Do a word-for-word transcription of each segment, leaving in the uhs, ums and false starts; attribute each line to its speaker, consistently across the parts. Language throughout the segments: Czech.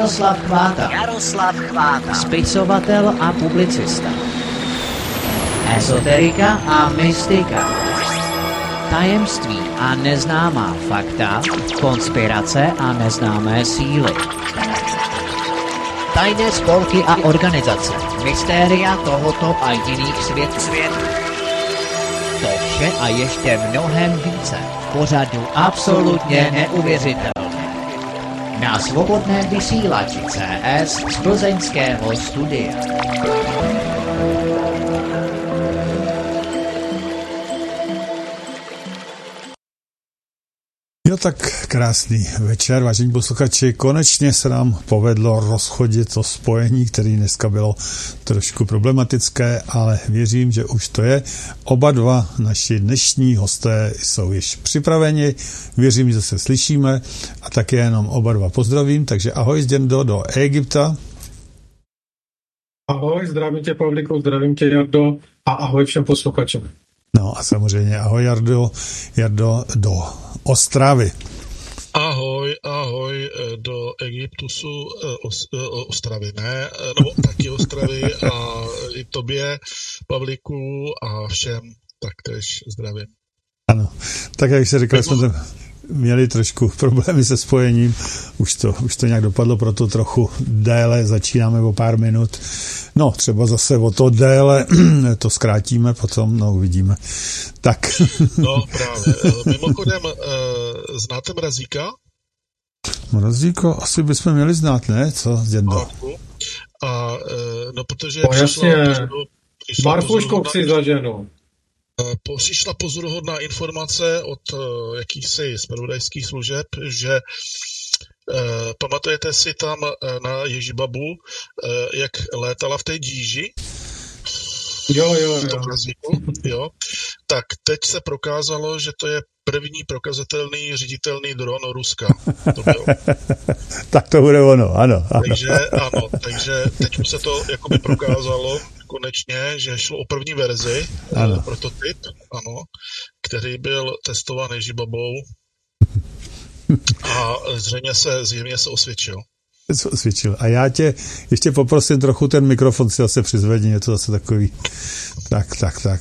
Speaker 1: Jaroslav Chváta.
Speaker 2: Jaroslav Chváta.
Speaker 1: Spisovatel a publicista. Ezoterika a mystika. Tajemství a neznámá fakta. Konspirace a neznámé síly. Tajné spolky a organizace. Mystéria tohoto a jiných světů. To vše a ještě mnohem více. Pořadu absolutně neuvěřitelné. Na svobodném vysílači C S z plzeňského studia.
Speaker 3: Jo, tak krásný večer, vážení posluchači. Konečně se nám povedlo rozchodit to spojení, které dneska bylo trošku problematické, ale věřím, že už to je. Oba dva naši dnešní hosté jsou již připraveni. Věřím, že se slyšíme a také jenom oba dva pozdravím. Takže ahoj Zděndo do Egypta.
Speaker 4: Ahoj, zdravím tě Pavlíku, zdravím tě Jardo a ahoj všem posluchačům.
Speaker 3: No a samozřejmě ahoj Jardo, Jardo do Ostravy.
Speaker 5: Ahoj, ahoj do Egyptusu, os, Ostravy, ne, no taky Ostravy a i tobě, Pavlíku a všem taktéž zdravím.
Speaker 3: Ano, tak jak se říkal, jsme tam měli trošku problémy se spojením, už to, už to nějak dopadlo, proto trochu déle, začínáme o pár minut. No, třeba zase o to déle, to zkrátíme potom, no uvidíme. Tak.
Speaker 5: No právě. Mimochodem, znáte Mrazíka?
Speaker 3: Mrazíko, asi bychom měli znát, ne? Co, Zděndo?
Speaker 5: A no, protože
Speaker 4: no,
Speaker 5: přišla,
Speaker 4: jasně.
Speaker 5: přišla
Speaker 4: Marfuškou chci za ženu.
Speaker 5: Přišla pozoruhodná informace od jakýchsi zpravodajských služeb, že Uh, pamatujete si tam uh, na Ježibabu, uh, jak létala v té díži?
Speaker 4: Jo, jo, jo.
Speaker 5: jo. Tak teď se prokázalo, že to je první prokazatelný ředitelný dron Ruska. To byl. Tak
Speaker 3: to bude ono, ano, ano.
Speaker 5: Takže ano, takže teď už se to jakoby prokázalo konečně, že šlo o první verzi, uh, prototyp, ano, který byl testován Ježibabou. A zřejmě se, zřejmě se osvědčil.
Speaker 3: Se osvědčil. A já tě ještě poprosím trochu ten mikrofon si zase přizvedni, je to zase takový. Tak, tak, tak.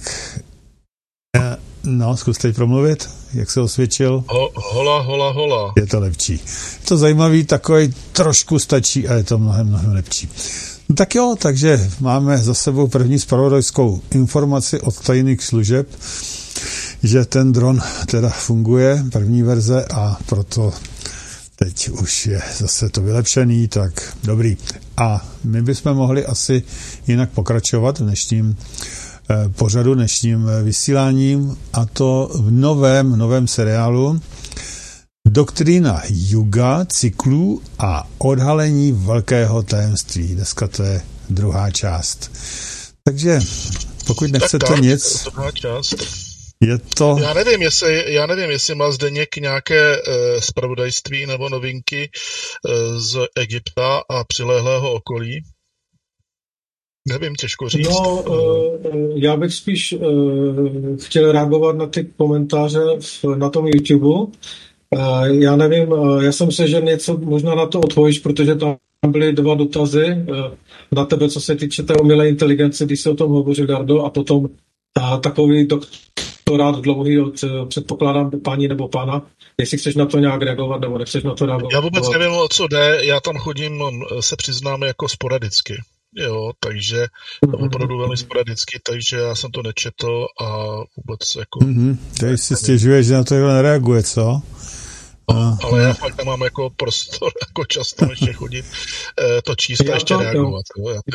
Speaker 3: No, zkus teď promluvit, jak se osvědčil.
Speaker 5: Ho, hola, hola, hola.
Speaker 3: Je to lepší. Je to zajímavý, takový trošku stačí a je to mnohem, mnohem lepší. No tak jo, takže máme za sebou první zpravodajskou informaci od tajných služeb, že ten dron teda funguje, první verze, a proto teď už je zase to vylepšený, tak dobrý. A my bychom mohli asi jinak pokračovat v dnešním eh, pořadu, dnešním vysíláním, a to v novém, novém seriálu Doktrína Juga, cyklů a odhalení velkého tajemství. Dneska to je druhá část. Takže pokud nechcete tak, tak, nic...
Speaker 5: Druhá část.
Speaker 3: Je to...
Speaker 5: Já nevím, jestli, já nevím, jestli má Zdeněk nějaké uh, zpravodajství nebo novinky uh, z Egypta a přilehlého okolí. Nevím, těžko říct.
Speaker 4: No, uh, já bych spíš uh, chtěl reagovat na ty komentáře v, na tom YouTube. Uh, já nevím, uh, já jsem se, že něco možná na to odpovíš, protože tam byly dva dotazy uh, na tebe, co se týče té umělé inteligence, když se o tom hovořil Dardo, a potom uh, takový doktorát dlouhý od, předpokládám, paní nebo pána, jestli chceš na to nějak reagovat, nebo nechceš na to reagovat.
Speaker 5: Já vůbec nevím, o co jde, já tam chodím, se přiznám, jako sporadicky. Jo, takže mm-hmm. opravdu velmi sporadicky, takže já jsem to nečetl a vůbec jako...
Speaker 3: Mm-hmm. Tady si stěžuješ, že na to nereaguje, co?
Speaker 5: No, ale já fakt nemám jako prostor, jako čas tam ještě chodit, to číst a ještě to, reagovat. Jo. Jo, já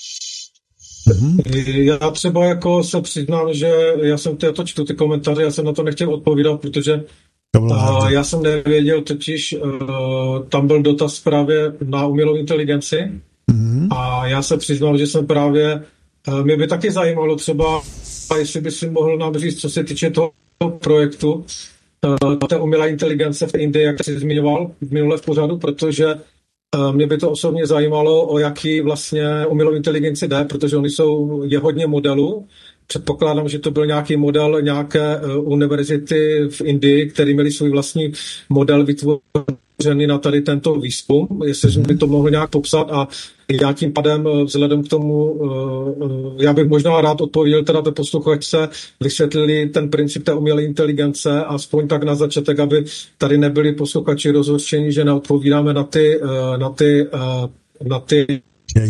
Speaker 4: Já třeba jako se přiznám, že já jsem to čtu ty komentáře, já jsem na to nechtěl odpovídat, protože a já jsem nevěděl, totiž uh, tam byl dotaz právě na umělou inteligenci mm-hmm. a já se přiznal, že jsem právě, uh, mě by taky zajímalo třeba, jestli by si mohl nám říct, co se týče toho projektu, uh, té umělé inteligence v Indii, jak jsi zmiňoval v minule v pořadu, protože mě by to osobně zajímalo, o jaký vlastně umělou inteligenci jde, protože oni jsou, je hodně modelů. Předpokládám, že to byl nějaký model nějaké univerzity v Indii, který měli svůj vlastní model vytvořený zaměřeny na tady tento výzkum, jestli jsem mi to mohl nějak popsat a já tím pádem vzhledem k tomu, já bych možná rád odpověděl teda té posluchačce, vysvětlili ten princip té umělé inteligence, aspoň tak na začátek, aby tady nebyli posluchači rozhořčení, že neodpovídáme na ty, na ty, na ty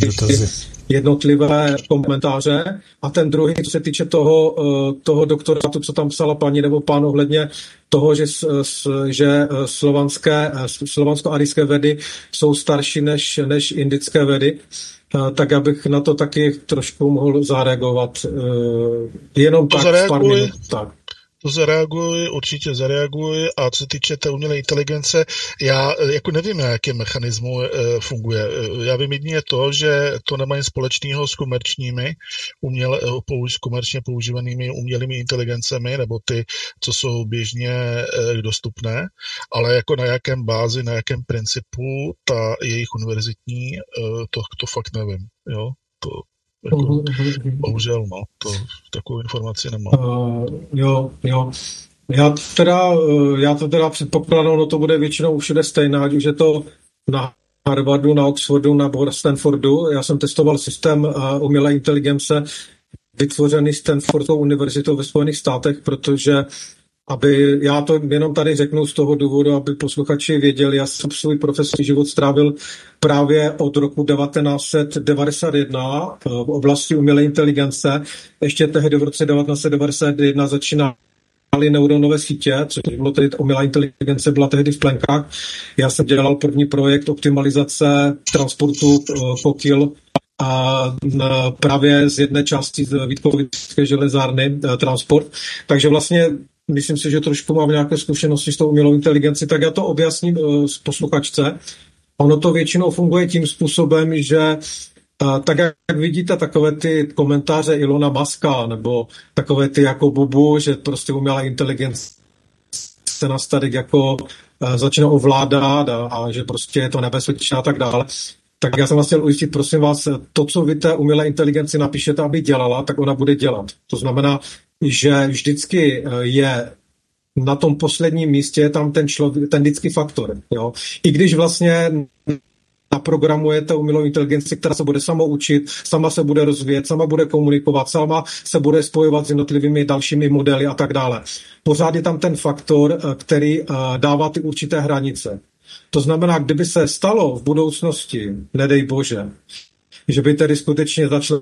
Speaker 4: jednotlivé komentáře. A ten druhý, co se týče toho, toho doktorátu, co tam psala paní nebo pán ohledně toho, že, že slovanské, slovansko-arijské vedy jsou starší než, než indické vedy, tak abych na to taky trošku mohl zareagovat. Jenom
Speaker 5: to
Speaker 4: tak
Speaker 5: zareaguji.
Speaker 4: pár minut. Tak.
Speaker 5: To zareaguji, určitě zareaguji a co se týče té umělé inteligence, já jako nevím, na jakém mechanismu e, funguje. Já vím jedině to, že to nemá nic společného s komerčními, uměle, použ, komerčně používanými umělými inteligencemi, nebo ty, co jsou běžně e, dostupné, ale jako na jakém bázi, na jakém principu ta jejich univerzitní, e, to, to fakt nevím, jo, to Jako, mm-hmm. Bohužel, no, to takovou informaci nemám. Uh,
Speaker 4: jo, jo. Já teda, já to teda předpokládám, no to bude většinou všude stejné, ať už je to na Harvardu, na Oxfordu nebo Stanfordu. Já jsem testoval systém uh, umělé inteligence vytvořený Stanfordskou univerzitou ve Spojených státech, protože aby, já to jenom tady řeknu z toho důvodu, aby posluchači věděli, já jsem svůj profesní život strávil právě od roku devatenáct set devadesát jedna v oblasti umělé inteligence. Ještě tehdy v roce devatenáct set devadesát jedna začínaly neuronové sítě, což bylo tedy umělá inteligence, byla tehdy v plenkách. Já jsem dělal první projekt optimalizace transportu Fokil a právě z jedné části z Vítkovické železárny transport. Takže vlastně myslím si, že trošku mám nějaké zkušenosti s tou umělou inteligenci, tak já to objasním uh, z posluchačce. Ono to většinou funguje tím způsobem, že uh, tak jak vidíte takové ty komentáře Ilona Muska, nebo takové ty jako Bubu, že prostě umělá inteligence se nás tady jako uh, začíná ovládat a, a že prostě je to nebezpečné a tak dále. Tak já jsem vás chtěl ujistit, prosím vás, to, co vy té umělé inteligenci napíšete, aby dělala, tak ona bude dělat. To znamená, že vždycky je na tom posledním místě tam ten člověk, ten lidský faktor. Jo? I když vlastně naprogramujete umělou inteligenci, která se bude sama učit, sama se bude rozvíjet, sama bude komunikovat, sama se bude spojovat s jednotlivými dalšími modely a tak dále. Pořád je tam ten faktor, který dává ty určité hranice. To znamená, kdyby se stalo v budoucnosti, nedej Bože, že by tedy skutečně začalo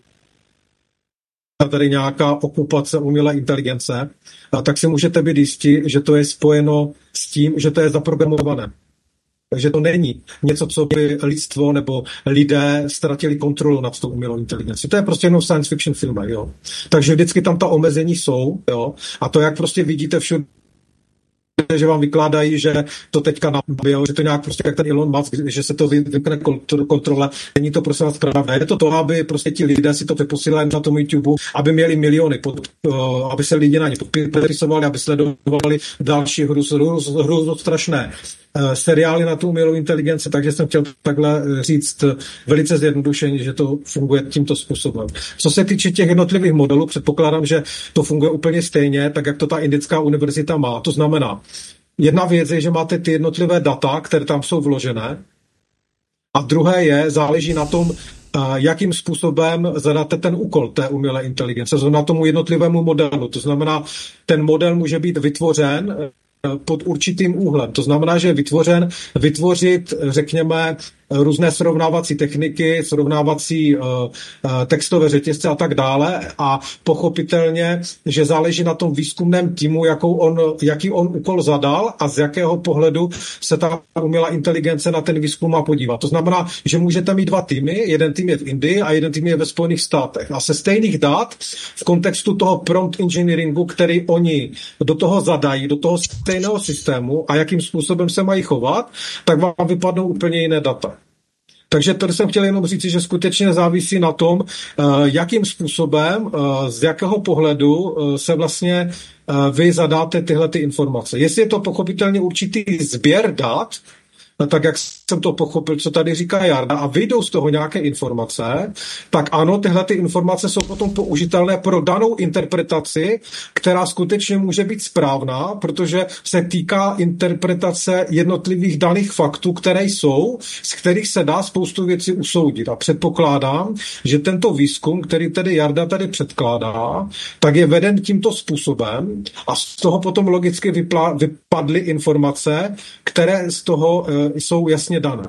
Speaker 4: tady nějaká okupace umělé inteligence, tak si můžete být jistí, že to je spojeno s tím, že to je zaprogramované. Takže to není něco, co by lidstvo nebo lidé ztratili kontrolu nad tou umělou inteligencí. To je prostě jenom science fiction film, jo. Takže vždycky tam ta omezení jsou, jo. A to, jak prostě vidíte všude, že vám vykládají, že to teďka nabijou, že to nějak prostě jak ten Elon Musk, že se to vymkne kontrole. Není to prostě vás pravda. Je to to, aby prostě ti lidé si to vyposílali na tom YouTube, aby měli miliony, pod, uh, aby se lidi na ně podpisovali, aby sledovali další hru, hru, hru, hru strašné uh, seriály na tu umělou inteligenci, takže jsem chtěl takhle říct velice zjednodušeně, že to funguje tímto způsobem. Co se týče těch jednotlivých modelů, předpokládám, že to funguje úplně stejně, tak jak to ta indická univerzita má. To znamená, jedna věc je, že máte ty jednotlivé data, které tam jsou vložené, a druhé je, záleží na tom, jakým způsobem zadáte ten úkol té umělé inteligence, na tomu jednotlivému modelu. To znamená, ten model může být vytvořen pod určitým úhlem. To znamená, že je vytvořen vytvořit, řekněme, různé srovnávací techniky, srovnávací uh, uh, textové řetězce a tak dále a pochopitelně, že záleží na tom výzkumném týmu, jakou on, jaký on úkol zadal a z jakého pohledu se ta umělá inteligence na ten výzkum má podívat. To znamená, že můžete mít dva týmy, jeden tým je v Indii a jeden tým je ve Spojených státech. A se stejných dat v kontextu toho prompt engineeringu, který oni do toho zadají, do toho stejného systému a jakým způsobem se mají chovat, tak vám vypadnou úplně jiné data. Takže to jsem chtěl jenom říct, že skutečně závisí na tom, jakým způsobem, z jakého pohledu se vlastně vy zadáte tyhle ty informace. Jestli je to pochopitelně určitý sběr dat, tak jak jsem to pochopil, co tady říká Jarda, a vyjdou z toho nějaké informace, tak ano, tyhle ty informace jsou potom použitelné pro danou interpretaci, která skutečně může být správná, protože se týká interpretace jednotlivých daných faktů, které jsou, z kterých se dá spoustu věcí usoudit. A předpokládám, že tento výzkum, který tedy Jarda tady předkládá, tak je veden tímto způsobem a z toho potom logicky vyplá, vypadly informace, které z toho e, jsou jasně dané.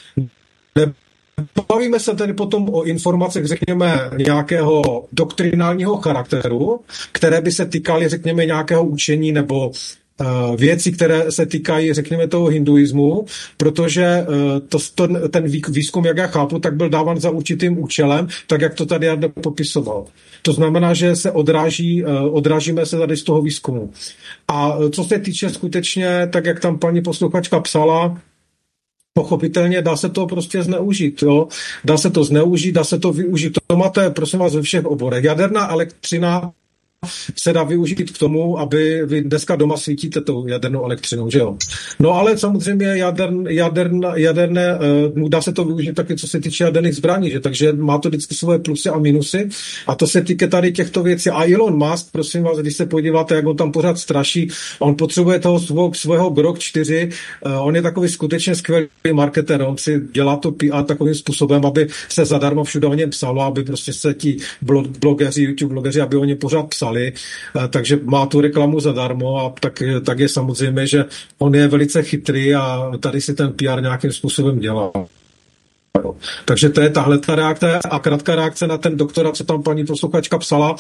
Speaker 4: Bavíme se tedy potom o informacích, řekněme, nějakého doktrinálního charakteru, které by se týkaly, řekněme, nějakého učení nebo věci, které se týkají, řekněme, toho hinduismu, protože to, to, ten výzkum, jak já chápu, tak byl dáván za určitým účelem, tak jak to tady Jarda popisoval. To znamená, že se odráží, odrážíme se tady z toho výzkumu. A co se týče skutečně, tak jak tam paní posluchačka psala, pochopitelně dá se to prostě zneužít. Jo? Dá se to zneužít, dá se to využít. To máte, prosím vás, ve všech oborech. Jaderná elektřina se dá využít k tomu, aby vy dneska doma svítíte tou jadernou elektřinou, že jo? No ale samozřejmě jadern, jadern, jaderné, uh, dá se to využít taky, co se týče jaderných zbraní, že? Takže má to vždycky svoje plusy a minusy a to se týká tady těchto věcí. A Elon Musk, prosím vás, když se podíváte, jak on tam pořád straší, on potřebuje toho svého, svého Grok čtyři, uh, on je takový skutečně skvělý marketér, on si dělá to P R takovým způsobem, aby se zadarmo všude o něm psalo, aby prostě se ti blogeři, YouTube blogeři, aby o něm pořád psali. Takže má tu reklamu zadarmo a tak, tak je samozřejmě, že on je velice chytrý a tady si ten P R nějakým způsobem dělá. Takže to je tahle ta reakce a krátká reakce na ten doktora, co tam paní posluchačka psala.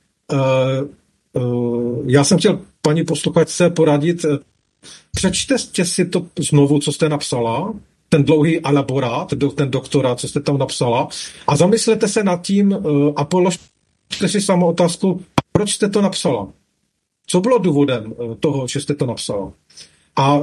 Speaker 4: Já jsem chtěl paní posluchačce poradit, přečtěte si to znovu, co jste napsala, ten dlouhý elaborát, ten doktorát, co jste tam napsala a zamyslete se nad tím a položte si samou otázku, proč jste to napsala? Co bylo důvodem toho, že jste to napsala? A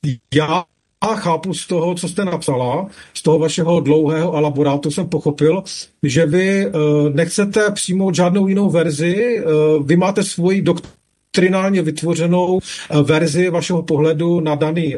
Speaker 4: já chápu z toho, co jste napsala, z toho vašeho dlouhého elaborátu jsem pochopil, že vy nechcete přijmout žádnou jinou verzi, vy máte svoji doktrinálně vytvořenou verzi vašeho pohledu na daný,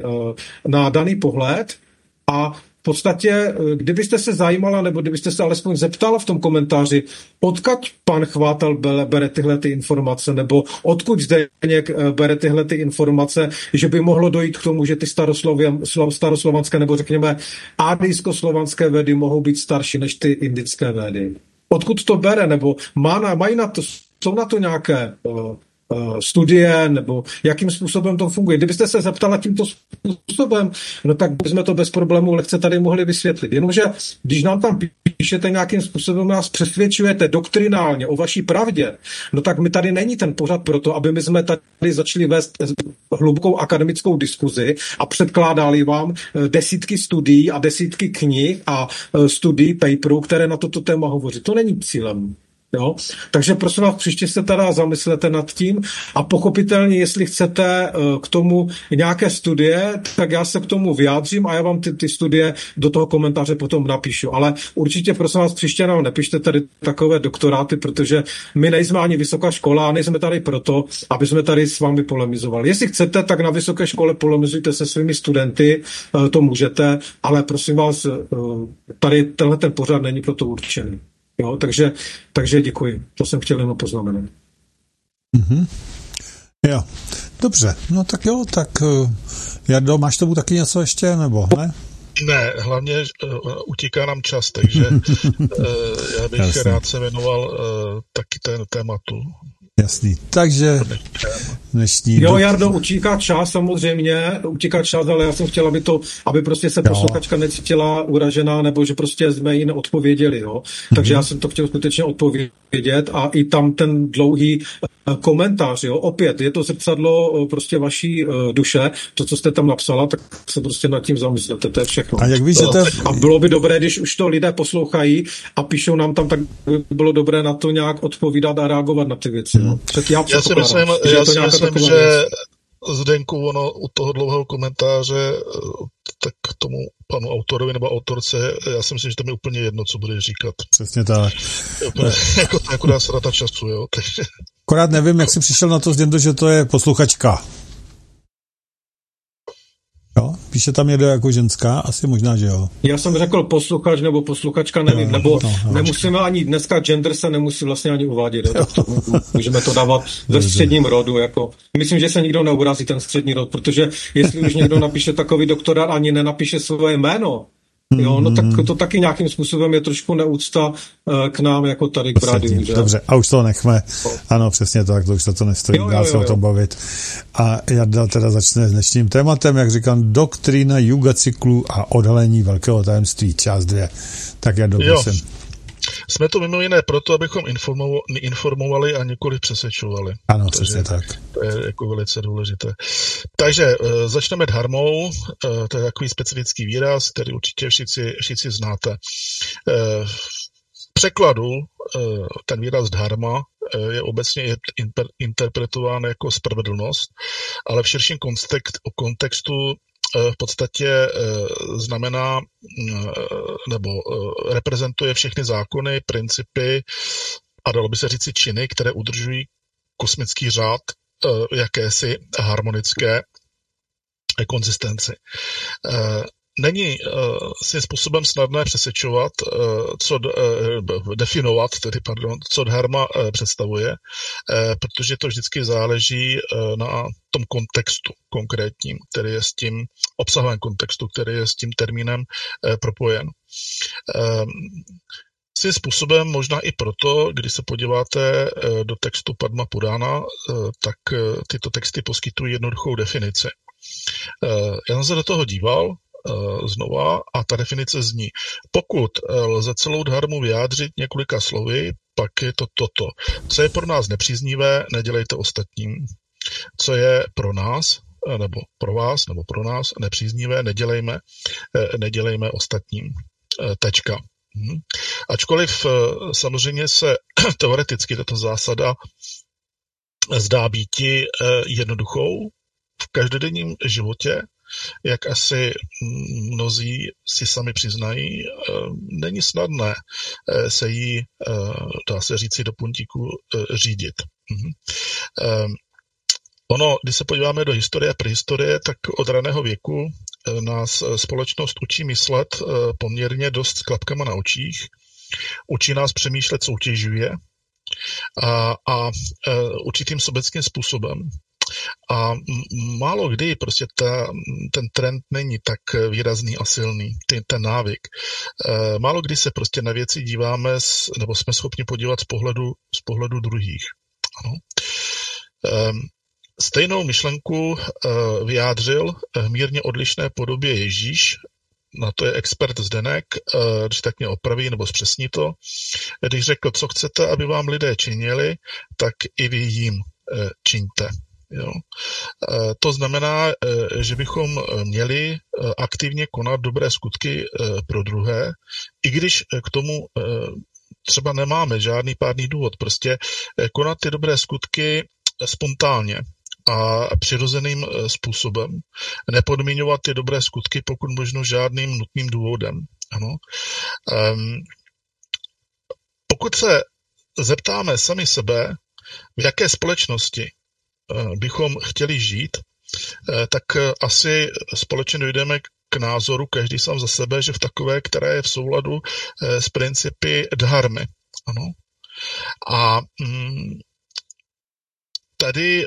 Speaker 4: na daný pohled a v podstatě, kdybyste se zajímala, nebo kdybyste se alespoň zeptala v tom komentáři, odkud pan Chvátal bere tyhle ty informace, nebo odkud Zdeněk bere tyhle ty informace, že by mohlo dojít k tomu, že ty staroslovanské, nebo řekněme ádijsko-slovanské védy mohou být starší než ty indické védy. Odkud to bere, nebo má na, mají na to, jsou na to nějaké uh, studie, nebo jakým způsobem to funguje. Kdybyste se zeptala tímto způsobem, no tak bychom to bez problémů lehce tady mohli vysvětlit. Jenomže, když nám tam píšete nějakým způsobem, nás přesvědčujete doktrinálně o vaší pravdě, no tak my tady není ten pořad proto, aby my jsme tady začali vést hlubokou akademickou diskuzi a předkládali vám desítky studií a desítky knih a studií paperů, které na toto téma hovoří. To není cílem. Jo? Takže prosím vás, příště se teda zamyslete nad tím a pochopitelně, jestli chcete uh, k tomu nějaké studie, tak já se k tomu vyjádřím a já vám ty, ty studie do toho komentáře potom napíšu. Ale určitě prosím vás, příště nám nepište tady takové doktoráty, protože my nejsme ani vysoká škola a nejsme tady proto, aby jsme tady s vámi polemizovali. Jestli chcete, tak na vysoké škole polemizujte se svými studenty, uh, to můžete, ale prosím vás, uh, tady tenhle ten pořad není pro to určený. Jo, takže, takže děkuji. To jsem chtěl jenom poznamenat.
Speaker 3: Mm-hmm. Jo, dobře. No tak jo, tak Jardo, máš tomu taky něco ještě, nebo ne?
Speaker 5: Ne, hlavně uh, utíká nám čas, takže uh, já bych Jasný. rád se věnoval uh, taky ten tématu.
Speaker 3: Jasný. Takže dnešní...
Speaker 4: Jo, Jardo, utíká čas samozřejmě, utíká čas, ale já jsem chtěl, aby to, aby prostě se posluchačka necítila uražená, nebo že prostě jsme jí neodpověděli, jo. Takže mm-hmm. já jsem to chtěl skutečně odpovědět a i tam ten dlouhý komentář, jo, opět, je to zrcadlo prostě vaší uh, duše, to, co jste tam napsala, tak se prostě nad tím zamyslete, to je všechno.
Speaker 3: A jak víš, že to...
Speaker 4: A bylo by dobré, když už to lidé poslouchají a píšou nám tam, tak by bylo dobré na to nějak odpovídat a reagovat na ty věci. No. Já,
Speaker 5: já si myslím, že, já si myslím, že Zdenku, ono u toho dlouhého komentáře, tak tomu panu autorovi nebo autorce, já si myslím, že to je úplně jedno, co bude říkat.
Speaker 3: Přesně tak.
Speaker 5: Úplně, jako to jako dá strata času, jo. Takže...
Speaker 3: Akorát nevím, jak jsi přišel na to, Zdendo, že to je posluchačka. Jo? Píše tam někdo jako ženská? Asi možná, že jo.
Speaker 4: Já jsem řekl posluchač nebo posluchačka, nevím, jo, nebo no, no, nemusíme ani dneska, gender se nemusí vlastně ani uvádět, jo, tak to, můžeme to dávat ve středním rodu, jako. Myslím, že se nikdo neurazí ten střední rod, protože jestli už někdo napíše takový doktorát, ani nenapíše své jméno, jo, no tak to taky nějakým způsobem je trošku neúcta uh, k nám, jako tady k rádiu.
Speaker 3: Dobře, a už to nechme. Ano, přesně tak, to už se to nestojí, dá se o tom bavit. A Jarda teda začne s dnešním tématem, jak říkám, doktrína Yuga cyklu a odhalení velkého tajemství, část dvě. Tak Jardo, prosím.
Speaker 5: Jsme to mimo jiné proto, abychom informovali a nikoli přesvědčovali.
Speaker 3: Ano, takže přesně tak.
Speaker 5: To je jako velice důležité. Takže uh, začneme dharmou, uh, to je takový specifický výraz, který určitě všichni, všichni znáte. Uh, v překladu uh, ten výraz dharma uh, je obecně interpretován jako spravedlnost, ale v širším kontext, kontextu v podstatě znamená nebo reprezentuje všechny zákony, principy a dalo by se říci činy, které udržují kosmický řád jakési harmonické konzistenci. Není svým způsobem snadné přesvědčovat, co definovat, tedy pardon, co dharma představuje, protože to vždycky záleží na tom kontextu konkrétním, který je s tím obsahovém kontextu, který je s tím termínem propojen. Svým způsobem možná i proto, když se podíváte do textu Padma Purana, tak tyto texty poskytují jednoduchou definici. Já jsem se do toho díval znova a ta definice zní: pokud lze celou dharmu vyjádřit několika slovy, pak je to toto. Co je pro nás nepříznivé, nedělejte ostatním. Co je pro nás, nebo pro vás, nebo pro nás nepříznivé, nedělejme, nedělejme ostatním. Tečka. Hm. Ačkoliv samozřejmě se teoreticky tato zásada zdá býti jednoduchou, v každodenním životě, jak asi mnozí si sami přiznají, není snadné se jí, dá se říci, do puntíku řídit. Ono, když se podíváme do historie a prehistorie, tak od raného věku nás společnost učí myslet poměrně dost s klapkama na očích, učí nás přemýšlet soutěživě a, a určitým sobeckým způsobem. A málo kdy prostě ta, ten trend není tak výrazný a silný, ten, ten návyk. E, málo kdy se prostě na věci díváme, z, nebo jsme schopni podívat z pohledu, z pohledu druhých. Ano. E, stejnou myšlenku e, vyjádřil v mírně odlišné podobě Ježíš, na to je expert Zdenek, e, když tak mě opraví nebo zpřesní to, když řekl, co chcete, aby vám lidé činili, tak i vy jim e, čiňte. Jo. To znamená, že bychom měli aktivně konat dobré skutky pro druhé, i když k tomu třeba nemáme žádný pádný důvod. Prostě konat ty dobré skutky spontánně a přirozeným způsobem. Nepodmiňovat ty dobré skutky pokud možno žádným nutným důvodem. Ano. Pokud se zeptáme sami sebe, v jaké společnosti bychom chtěli žít, tak asi společně dojdeme k názoru, každý sám za sebe, že v takové, která je v souladu s principy dharmy. Ano. A tady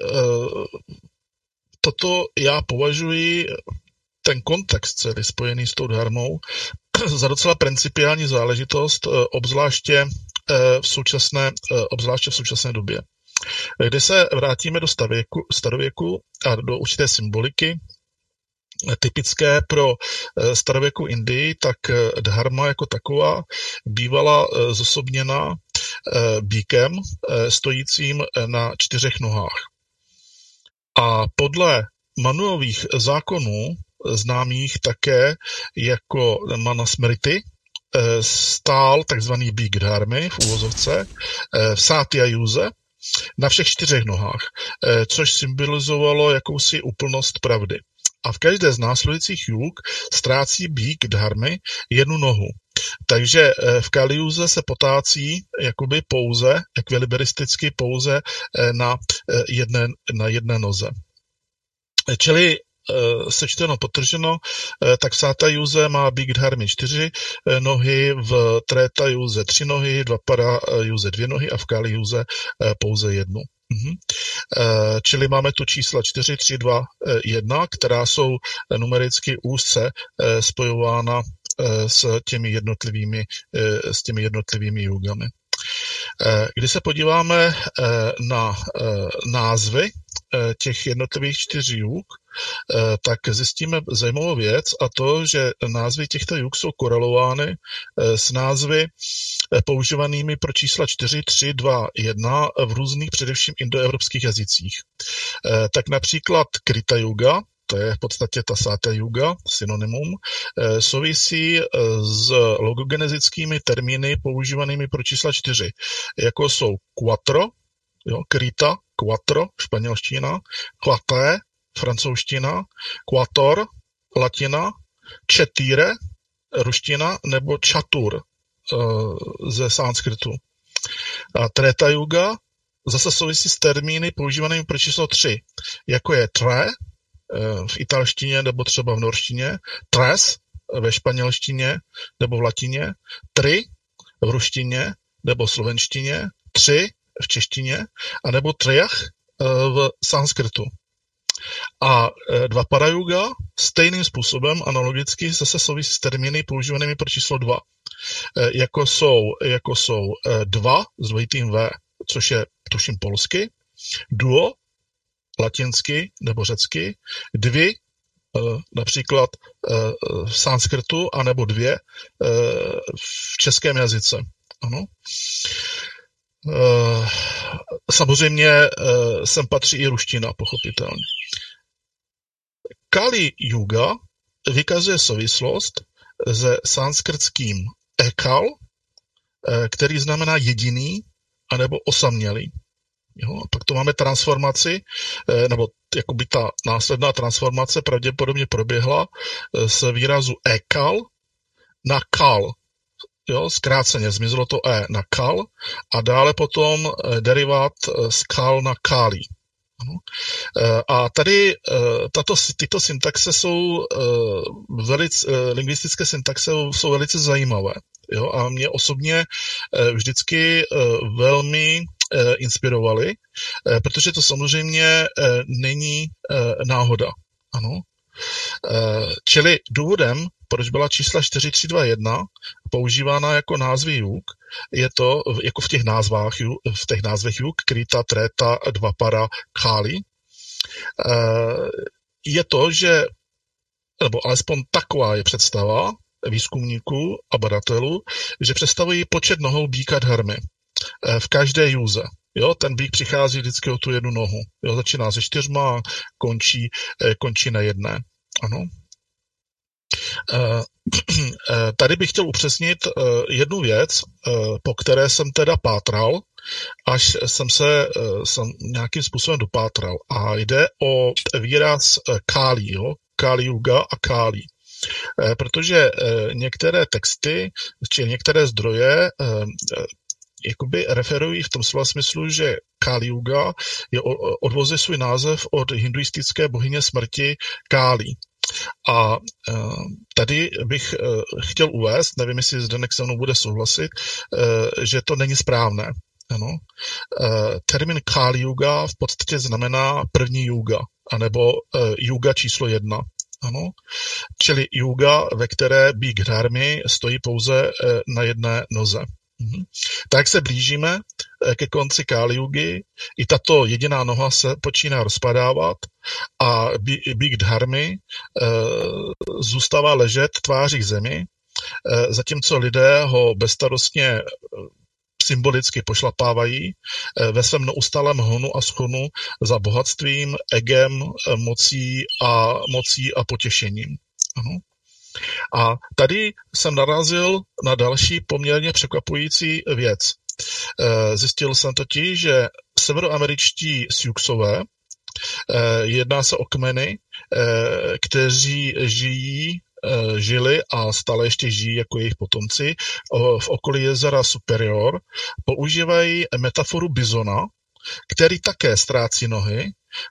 Speaker 5: toto já považuji, ten kontext celý spojený s tou dharmou, za docela principiální záležitost, obzvláště v současné, obzvláště v současné době. Když se vrátíme do starověku, starověku a do určité symboliky, typické pro starověku Indii, tak dharma jako taková bývala zosobněna býkem stojícím na čtyřech nohách. A podle Manuových zákonů, známých také jako Manusmriti, stál takzvaný býk dharmy v uvozovce v Satyayuse na všech čtyřech nohách, což symbolizovalo jakousi úplnost pravdy. A v každé z následujících jug ztrácí býk dharmy jednu nohu. Takže v Kaliuze se potácí jakoby pouze, ekviliberisticky pouze na jedné, na jedné noze. Čili sečteno, potrženo, tak v Sáta Juze má Big Dharmy čtyři nohy, v Tréta Juze tři nohy, Dvapara Juze dvě nohy a v Káli Juze pouze jednu. Mhm. Čili máme tu čísla čtyři, tři, dva, jedna, která jsou numericky úzce spojována s těmi jednotlivými, s těmi jednotlivými jugami. Když se podíváme na názvy těch jednotlivých čtyř jug, tak zjistíme zajímavou věc, a to, že názvy těchto jug jsou korelovány s názvy používanými pro čísla čtyři, tři, dva, jedna v různých především indoevropských jazycích. Tak například Krita Yuga, to je v podstatě ta Sáta Yuga, synonymum, souvisí s logogenetickými termíny používanými pro čísla čtyři, jako jsou quattro, jo, Krita, quattro, španělština, quaté, francouzština, quator, latina, četýre, ruština, nebo čatur ze sanskritu. A Treta Yuga zase souvisí s termíny používanými pro číslo tři, jako je tre v italštině nebo třeba v norštině, tres ve španělštině nebo v latině, tri v ruštině nebo slovenštině, tři v češtině, a nebo triach v sanskritu. A Dvapara Yuga stejným způsobem analogicky zase souvisí s termíny používanými pro číslo dva, jako jsou, jako jsou dva s dvojitým V, což je tuším polsky, duo latinsky nebo řecky, dvě například v sanskritu, anebo dvě v českém jazyce. Ano. Samozřejmě sem patří i ruština, pochopitelně. Kali Yuga vykazuje souvislost se sanskritským ekal, který znamená jediný, anebo osamělý. Jo, a pak tu máme transformaci, nebo jakoby ta následná transformace pravděpodobně proběhla z výrazu ekal na kal. Jo, zkráceně zmizelo to e na kal a dále potom derivát z kal na kali. A tady tato, tyto syntaxe jsou velice, lingvistické syntaxe jsou velice zajímavé. Jo, a mě osobně vždycky velmi inspirovali, protože to samozřejmě není náhoda. Ano. Čili důvodem, proč byla čísla čtyři, tři, dva, jedna používána jako názvy jug, je to jako v těch názvách, v těch názvech jug, Krita, Treta, Dvapara, Kali, je to, že, nebo alespoň taková je představa výzkumníků a badatelů, že představují počet nohou býka dharmy v každé juze. Jo, ten býk přichází vždycky o tu jednu nohu. Jo, začíná se čtyřma a končí, končí na jedné. Ano. Tady bych chtěl upřesnit jednu věc, po které jsem teda pátral, až jsem se jsem nějakým způsobem dopátral. A jde o výraz Kali, jo, Kali Yuga a Kali. Protože některé texty, či některé zdroje jakoby referují v tom slova smyslu, že Kali Yuga je odvozuje svůj název od hinduistické bohyně smrti Kali. A tady bych chtěl uvést, nevím, jestli Zdeněk se mnou bude souhlasit, že to není správné. Ano. Termín Kali Yuga v podstatě znamená první yuga, anebo yuga číslo jedna. Ano. Čili yuga, ve které býk dharmy stojí pouze na jedné noze. Mhm. Tak se blížíme ke konci Kali Yugy, i tato jediná noha se počíná rozpadávat a býk dharmy e, zůstává ležet tváří k zemi, e, zatímco lidé ho bezstarostně symbolicky pošlapávají e, ve svém neustálém honu a schonu za bohatstvím, egem, mocí a, mocí a potěšením. Ano. A tady jsem narazil na další poměrně překvapující věc. Zjistil jsem totiž, že severoameričtí Siouxové, jedná se o kmeny, kteří žijí, žili a stále ještě žijí jako jejich potomci v okolí jezera Superior, používají metaforu bizona, který také ztrácí nohy, k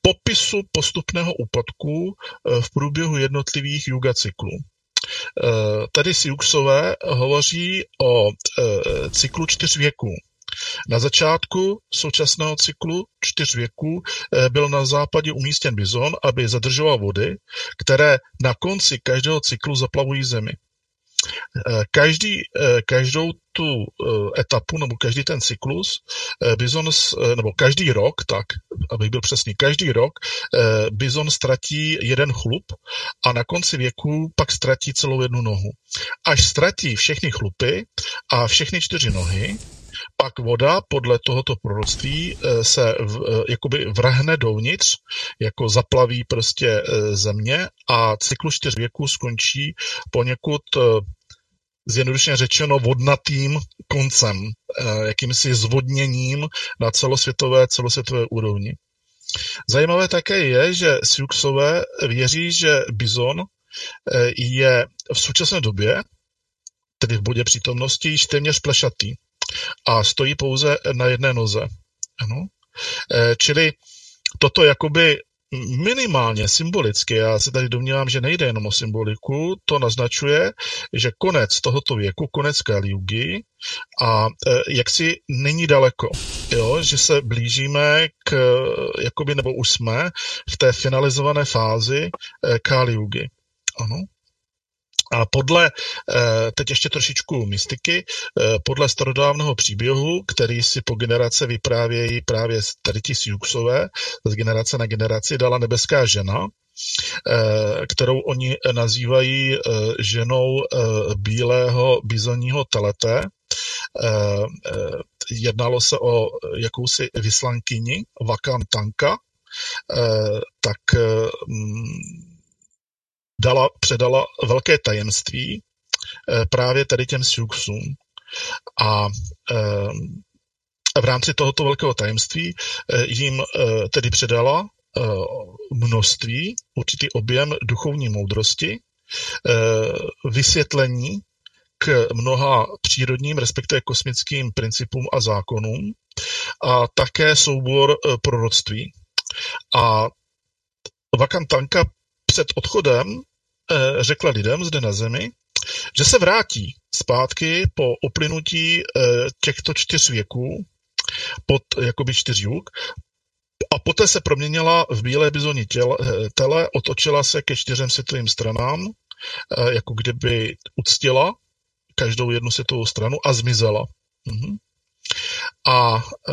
Speaker 5: popisu postupného úpadku v průběhu jednotlivých yuga cyklů. Tady Siuxové hovoří o cyklu čtyř věků. Na začátku současného cyklu čtyř věků byl na západě umístěn bizon, aby zadržoval vody, které na konci každého cyklu zaplavují zemi. Každý, každou tu etapu, nebo každý ten cyklus, bizon, nebo každý rok, tak, abych byl přesný, každý rok bizon ztratí jeden chlup a na konci věku pak ztratí celou jednu nohu. Až ztratí všechny chlupy a všechny čtyři nohy, pak voda podle tohoto proroctví se v, jakoby vrhne dovnitř, jako zaplaví prostě země a cyklus čtyř věků skončí poněkud zjednodušeně řečeno vodnatým koncem, jakýmsi zvodněním na celosvětové, celosvětové úrovni. Zajímavé také je, že Siuxové věří, že bizon je v současné době, tedy v bodě přítomnosti, již téměř plešatý a stojí pouze na jedné noze. Ano. Čili toto jakoby minimálně symbolicky, já se tady domnívám, že nejde jenom o symboliku, to naznačuje, že konec tohoto věku, konec Kali Yugy a e, jaksi není daleko, jo? Že se blížíme k, jakoby, nebo už jsme v té finalizované fázi e, Kali Yugy. Ano. A podle, teď ještě trošičku mystiky, podle starodávného příběhu, který si po generace vyprávějí právě tady ti Siuxové, z generace na generaci dala nebeská žena, kterou oni nazývají ženou bílého bizonního telete. Jednalo se o jakousi vyslankyni, Vakan Tanka, tak dala, předala velké tajemství právě tady těm Siuxům. A v rámci tohoto velkého tajemství jim tedy předala množství, určitý objem duchovní moudrosti, vysvětlení k mnoha přírodním, respektive kosmickým principům a zákonům a také soubor proroctví. A Vakan Tanka před odchodem řekla lidem zde na zemi, že se vrátí zpátky po uplynutí těchto čtyř věků, pod jakoby čtyř jug, a poté se proměnila v bílé bizonní tele, otočila se ke čtyřem světovým stranám, jako kdyby uctila každou jednu světovou stranu a zmizela. Mhm. A e,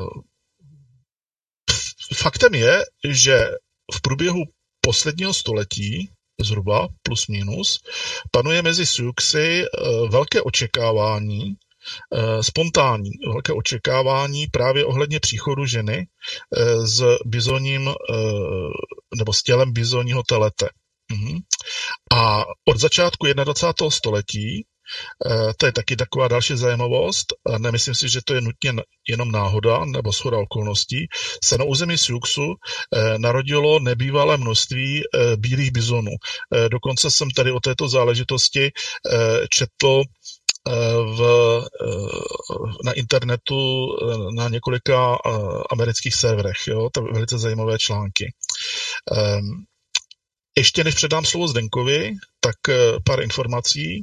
Speaker 5: faktem je, že v průběhu posledního století, zhruba plus minus, panuje mezi Siuxy velké očekávání, spontánní velké očekávání právě ohledně příchodu ženy s bizoním nebo s tělem bizonního telete. A od začátku dvacátého prvního století, to je taky taková další zajímavost, nemyslím si, že to je nutně jenom náhoda nebo shoda okolností, se na území Siuxu narodilo nebývalé množství bílých bizonů. Dokonce jsem tady o této záležitosti četl v, na internetu na několika amerických serverech. Jo? To je velice zajímavé články. Ještě než předám slovo Zdenkovi, tak pár informací.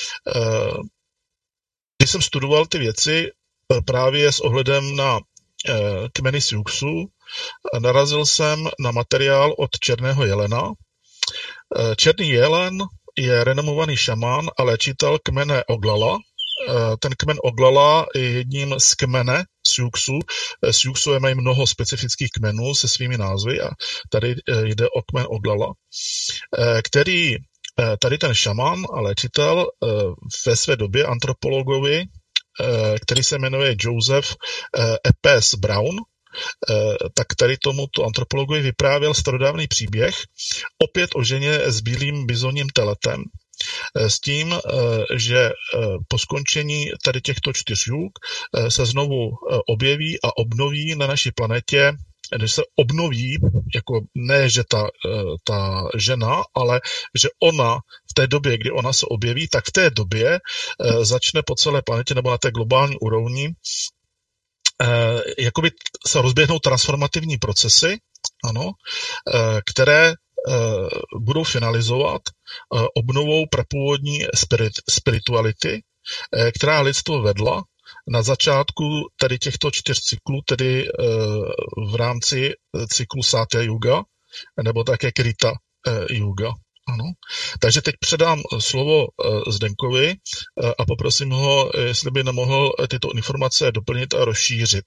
Speaker 5: Když jsem studoval ty věci právě s ohledem na kmeny Siuxu, narazil jsem na materiál od Černého jelena. Černý jelen je renomovaný šamán a léčitel kmene Oglala. Ten kmen Oglala je jedním z kmene Siuxu. Siuxové mají mnoho specifických kmenů se svými názvy a tady jde o kmen Oglala, který tady ten šaman a léčitel ve své době antropologovi, který se jmenuje Joseph Epes Brown, tak tady tomuto antropologovi vyprávěl starodávný příběh, opět o ženě s bílým bizonním teletem, s tím, že po skončení tady těchto čtyř jug se znovu objeví a obnoví na naší planetě, když se obnoví, jako ne, že ta, ta žena, ale že ona v té době, kdy ona se objeví, tak v té době začne po celé planetě nebo na té globální úrovni jakoby se rozběhnou transformativní procesy ano, které budou finalizovat obnovou prapůvodní spirit, spirituality, která lidstvo vedla na začátku tedy těchto čtyř cyklů, tedy v rámci cyklu Satya Yuga, nebo také Krita Yuga. Ano. Takže teď předám slovo Zdenkovi a poprosím ho, jestli by nemohl tyto informace doplnit a rozšířit.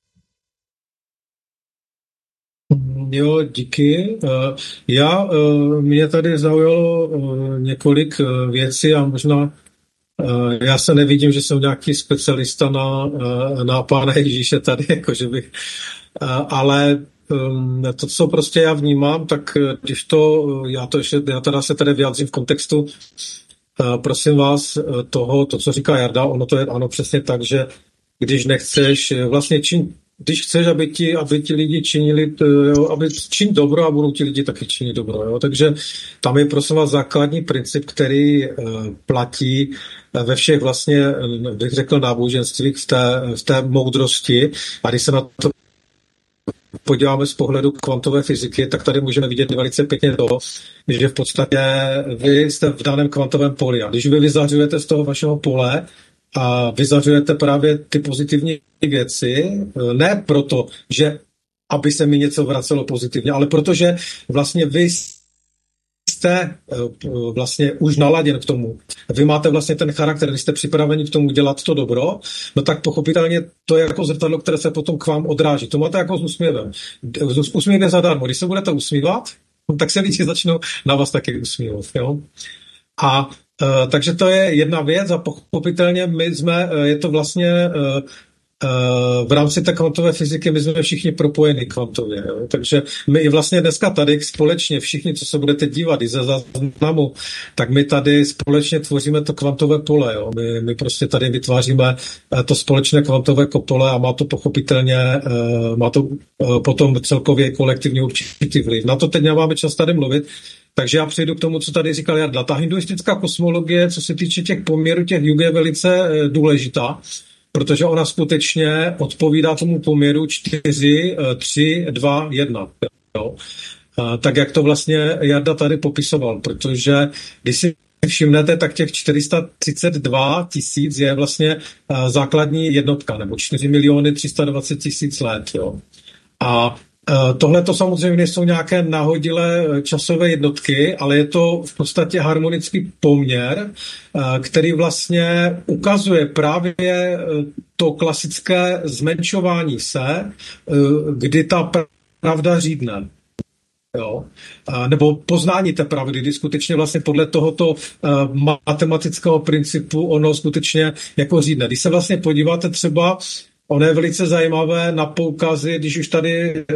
Speaker 4: Jo, díky. Já, mě tady zaujalo několik věcí a možná já se nevidím, že jsem nějaký specialista na, na Pána Ježíše tady, jakože bych, ale to, co prostě já vnímám, tak když to, já to ještě, já teda se tady vyjádřím v kontextu, prosím vás, toho, to, co říká Jarda, ono to je ano přesně tak, že když nechceš, vlastně čin, když chceš, aby ti, aby ti lidi činili, jo, aby čin dobro a budou ti lidi taky činit dobro. Jo. Takže tam je prosím vás základní princip, který uh, platí ve všech vlastně, bych řekl, náboženstvích, v té, v té moudrosti. A když se na to podíváme z pohledu kvantové fyziky, tak tady můžeme vidět velice pěkně to, že v podstatě vy jste v daném kvantovém poli. A když vy vyzařujete z toho vašeho pole, a vyzařujete právě ty pozitivní věci, ne proto, že aby se mi něco vracelo pozitivně, ale protože vlastně vy jste vlastně už naladěn k tomu. Vy máte vlastně ten charakter, vy jste připraveni k tomu dělat to dobro, no tak pochopitelně to je jako zrcadlo, které se potom k vám odráží. To máte jako s úsměvem. Úsměv je zadarmo. Když se budete usmívat, tak se lidi začnou na vás taky usmívat. Jo? A Uh, takže to je jedna věc a pochopitelně my jsme, uh, je to vlastně uh, uh, v rámci té kvantové fyziky, my jsme všichni propojeni kvantově. Jo? Takže my i vlastně dneska tady společně, všichni, co se budete dívat i ze záznamu, tak my tady společně tvoříme to kvantové pole. Jo? My, my prostě tady vytváříme uh, to společné kvantové pole a má to pochopitelně, uh, má to uh, potom celkově kolektivně určitý vliv. Na to teď nemáme čas tady mluvit. Takže já přejdu k tomu, co tady říkal Jarda. Ta hinduistická kosmologie, co se týče těch poměrů těch jug, je velice důležitá, protože ona skutečně odpovídá tomu poměru čtyři, tři, dva, jedna. Jo? Tak, jak to vlastně Jarda tady popisoval, protože když si všimnete, tak těch čtyři sta třicet dva tisíc je vlastně základní jednotka, nebo čtyři miliony tři sta dvacet tisíc let. Jo? A tohle to samozřejmě jsou nějaké nahodilé časové jednotky, ale je to v podstatě harmonický poměr, který vlastně ukazuje právě to klasické zmenšování se, kdy ta pravda řídne. Jo? Nebo poznání té pravdy, kdy skutečně vlastně podle tohoto matematického principu ono skutečně jako řídne. Když se vlastně podíváte třeba, ono je velice zajímavé na poukazy, když už tady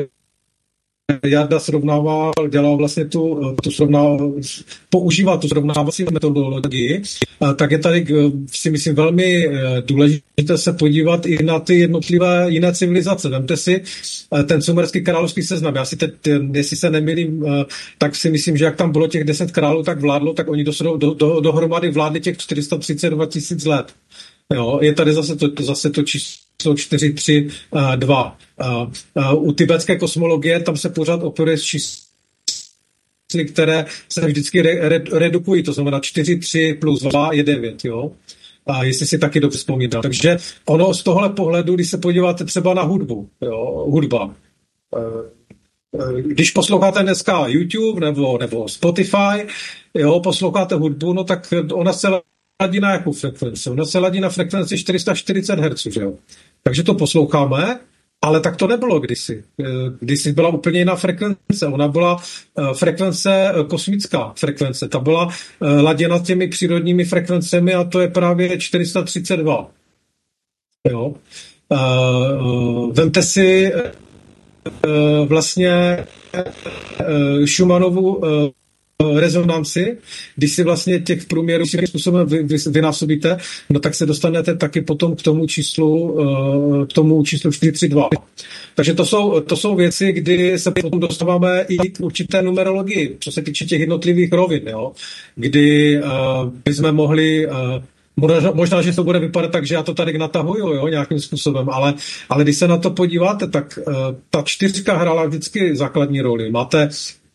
Speaker 4: Jarda srovnával, dělal vlastně tu, tu srovnával, používá tu srovnávací metodologii, tak je tady, si myslím, velmi důležité se podívat i na ty jednotlivé jiné civilizace. Vemte si ten sumerský královský seznam. Já si teď, jestli se nemýlím, tak si myslím, že jak tam bylo těch deset králů, tak vládlo, tak oni do, do, do, dohromady vládli těch čtyři sta třicet dva tisíc let. Jo, je tady zase to, zase to číslo čtyři, tři, dva. U tibetské kosmologie tam se pořád operuje s čísly, které se vždycky re, re, redukují, to znamená čtyři, tři plus dva je devět, jo. A jestli si taky dobře vzpomínám. Takže ono z tohle pohledu, když se podíváte třeba na hudbu, jo, hudba. Když posloucháte dneska YouTube nebo, nebo Spotify, jo, posloucháte hudbu, no tak ona se ladí na jakou frekvenci? Ona se ladí na frekvenci čtyři sta čtyřicet hertzů, že jo? Takže to posloucháme, ale tak to nebylo kdysi. Kdysi byla úplně jiná frekvence. Ona byla frekvence, kosmická frekvence. Ta byla laděna těmi přírodními frekvencemi a to je právě čtyři sta třicet dva. Jo? Vemte si vlastně Schumannovu rezonanci, když si vlastně těch v průměru si způsobem vy, vy, vynásobíte, no tak se dostanete taky potom k tomu číslu, k tomu číslu čtyři tři dva. Takže to jsou, to jsou věci, kdy se potom dostáváme i k určité numerologii, co se týče těch jednotlivých rovin, jo? Kdy uh, bychom mohli uh, možná, možná, že to bude vypadat tak, že já to tady natahuju, jo, nějakým způsobem, ale, ale když se na to podíváte, tak uh, ta čtyřka hrála vždycky základní roli. Máte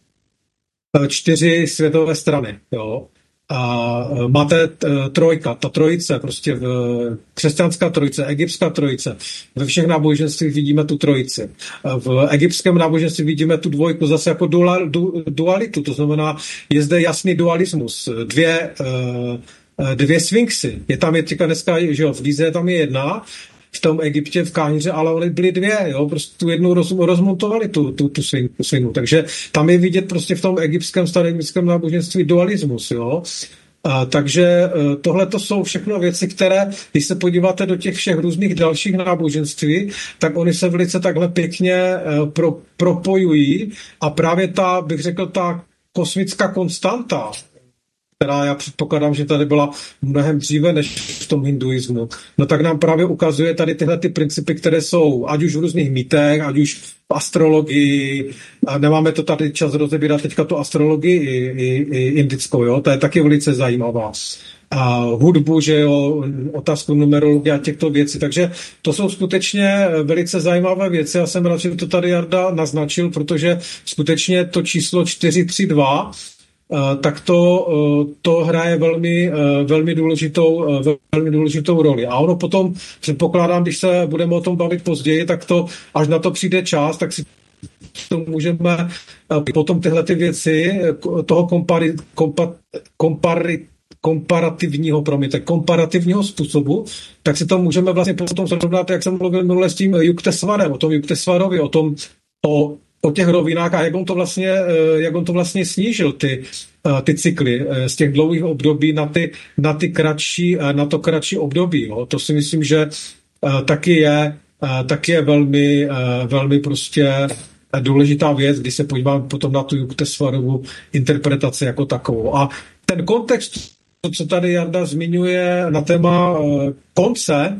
Speaker 4: uh, čtyři světové strany, jo. A máte trojka, ta trojice, prostě v, křesťanská trojice, egyptská trojice. Ve všech náboženstvích vidíme tu trojici. V egyptském náboženství vidíme tu dvojku zase jako dual, du, dualitu, to znamená, je zde jasný dualismus. Dvě, dvě sfinxy. Je tam je teďka dneska, že jo, v Gize tam je jedna, v tom Egyptě, v Káhiře, ale oni byly dvě, jo, prostě tu jednou roz, rozmontovali tu, tu, tu svinu. Takže tam je vidět prostě v tom egyptském, staroegyptském náboženství dualismus, jo. A, takže tohle to jsou všechno věci, které, když se podíváte do těch všech různých dalších náboženství, tak oni se velice takhle pěkně pro, propojují a právě ta, bych řekl, ta kosmická konstanta, která já předpokládám, že tady byla mnohem dříve než v tom hinduismu, no tak nám právě ukazuje tady tyhle ty principy, které jsou ať už v různých mýtech, ať už v astrologii, a nemáme to tady čas rozebírat teďka tu astrologii i, i, i indickou, jo, to je taky velice zajímavá. A hudbu, že jo, otázku numerologie a těchto věcí, takže to jsou skutečně velice zajímavé věci. Já jsem rád, že to tady Jarda naznačil, protože skutečně to číslo čtyři tři dva Uh, tak to, uh, to hraje velmi, uh, velmi, důležitou, uh, velmi důležitou roli. A ono potom, předpokládám, když se budeme o tom bavit později, tak to, až na to přijde čas, tak si to můžeme uh, potom tyhle ty věci toho kompari, kompa, kompari, komparativního, promiňte, komparativního způsobu, tak si to můžeme vlastně potom srovnat, jak jsem mluvil minule s tím Yuktesvarem, o tom Yuktesvarovi, o tom, o o těch rovinách a jak on to vlastně, jak on to vlastně snížil ty, ty cykly z těch dlouhých období na ty, na ty kratší, na to kratší období. Jo. To si myslím, že taky je, taky je velmi, velmi prostě důležitá věc, když se podíváme potom na tu Yuktesvarovu interpretaci jako takovou. A ten kontext, to, co tady Jarda zmiňuje na téma konce,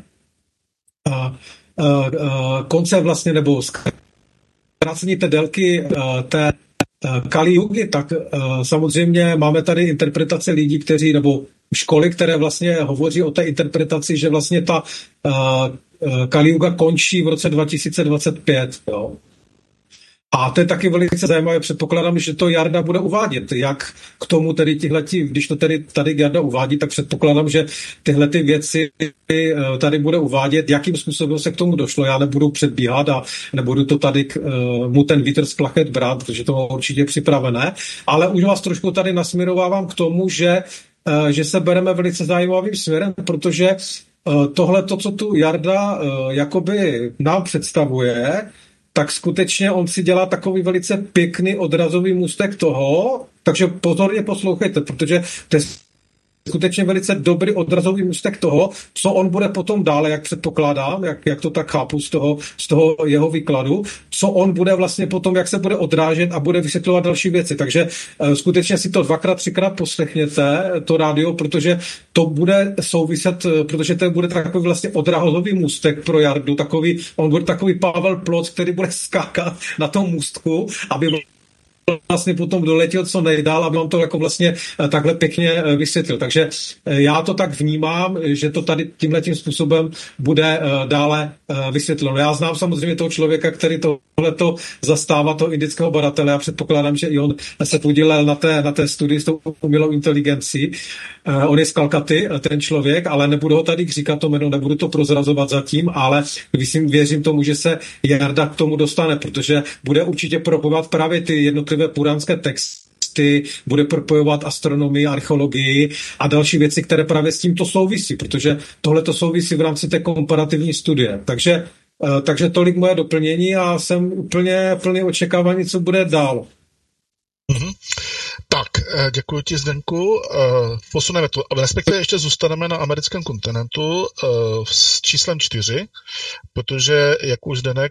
Speaker 4: konce vlastně, nebo zkrácení té délky té Kali Yugy, tak samozřejmě máme tady interpretace lidí, kteří, nebo školy, které vlastně hovoří o té interpretaci, že vlastně ta Kali Yuga končí v roce dva tisíce dvacet pět. Jo. A to je taky velice zajímavé, předpokládám, že to Jarda bude uvádět, jak k tomu tedy tihleti, když to tedy tady Jarda uvádí, tak předpokládám, že tyhle ty věci tady bude uvádět, jakým způsobem se k tomu došlo. Já nebudu předbíhat a nebudu to tady k, uh, mu ten vítr z plachet brát, protože to mám určitě připravené, ale už vás trošku tady nasměrovávám k tomu, že, uh, že se bereme velice zajímavým směrem, protože uh, tohle, to, co tu Jarda uh, jakoby nám představuje, tak skutečně on si dělá takový velice pěkný odrazový můstek toho, takže pozorně poslouchejte, protože to je skutečně velice dobrý odrazový můstek toho, co on bude potom dále, jak předpokládám, jak, jak to tak chápu z toho, z toho jeho výkladu, co on bude vlastně potom, jak se bude odrážet a bude vysvětlovat další věci. Takže uh, skutečně si to dvakrát, třikrát poslechněte, to rádio, protože to bude souviset, protože to bude takový vlastně odrazový můstek pro Jardu, takový, on bude takový Pavel Ploc, který bude skákat na tom můstku, aby vlastně potom doletěl co nejdál, aby on to jako vlastně takhle pěkně vysvětlil. Takže já to tak vnímám, že to tady tímhletím způsobem bude dále vysvětleno. Já znám samozřejmě toho člověka, který tohleto zastává, toho indického badatele. Já předpokládám, že i on se podílel na té, na té studii s tou umělou inteligencí. On je z Kalkaty, ten člověk, ale nebudu ho tady říkat to jméno, nebudu to prozrazovat zatím, ale myslím, věřím tomu, že se Jarda k tomu dostane, protože bude určitě propojovat právě ty jednotlivé puránské texty, bude propojovat astronomii, archeologii a další věci, které právě s tímto souvisí, protože tohle to souvisí v rámci té komparativní studie. Takže, takže tolik moje doplnění a jsem úplně plný očekávání, co bude dál.
Speaker 5: Mm-hmm. Tak, děkuji ti, Zdenku. Posuneme to, respektive ještě zůstaneme na americkém kontinentu s číslem čtyři, protože, jak už Zdenek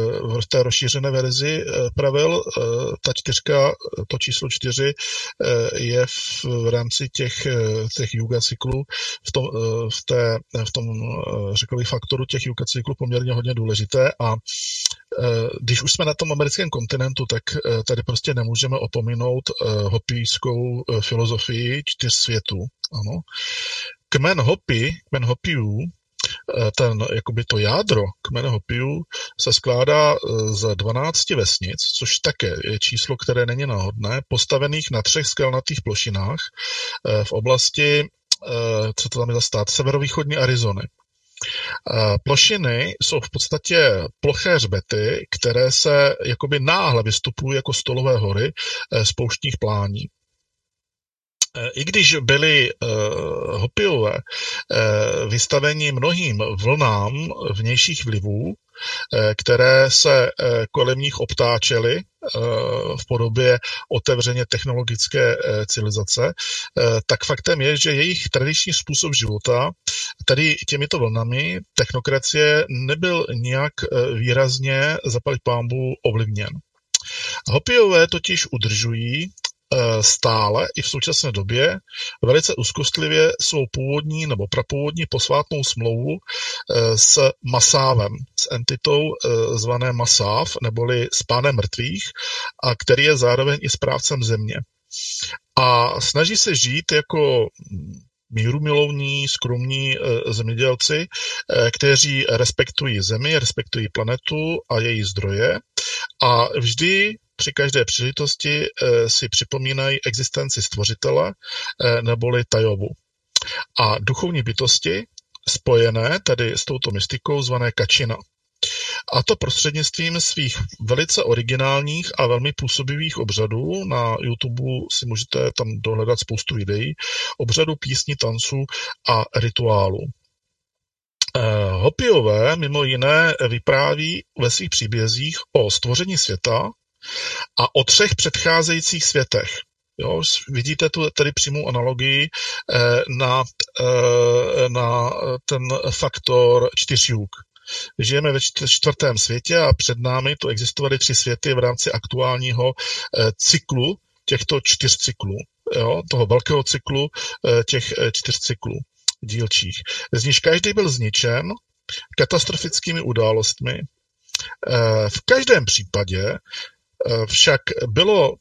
Speaker 5: v té rozšířené verzi pravil, ta čtyřka, to číslo čtyři je v rámci těch, těch yuga cyklů, v tom, v, té, v tom, řekl bych, faktoru těch yuga cyklů poměrně hodně důležité a když už jsme na tom americkém kontinentu, tak tady prostě nemůžeme opominout hopijskou filozofii čtyř světů. Ano. kmen Hopi, kmen Hopiů, ten, jakoby to jádro kmene Hopiů se skládá z dvanácti vesnic, což také je číslo, které není náhodné, postavených na třech skalnatých plošinách v oblasti, co to tam je za stát, severovýchodní Arizony. Plošiny jsou v podstatě ploché hřbety, které se jakoby náhle vystupují jako stolové hory z pouštních plání. I když byli uh, Hopiové uh, vystaveni mnohým vlnám vnějších vlivů, uh, které se uh, kolem nich obtáčely uh, v podobě otevřeně technologické uh, civilizace, uh, tak faktem je, že jejich tradiční způsob života tady těmito vlnami technokracie nebyl nijak uh, výrazně zaplať pánbů ovlivněn. Hopiové totiž udržují stále i v současné době velice úzkostlivě svou původní nebo prapůvodní posvátnou smlouvu s Masávem, s entitou zvané Masáv, neboli s pánem mrtvých, a který je zároveň i správcem země. A snaží se žít jako mírumilovní, skromní zemědělci, kteří respektují zemi, respektují planetu a její zdroje a vždy při každé příležitosti si připomínají existenci stvořitele neboli Tajovu. A duchovní bytosti spojené tedy s touto mystikou zvané Kačina. A to prostřednictvím svých velice originálních a velmi působivých obřadů. Na YouTube si můžete tam dohledat spoustu videí. Obřadů, písní, tanců a rituálů. Hopiové mimo jiné vypráví ve svých příbězích o stvoření světa a o třech předcházejících světech. Jo, vidíte tu tady přímou analogii na, na ten faktor čtyřjůk. Žijeme ve čtvrtém světě a před námi tu existovaly tři světy v rámci aktuálního cyklu těchto čtyř cyklů. Jo, toho velkého cyklu těch čtyř cyklů dílčích. Z níž každý byl zničen katastrofickými událostmi. V každém případě však bylo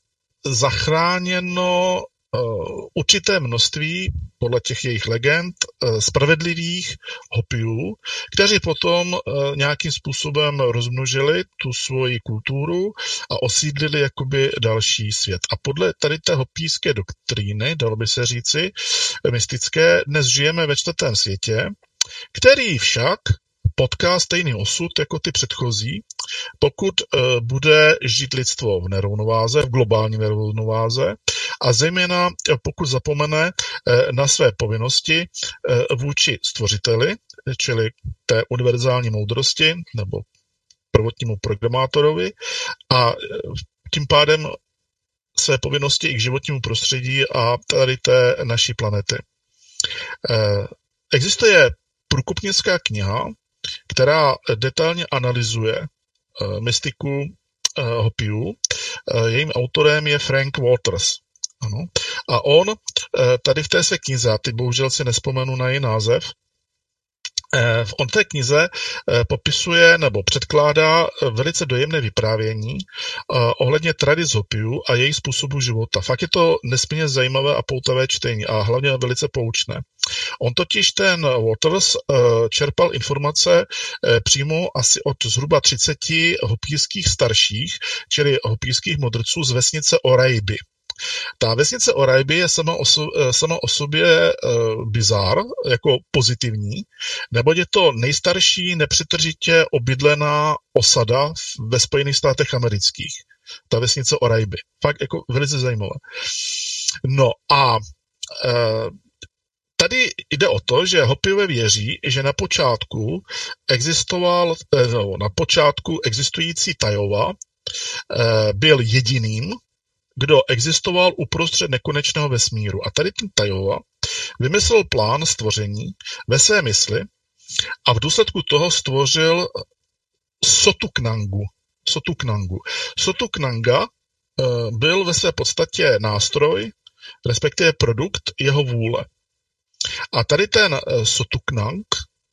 Speaker 5: zachráněno určité množství, podle těch jejich legend, spravedlivých Hopiů, kteří potom nějakým způsobem rozmnožili tu svoji kulturu a osídlili jakoby další svět. A podle tady té hopijské doktríny, dalo by se říci, mystické, dnes žijeme ve čtvrtém světě, který však potká stejný osud jako ty předchozí, pokud uh, bude žít lidstvo v nerovnováze, v globální nerovnováze a zejména pokud zapomene uh, na své povinnosti uh, vůči stvořiteli, čili té univerzální moudrosti nebo prvotnímu programátorovi a uh, tím pádem své povinnosti i k životnímu prostředí a tady té naší planety. Uh, existuje průkopnická kniha, která detailně analyzuje uh, mystiku uh, Hopiů. Uh, jejím autorem je Frank Waters. Ano. A on uh, tady v té své knize, a teď bohužel si nespomenu na její název, uh, on v té knize uh, popisuje nebo předkládá velice dojemné vyprávění uh, ohledně tradic Hopiů a jejich způsobu života. Fakt je to nesmírně zajímavé a poutavé čtení a hlavně velice poučné. On totiž ten Waters uh, čerpal informace uh, přímo asi od zhruba třiceti hopijských starších, čili hopijských modrců z vesnice Oraibi. Ta vesnice Oraibi je sama o, so, sama o sobě uh, bizár, jako pozitivní, neboť je to nejstarší nepřetržitě obydlená osada ve Spojených státech amerických. Ta vesnice Oraibi. Fakt jako velice zajímavé. No a uh, tady jde o to, že Hopiové věří, že na počátku existoval, no, na počátku existující Tajova byl jediným, kdo existoval uprostřed nekonečného vesmíru. A tady ten Tajova vymyslel plán stvoření ve své mysli a v důsledku toho stvořil Sotuknangu. Sotuknangu. Sotuknanga byl ve své podstatě nástroj, respektive produkt jeho vůle. A tady ten Sotuknang,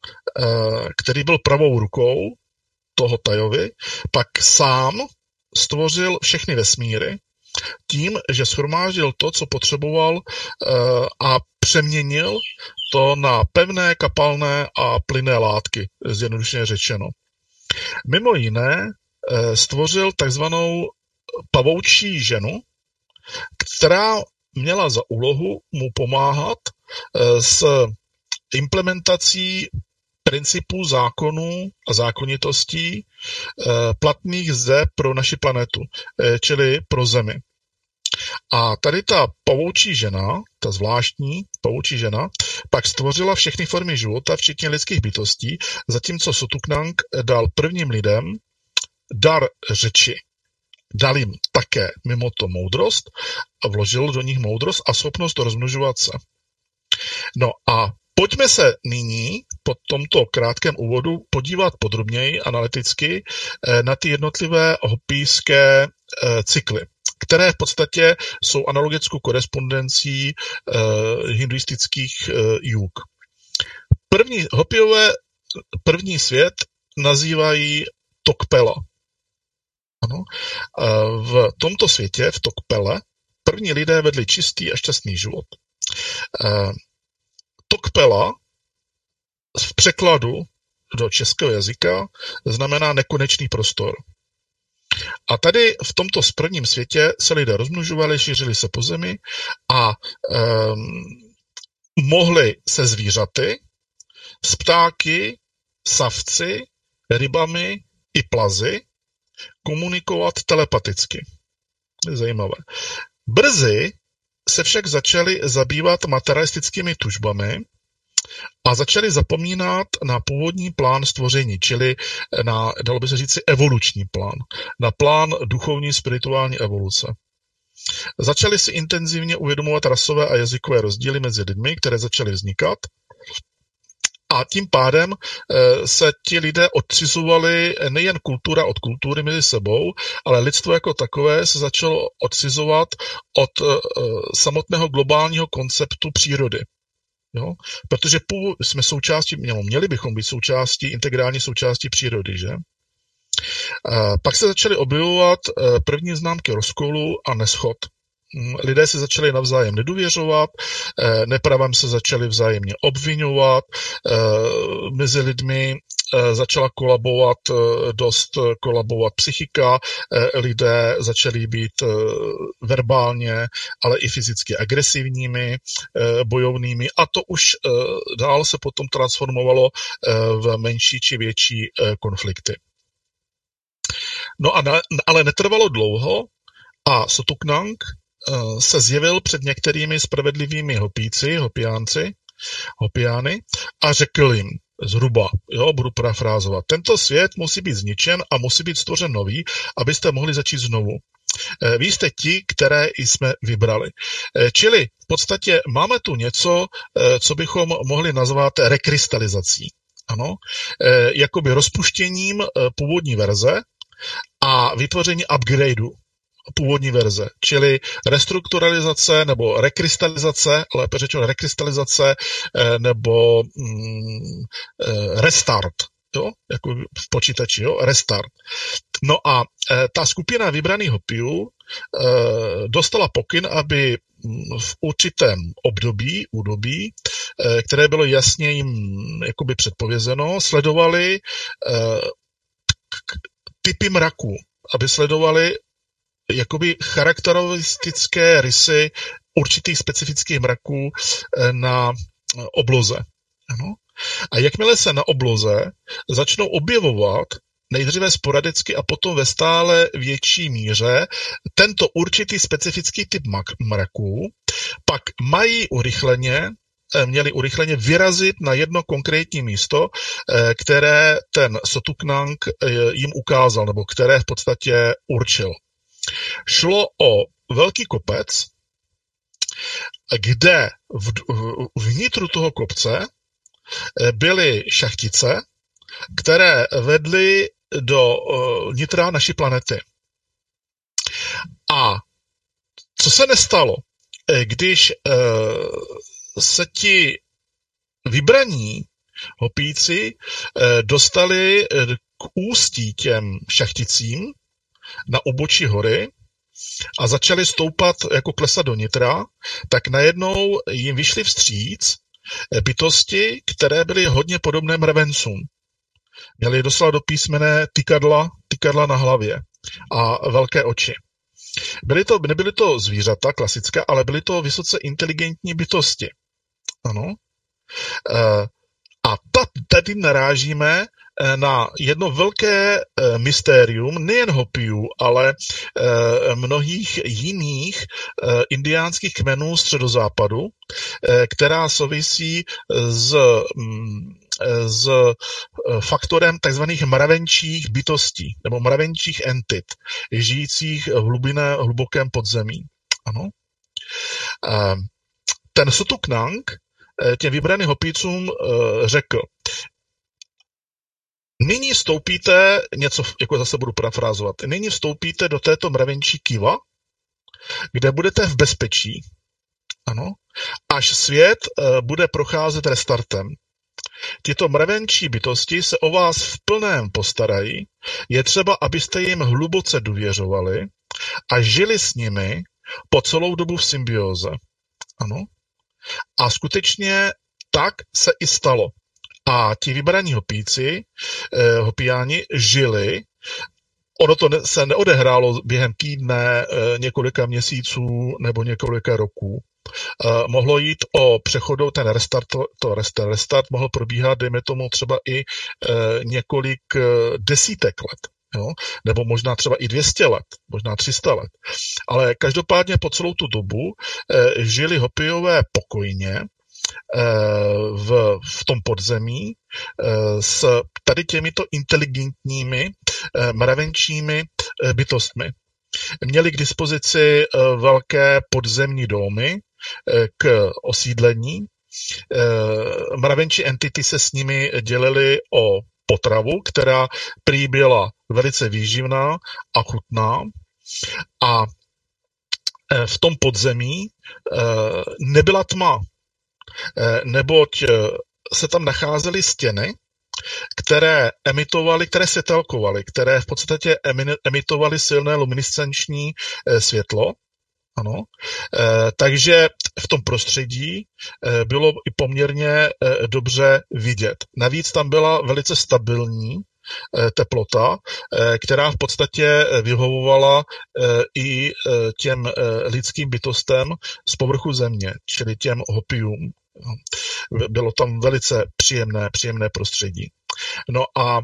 Speaker 5: který byl pravou rukou toho Tajovi, pak sám stvořil všechny vesmíry tím, že shromáždil to, co potřeboval a přeměnil to na pevné, kapalné a plynné látky, zjednodušeně řečeno. Mimo jiné stvořil takzvanou pavoučí ženu, která měla za úlohu mu pomáhat s implementací principů zákonů a zákonitostí platných zde pro naši planetu, čili pro Zemi. A tady ta pavoučí žena, ta zvláštní pavoučí žena, pak stvořila všechny formy života, včetně lidských bytostí, zatímco Sotuknang dal prvním lidem dar řeči. Dal jim také mimo to moudrost a vložil do nich moudrost a schopnost rozmnožovat se. No a pojďme se nyní po tomto krátkém úvodu podívat podrobněji, analyticky na ty jednotlivé hopijské cykly, které v podstatě jsou analogickou korespondencí hinduistických jug. První hopijové první svět nazývají Tokpela. Ano. V tomto světě, v Tokpele, první lidé vedli čistý a šťastný život. Tokpela v překladu do českého jazyka znamená nekonečný prostor. A tady v tomto prvním světě se lidé rozmnožovali, šířili se po zemi a um, mohli se zvířaty, s ptáky, savci, rybami i plazy komunikovat telepaticky. Je zajímavé. Brzy se však začali zabývat materialistickými tužbami a začali zapomínat na původní plán stvoření, čili na, dalo by se říci, evoluční plán, na plán duchovní spirituální evoluce. Začali si intenzivně uvědomovat rasové a jazykové rozdíly mezi lidmi, které začaly vznikat, a tím pádem se ti lidé odcizovali nejen kultura od kultury mezi sebou, ale lidstvo jako takové se začalo odcizovat od samotného globálního konceptu přírody. Jo? Protože jsme součástí, měli bychom být součástí, integrální součástí přírody, že? Pak se začaly objevovat první známky rozkolu a neschod. Lidé se začali navzájem nedůvěřovat, nepravem se začali vzájemně obvinovat, mezi lidmi začala kolabovat, dost kolabovat psychika, lidé začali být verbálně, ale i fyzicky agresivními, bojovnými a to už dál se potom transformovalo v menší či větší konflikty. No a na, ale netrvalo dlouho a Sotuknang se zjevil před některými spravedlivými hopíci, hopiánci, hopiány a řekl jim zhruba, jo, budu parafrázovat, tento svět musí být zničen a musí být stvořen nový, abyste mohli začít znovu. Vy jste ti, které jsme vybrali. Čili v podstatě máme tu něco, co bychom mohli nazvat rekrystalizací. Ano, jakoby rozpuštěním původní verze a vytvoření upgradeu původní verze, čili restrukturalizace nebo rekrystalizace, lépe řečeno rekrystalizace nebo mm, restart, jo, jako v počítači, jo, restart. No a ta skupina vybraných hopiů dostala pokyn, aby v určitém období, údobí, které bylo jasně jim jakoby předpovězeno, sledovali typy mraků, aby sledovali jakoby charakteristické rysy určitých specifických mraků na obloze. Ano. A jakmile se na obloze začnou objevovat nejdříve sporadicky a potom ve stále větší míře tento určitý specifický typ mraků, pak mají urychleně, měli urychleně vyrazit na jedno konkrétní místo, které ten Sotuknang jim ukázal, nebo které v podstatě určil. Šlo o velký kopec, kde v, v vnitru toho kopce byly šachtice, které vedly do nitra naší planety. A co se nestalo, když se ti vybraní hopíci dostali k ústí těm šachticím na ubočí hory, a začali stoupat jako klesat do nitra, tak najednou jim vyšli vstříc bytosti, které byly hodně podobné mravencům. Měli doslova do písmene tykadla, tykadla na hlavě a velké oči. Byly to, nebyly to zvířata klasické, ale byly to vysoce inteligentní bytosti. Ano. A tady narážíme na jedno velké mystérium nejen Hopiů, ale mnohých jiných indiánských kmenů středozápadu, která souvisí s, s faktorem takzvaných mravenčích bytostí nebo mravenčích entit, žijících v hlubiné, hlubokém podzemí. Ano. Ten Sutuknang těm vybraným Hopícům řekl: nyní vstoupíte, něco, jako zase budu parafrázovat, nyní vstoupíte do této mravenčí kiva, kde budete v bezpečí, ano, až svět bude procházet restartem. Tyto mravenčí bytosti se o vás v plném postarají, je třeba, abyste jim hluboce důvěřovali a žili s nimi po celou dobu v symbióze. Ano. A skutečně tak se i stalo. A ti vybraní hopíci, eh, hopiáni, žili. Ono to ne, se neodehrálo během týdne, eh, několika měsíců nebo několika roků. Eh, mohlo jít o přechodu, ten restart, to restart, restart mohl probíhat, dejme tomu třeba i eh, několik eh, desítek let. Jo? Nebo možná třeba i dvě stě let, možná tři sta let. Ale každopádně po celou tu dobu eh, žili Hopiové pokojně eh, v, v tom podzemí eh, s tady těmito inteligentními eh, mravenčími eh, bytostmi. Měli k dispozici eh, velké podzemní domy eh, k osídlení. Eh, mravenčí entity se s nimi dělily o potravu, která prý byla velice výživná a chutná. A v tom podzemí nebyla tma, neboť se tam nacházely stěny, které emitovaly, které světelkovaly, které v podstatě emitovaly silné luminescenční světlo. Ano. E, takže v tom prostředí e, bylo i poměrně e, dobře vidět. Navíc tam byla velice stabilní e, teplota, e, která v podstatě vyhovovala e, i e, těm e, lidským bytostem z povrchu země, čili těm Hopiům. Bylo tam velice příjemné, příjemné prostředí. No a e,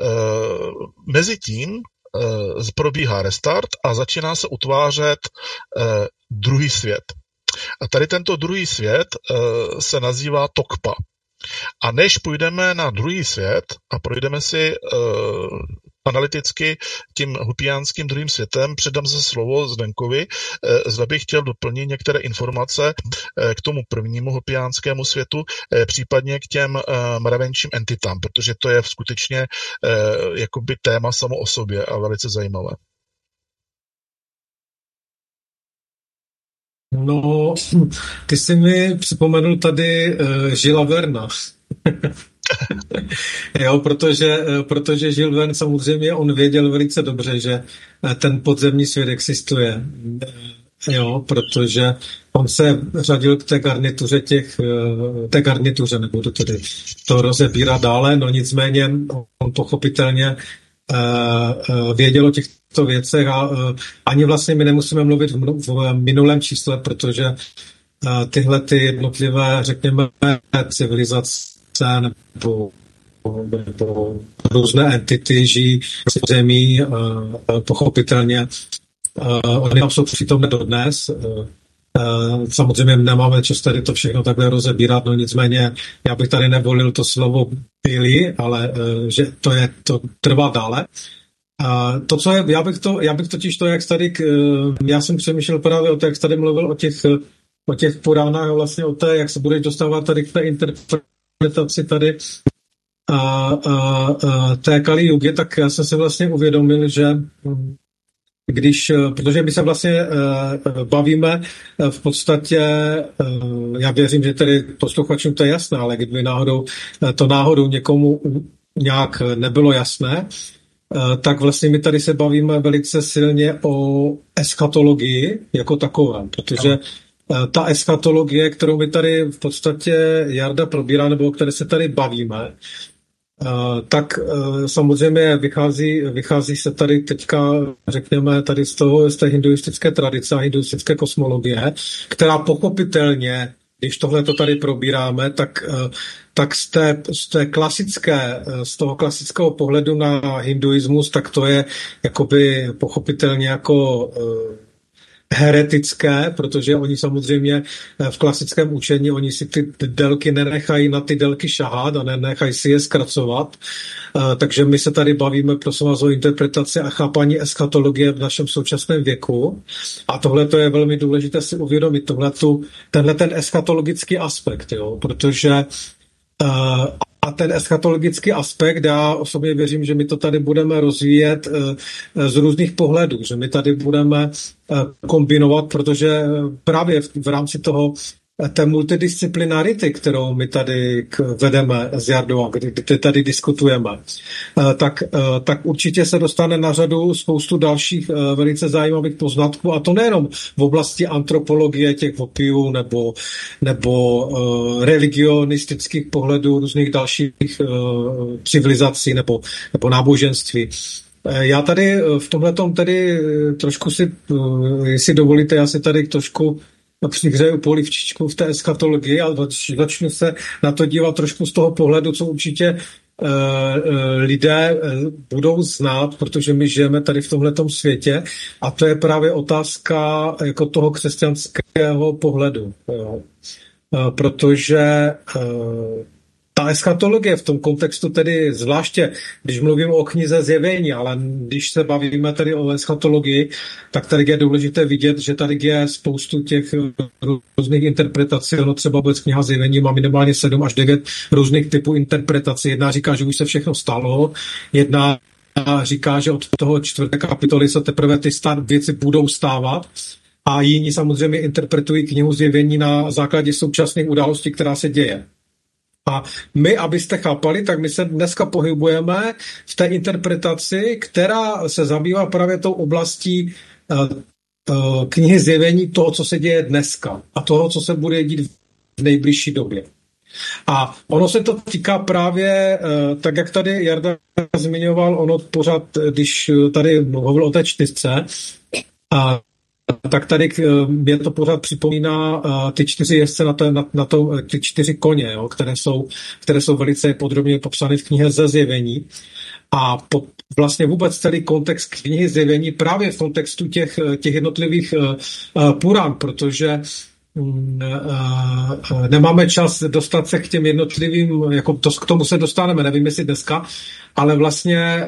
Speaker 5: mezi tím probíhá restart a začíná se utvářet eh, druhý svět. A tady tento druhý svět eh, se nazývá Tokpa. A než půjdeme na druhý svět a projdeme si eh, analyticky tím hopiánským druhým světem, předám se slovo Zdenkovi, eh, zda bych chtěl doplnit některé informace eh, k tomu prvnímu hopiánskému světu, eh, případně k těm eh, mravenčím entitám, protože to je skutečně eh, jakoby téma samo o sobě a velice zajímavé.
Speaker 4: No, ty jsi mi připomenul tady uh, Žila Verna. Jo, protože, protože Žil Verne samozřejmě on věděl velice dobře, že ten podzemní svět existuje. Jo, protože on se řadil k té garnituře těch, té garnituře, nebudu tedy to rozebírat dále, no nicméně on pochopitelně uh, věděl o těchto věcech a uh, ani vlastně my nemusíme mluvit v, v minulém čísle, protože uh, tyhle ty jednotlivé, řekněme, civilizace nebo, nebo různé entity žijí v zemí, uh, pochopitelně. Uh, oni tam jsou přítomné dodnes. Uh, uh, samozřejmě nemáme čas tady to všechno takhle rozebírat, no nicméně já bych tady nevolil to slovo byli, ale uh, že to je, to trvá dále. Uh, to, co je, já bych to, já bych totiž to, jak tady, uh, já jsem přemýšlel právě o to, jak tady mluvil o těch, o těch Puránách a vlastně o té, jak se budeš dostávat tady k té interpretaci tady a, a, a té Kali Yugy, tak já jsem si vlastně uvědomil, že když, protože my se vlastně uh, bavíme uh, v podstatě, uh, já věřím, že tedy posluchačům to je jasné, ale kdyby náhodou uh, to náhodou někomu nějak nebylo jasné, tak vlastně my tady se bavíme velice silně o eschatologii jako takové, protože ta eschatologie, kterou my tady v podstatě Jarda probírá, nebo o které se tady bavíme, tak samozřejmě vychází, vychází se tady teďka, řekněme, tady z toho, z té hinduistické tradice a hinduistické kosmologie, která pochopitelně, když tohle to tady probíráme, tak, tak z té, z té klasické, z toho klasického pohledu na hinduismus, tak to je jakoby pochopitelně jako heretické, protože oni samozřejmě v klasickém učení, oni si ty délky nenechají na ty délky šahat a nenechají si je zkracovat. Takže my se tady bavíme prosím vás o interpretaci a chápání eschatologie v našem současném věku. A tohle to je velmi důležité si uvědomit, tohletu, tenhle ten eschatologický aspekt, jo, protože uh, a ten eschatologický aspekt, já osobně věřím, že my to tady budeme rozvíjet z různých pohledů, že my tady budeme kombinovat, protože právě v rámci toho té multidisciplinarity, kterou my tady vedeme s Jardou, kdy tady diskutujeme, tak, tak určitě se dostane na řadu spoustu dalších velice zajímavých poznatků, a to nejenom v oblasti antropologie těch opiů nebo, nebo uh, religionistických pohledů různých dalších uh, civilizací nebo, nebo náboženství. Já tady v tomhletom tedy trošku si, jestli dovolíte, já si tady trošku přihřeju polivčičku v té eschatologii a začnu se na to dívat trošku z toho pohledu, co určitě uh, lidé budou znát, protože my žijeme tady v tomhletom světě, a to je právě otázka jako toho křesťanského pohledu. Jo. Uh, protože uh, ta eschatologie v tom kontextu tedy zvláště, když mluvím o knize Zjevení, ale když se bavíme tady o eschatologii, tak tady je důležité vidět, že tady je spoustu těch různých interpretací. Ono třeba vůbec kniha Zjevení má minimálně sedm až devět různých typů interpretací. Jedna říká, že už se všechno stalo, jedna říká, že od toho čtvrté kapitoly se teprve ty věci budou stávat, a jiní samozřejmě interpretují knihu Zjevení na základě současných událostí, která se děje. A my, abyste chápali, tak my se dneska pohybujeme v té interpretaci, která se zabývá právě tou oblastí uh, uh, knihy Zjevení, toho, co se děje dneska a toho, co se bude dít v nejbližší době. A ono se to týká právě, uh, tak jak tady Jarda zmiňoval, ono pořád, když tady mluvil o té čtyřce, a tak tady mě to pořád připomíná uh, ty čtyři jezdce na, to, na, na to, ty čtyři koně, jo, které, jsou, které jsou velice podrobně popsány v knize ze Zjevení. A po, vlastně vůbec celý kontext knihy Zjevení právě v kontextu těch, těch jednotlivých uh, uh, Purán, protože um, uh, nemáme čas dostat se k těm jednotlivým, jako to, k tomu se dostaneme, nevím jestli dneska, ale vlastně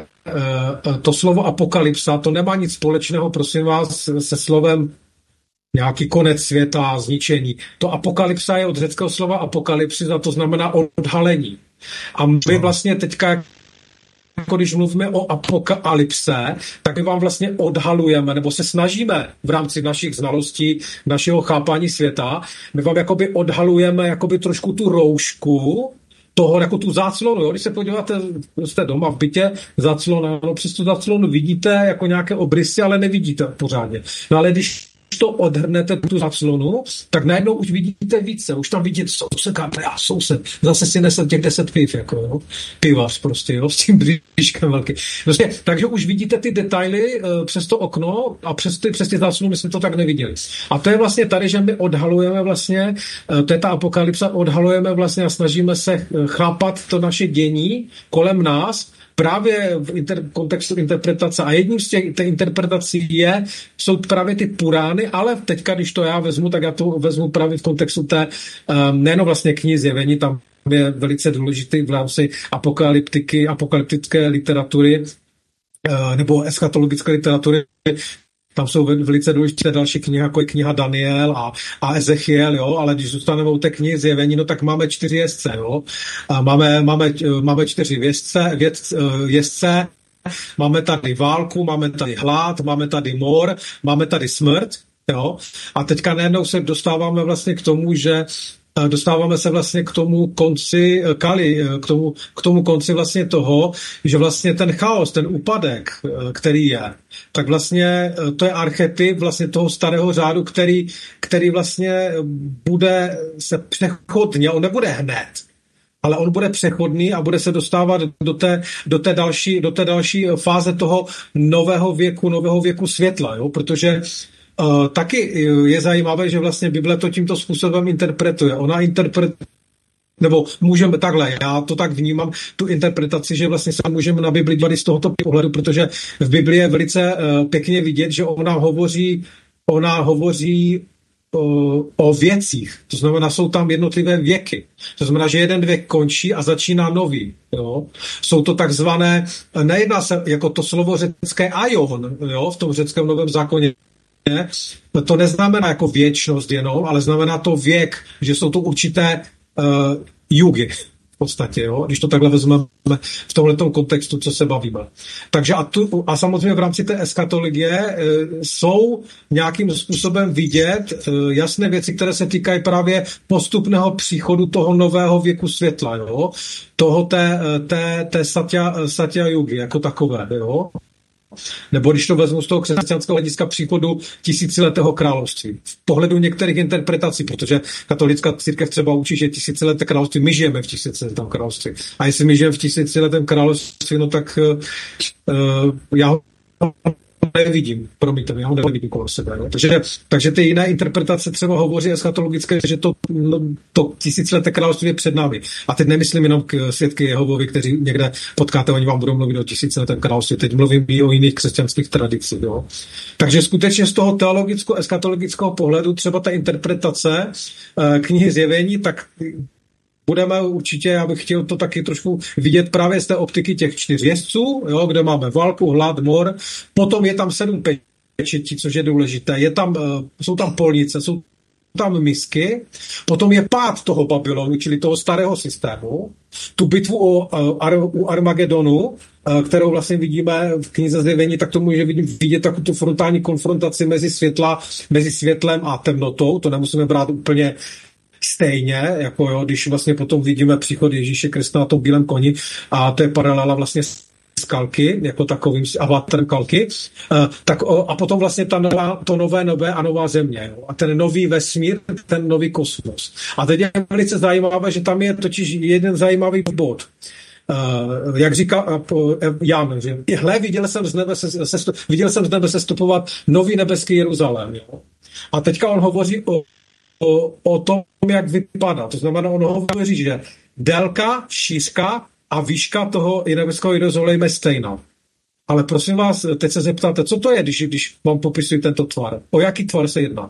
Speaker 4: to slovo apokalypsa, to nemá nic společného, prosím vás, se slovem nějaký konec světa, zničení. To apokalypsa je od řeckého slova apokalypsis, a to znamená odhalení. A my vlastně teďka, jako když mluvíme o apokalypse, tak my vám vlastně odhalujeme, nebo se snažíme v rámci našich znalostí, našeho chápání světa, my vám jakoby odhalujeme jakoby trošku tu roušku toho, jako tu záclonu, jo? Když se podíváte, jste doma v bytě, záclona, no přes tu záclonu vidíte jako nějaké obrysy, ale nevidíte pořádně. No ale když to odhrnete tu záclonu, tak najednou už vidíte více, už tam vidíte soused, a soused, zase si nese těch deset piv, jako jo, pivař prostě, jo, s tím bříškem velký. Prostě, takže už vidíte ty detaily uh, přes to okno a přes ty, přes ty záclonu my jsme to tak neviděli. A to je vlastně tady, že my odhalujeme vlastně, uh, to je ta apokalypsa, odhalujeme vlastně a snažíme se chápat to naše dění kolem nás, právě v inter, kontextu interpretace. A jedním z těch interpretací je, jsou právě ty Purány, ale teďka, když to já vezmu, tak já to vezmu právě v kontextu té, um, nejenom vlastně knihy Zjevení, tam je velice důležitý v rámci apokalyptiky, apokalyptické literatury, uh, nebo eschatologické literatury. Tam jsou velice důležité další knihy, jako je kniha Daniel a, a Ezechiel, jo, ale když zůstaneme u té knihy Zjevení, no tak máme čtyři jezdce, jo. A máme, máme, máme čtyři vězce, věc, jezdce, máme tady válku, máme tady hlad, máme tady mor, máme tady smrt, jo. A teďka najednou se dostáváme vlastně k tomu, že dostáváme se vlastně k tomu konci Kali, k tomu, k tomu konci vlastně toho, že vlastně ten chaos, ten úpadek, který je, tak vlastně to je archetyp vlastně toho starého řádu, který, který vlastně bude se přechodně, on nebude hned, ale on bude přechodný a bude se dostávat do té, do té, další, do té další fáze toho nového věku, nového věku světla, jo? Protože uh, taky je zajímavé, že vlastně Bible to tímto způsobem interpretuje. Ona interpretuje, nebo můžeme takhle, já to tak vnímám, tu interpretaci, že vlastně se můžeme na Bibli dívat z tohoto pohledu, protože v Bibli je velice uh, pěkně vidět, že ona hovoří, ona hovoří O, o věcích. To znamená, jsou tam jednotlivé věky. To znamená, že jeden věk končí a začíná nový. Jo? Jsou to takzvané, nejedná se jako to slovo řecké aion, jo? V tom řeckém Novém zákoně. To neznamená jako věčnost jenom, ale znamená to věk, že jsou to určité uh, jugy. V podstatě, jo? Když to takhle vezmeme v tomhletom kontextu, co se bavíme. Takže a, tu, a samozřejmě v rámci té eskatologie e, jsou nějakým způsobem vidět e, jasné věci, které se týkají právě postupného příchodu toho nového věku světla, jo? Toho té, té, té satya, satya yugy jako takové, jo? Nebo když to vezmu z toho křesťanského hlediska příchodu tisíciletého království. V pohledu některých interpretací, protože katolická církev třeba učí, že tisícileté království, my žijeme v tisíciletém království. A jestli my žijeme v tisíciletém království, no tak uh, já ho nevidím, promiňte mi, já ho nevidím kolem sebe. No. Takže, takže ty jiné interpretace třeba hovoří eschatologické, že to, no, to tisícileté království je před námi. A teď nemyslím jenom k svědky Jehovovi, kteří někde potkáte, oni vám budou mluvit o tisíciletém království. Teď mluvím i o jiných křesťanských tradicích. Jo. Takže skutečně z toho teologicko-eschatologického pohledu třeba ta interpretace eh, knihy Zjevení, tak budeme určitě, já bych chtěl to taky trošku vidět právě z té optiky těch čtyř jezdců, jo, kde máme válku, hlad, mor, potom je tam sedm pečetí, což je důležité, je tam, jsou tam polnice, jsou tam misky, potom je pád toho Babylonu, čili toho starého systému, tu bitvu o, o, u Armagedonu, kterou vlastně vidíme v knize Zjevení, tak to může vidět takovou tu frontální konfrontaci mezi, světla, mezi světlem a temnotou, to nemusíme brát úplně stejně, jako jo, když vlastně potom vidíme příchod Ježíše Krista na tom bílém koni a to je paralela vlastně s Kalky, jako takovým avatarem Kalky, uh, tak, uh, a potom vlastně ta nová, to nové nové a nová země, jo, a ten nový vesmír, ten nový kosmos. A teď je velice zajímavé, že tam je totiž jeden zajímavý bod. Uh, jak říká uh, Jan, že hle, viděl jsem z nebe, se, se, viděl jsem z nebe sestupovat nový nebeský Jeruzalém. Jo. A teďka on hovoří o O, o tom, jak vypadá. To znamená, on hovoří, že délka, šířka a výška toho nebeského Jeruzaléma je stejná. Ale prosím vás, teď se zeptáte, co to je, když, když vám popisuji tento tvar? O jaký tvar se jedná?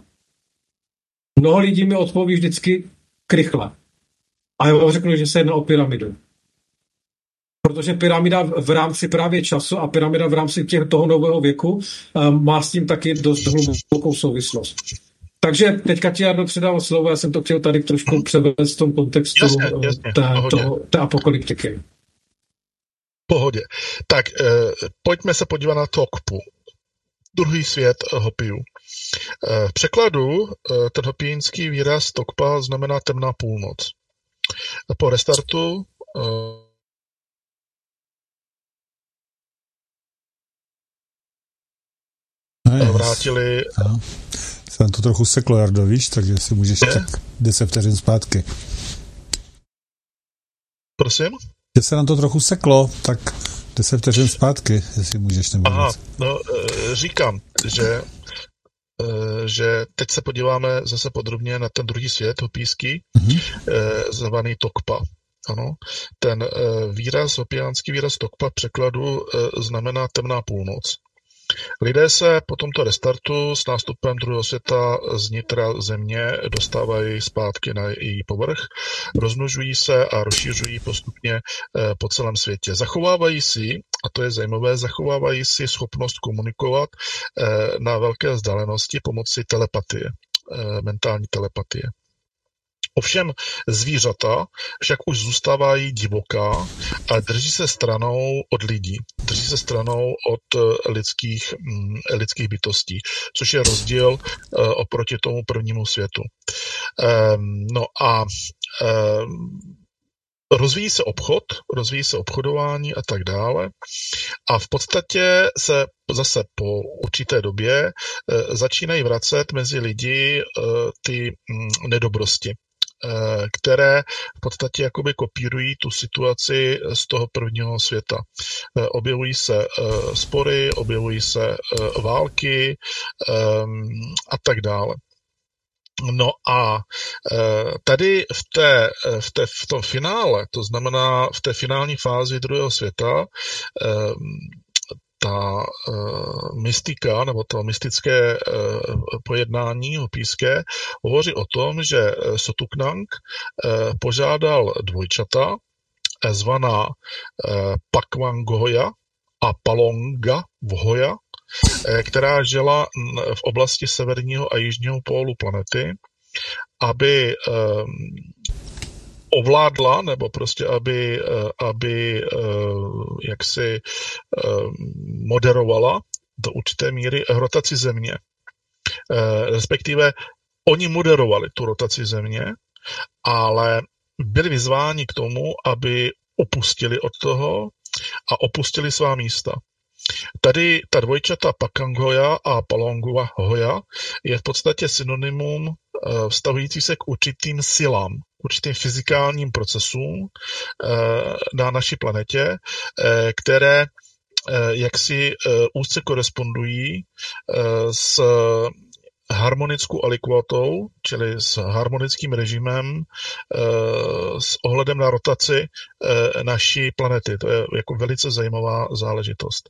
Speaker 4: Mnoho lidí mi odpoví vždycky krychle. A já vám řeknu, že se jedná o pyramidu. Protože pyramida v rámci právě času a pyramida v rámci těch, toho nového věku um, má s tím taky dost hlubokou souvislost. Takže teďka ti já předávám slovo, já jsem to chtěl tady trošku převést v tom kontextu
Speaker 5: jasně, jasně,
Speaker 4: té, toho, té apokalyptiky.
Speaker 5: Pohodě. Tak eh, pojďme se podívat na Tokpu. Druhý svět Hopijů. Eh, v překladu eh, ten hopijínský výraz Tokpa znamená temná půlnoc. Po restartu eh, vrátili...
Speaker 3: No. Jsem to trochu seklo, Jardo, víš, takže si můžeš je? tak deset vteřin zpátky.
Speaker 5: Prosím?
Speaker 3: Že se nám to trochu seklo, tak deset vteřin zpátky, jestli můžeš nebo
Speaker 5: Aha, no, říkám, že, že teď se podíváme zase podrobně na ten druhý svět, hopijský, mm-hmm. zvaný Tokpa. Ano, ten výraz, hopijánský výraz Tokpa v překladu znamená temná půlnoc. Lidé se po tomto restartu s nástupem druhého světa z nitra země dostávají zpátky na její povrch, rozmnožují se a rozšířují postupně po celém světě. Zachovávají si, a to je zajímavé, zachovávají si schopnost komunikovat na velké vzdálenosti pomocí telepatie, mentální telepatie. Ovšem zvířata však už zůstávají divoká a drží se stranou od lidí, drží se stranou od lidských, lidských bytostí, což je rozdíl oproti tomu prvnímu světu. No a rozvíjí se obchod, rozvíjí se obchodování a tak dále. A v podstatě se zase po určité době začínají vracet mezi lidi ty nedobrosti, které v podstatě jakoby kopírují tu situaci z toho prvního světa. Objevují se spory, objevují se války a tak dále. No a tady v, té, v, té, v tom finále, to znamená v té finální fázi druhého světa, ta uh, mystika, nebo to mystické uh, pojednání hopijské, hovoří o tom, že Sotuknang uh, požádal dvojčata, uh, zvaná uh, Pakwangoja a Palonga Vhoja, uh, která žila v oblasti severního a jižního pólu planety, aby uh, ovládla, nebo prostě aby, aby jaksi moderovala do určité míry rotaci Země. Respektive oni moderovali tu rotaci Země, ale byli vyzváni k tomu, aby opustili od toho a opustili svá místa. Tady ta dvojčata Pakwangoja a Palonga Hoja je v podstatě synonymum vztahující se k určitým silám, k určitým fyzikálním procesům na naší planetě, které jaksi úzce korespondují s harmonickou alikvatou, čili s harmonickým režimem s ohledem na rotaci naší planety. To je jako velice zajímavá záležitost.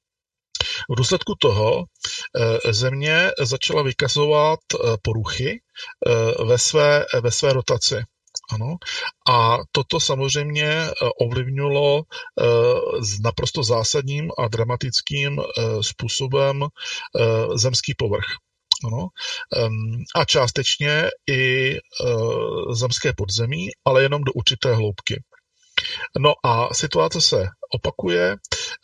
Speaker 5: V důsledku toho Země začala vykazovat poruchy ve své, ve své rotaci. Ano. A toto samozřejmě ovlivnilo naprosto zásadním a dramatickým způsobem zemský povrch. Ano. A částečně i zemské podzemí, ale jenom do určité hloubky. No a situace se opakuje.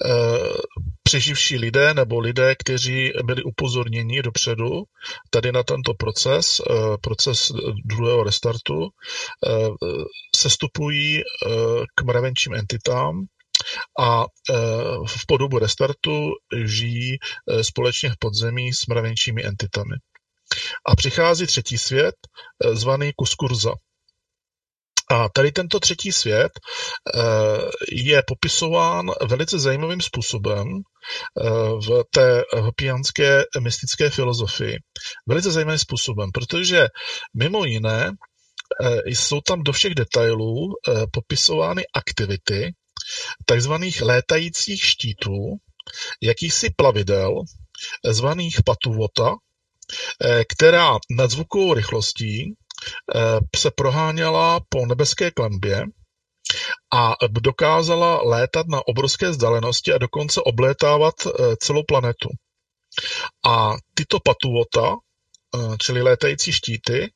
Speaker 5: Přeživší lidé nebo lidé, kteří byli upozorněni dopředu tady na tento proces, proces druhého restartu, sestupují k mravenčím entitám a v podobu restartu žijí společně v podzemí s mravenčími entitami. A přichází třetí svět, zvaný Kuskurza. A tady tento třetí svět je popisován velice zajímavým způsobem v té hopijanské mystické filozofii. Velice zajímavým způsobem, protože mimo jiné jsou tam do všech detailů popisovány aktivity takzvaných létajících štítů, jakýchsi plavidel, zvaných Patuvota, která nadzvukovou rychlostí se proháněla po nebeské klenbě a dokázala létat na obrovské vzdálenosti a dokonce oblétávat celou planetu. A tyto Patuvota, čili létající štíty,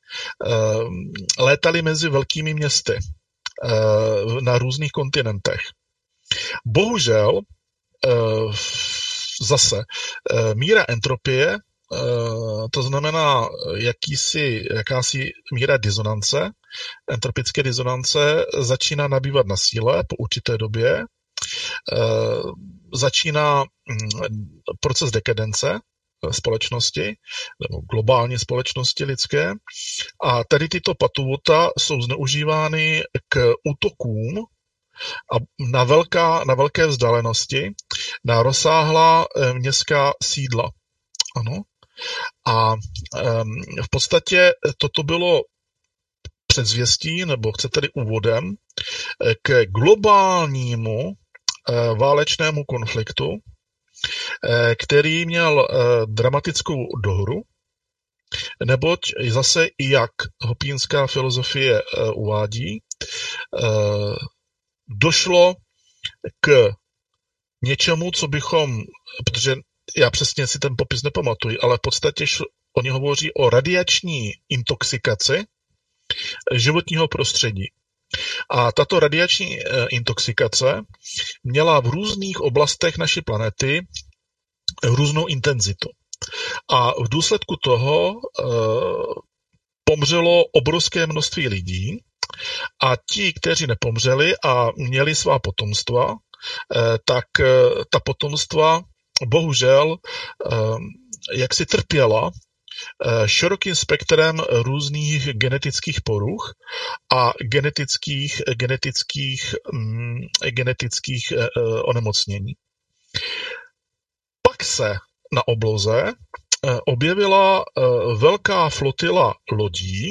Speaker 5: létaly mezi velkými městy na různých kontinentech. Bohužel zase míra entropie, to znamená jakýsi, jakási míra disonance, entropické disonance začíná nabývat na síle po určité době, začíná proces dekadence společnosti, nebo globální společnosti lidské, a tady tyto Patuvota jsou zneužívány k útokům a na, velká, na velké vzdálenosti, na rozsáhlá městská sídla. Ano. A um, v podstatě toto bylo předzvěstí, nebo chcete-li úvodem, k globálnímu uh, válečnému konfliktu, uh, který měl uh, dramatickou dohru, neboť zase i jak hopínská filozofie uh, uvádí, uh, došlo k něčemu, co bychom, protože já přesně si ten popis nepamatuji, ale v podstatě šlo, oni hovoří o radiační intoxikaci životního prostředí. A tato radiační intoxikace měla v různých oblastech naší planety různou intenzitu. A v důsledku toho pomřelo obrovské množství lidí a ti, kteří nepomřeli a měli svá potomstva, tak ta potomstva bohužel jak si trpěla širokým spektrem různých genetických poruch a genetických, genetických, genetických onemocnění. Pak se na obloze objevila velká flotila lodí,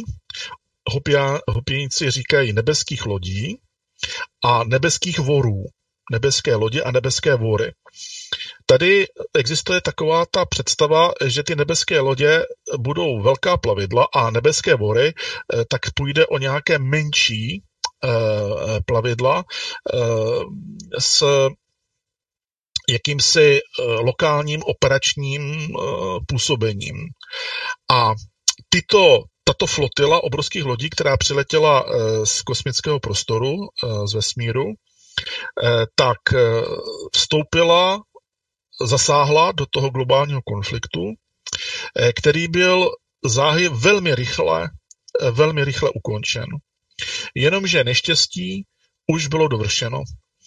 Speaker 5: hopěníci říkají nebeských lodí a nebeských vorů, nebeské lodě a nebeské vory. Tady existuje taková ta představa, že ty nebeské lodě budou velká plavidla a nebeské vory, tak půjde o nějaké menší plavidla s jakýmsi lokálním operačním působením. A tyto, tato flotila obrovských lodí, která přiletěla z kosmického prostoru, z vesmíru, tak vstoupila, zasáhla do toho globálního konfliktu, který byl záhy velmi rychle, velmi rychle ukončen. Jenomže neštěstí už bylo dovršeno.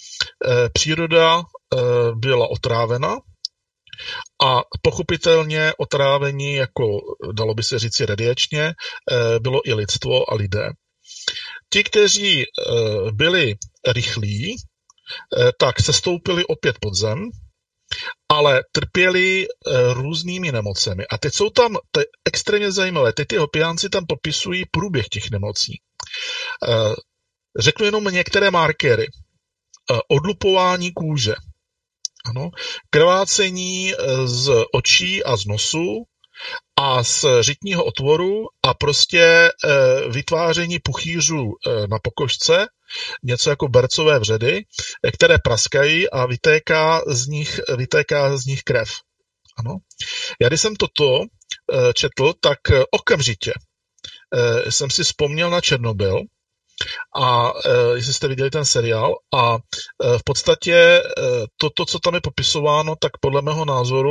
Speaker 5: Příroda byla otrávena a pochopitelně otrávení, jako dalo by se říci radiačně, bylo i lidstvo a lidé. Ti, kteří byli rychlí, tak sestoupili opět pod zem, ale trpěli různými nemocemi. A teď jsou tam te, extrémně zajímavé. Teď ty hopiánci tam popisují průběh těch nemocí. Řeknu jenom některé markéry. Odlupování kůže, ano, krvácení z očí a z nosu a z řitního otvoru a prostě vytváření puchýřů na pokožce, něco jako bercové vředy, které praskají a vytéká z nich, vytéká z nich krev. Ano. Já když jsem toto četl, tak okamžitě jsem si vzpomněl na Černobyl, a e, jestli jste viděli ten seriál, a e, v podstatě e, toto, co tam je popisováno, tak podle mého názoru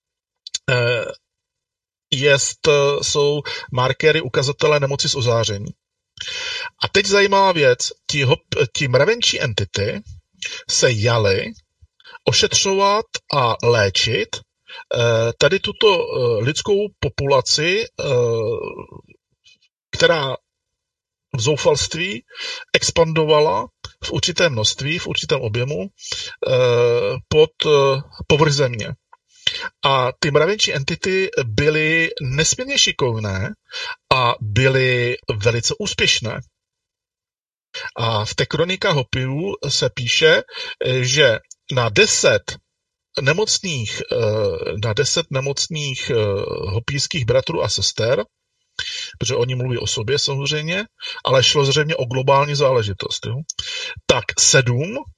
Speaker 5: e, jest, jsou markéry, ukazatele nemoci z ozáření. A teď zajímavá věc, ti, hop, ti mravenčí entity se jaly ošetřovat a léčit e, tady tuto e, lidskou populaci, e, která v zoufalství expandovala v určitém množství, v určitém objemu pod povrch země. A ty mravenčí entity byly nesmírně šikovné a byly velice úspěšné. A v té kronika Hopiů se píše, že na deset nemocných, na deset nemocných hopijských bratrů a sester, protože oni mluví o sobě samozřejmě, ale šlo zřejmě o globální záležitost. Jo? Tak sedm e,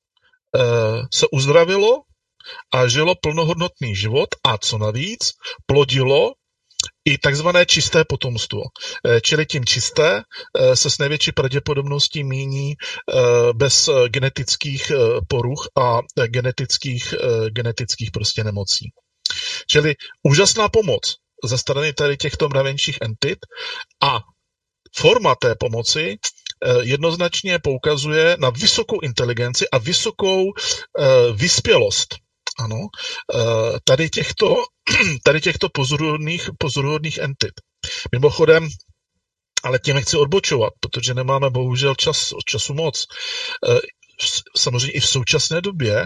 Speaker 5: se uzdravilo a žilo plnohodnotný život a co navíc plodilo i takzvané čisté potomstvo. E, čili tím čisté e, se s největší pravděpodobností míní e, bez genetických e, poruch a e, genetických, e, genetických prostě nemocí. Čili úžasná pomoc ze strany tady těchto mravenčích entit a forma té pomoci jednoznačně poukazuje na vysokou inteligenci a vysokou vyspělost. Ano, tady těchto, tady těchto pozoruhodných, pozoruhodných entit. Mimochodem, ale tím nechci odbočovat, protože nemáme bohužel čas, času moc. Samozřejmě i v současné době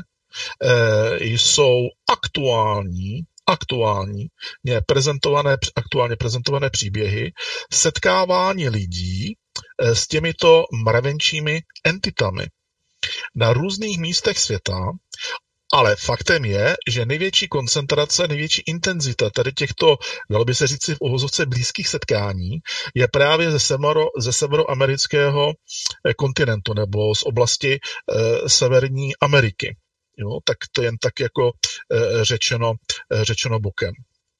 Speaker 5: jsou aktuální aktuální, prezentované, aktuálně prezentované příběhy setkávání lidí s těmito mravenčími entitami na různých místech světa, ale faktem je, že největší koncentrace, největší intenzita tady těchto, dalo by se říci v uvozovce blízkých setkání, je právě ze, severo, ze severoamerického kontinentu nebo z oblasti eh, Severní Ameriky. Jo, tak to jen tak jako e, řečeno, e, řečeno bokem.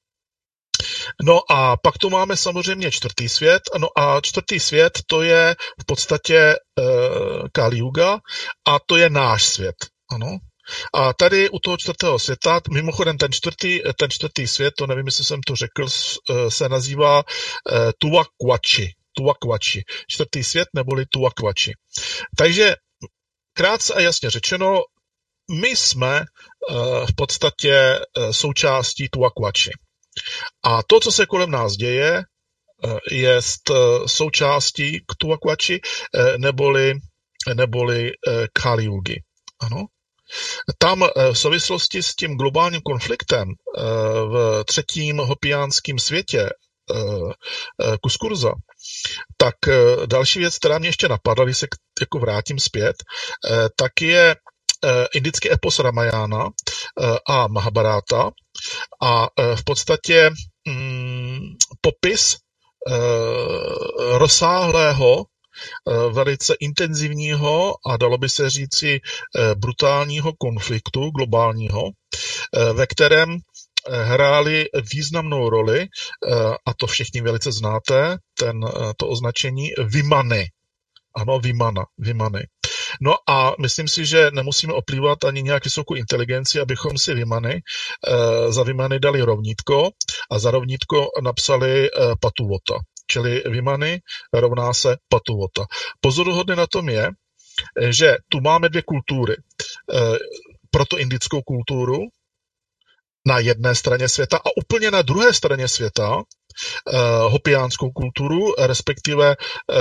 Speaker 5: No a pak tu máme samozřejmě čtvrtý svět. No a čtvrtý svět to je v podstatě e, Kali Yuga a to je náš svět. Ano. A tady u toho čtvrtého světa, mimochodem ten čtvrtý, ten čtvrtý svět, to nevím, jestli jsem to řekl, se nazývá Tuakwachi. Tuakwachi. Čtvrtý svět neboli Tuakwachi. Takže krátce a jasně řečeno, my jsme v podstatě součástí Tuakwachi. A to, co se kolem nás děje, je součástí k Tuakwachi neboli, neboli Kali Yugi. Ano. Tam v souvislosti s tím globálním konfliktem v třetím hopiánském světě Kuskurza, tak další věc, která mě ještě napadla, když se jako vrátím zpět, tak je indický epos Ramayana a Mahabharata a v podstatě mm, popis rozsáhlého, velice intenzivního a dalo by se říci brutálního konfliktu globálního, ve kterém hráli významnou roli, a to všichni velice znáte, ten, to označení Vimany. Ano, Vimana, Vimany. No a myslím si, že nemusíme oplývat ani nějak vysokou inteligenci, abychom si Vimany, za Vimany dali rovnítko a za rovnítko napsali Patuvota. Čili Vimany rovná se Patuvota. Pozoruhodné na tom je, že tu máme dvě kultury. Proto indickou kulturu na jedné straně světa a úplně na druhé straně světa hopiánskou kulturu, respektive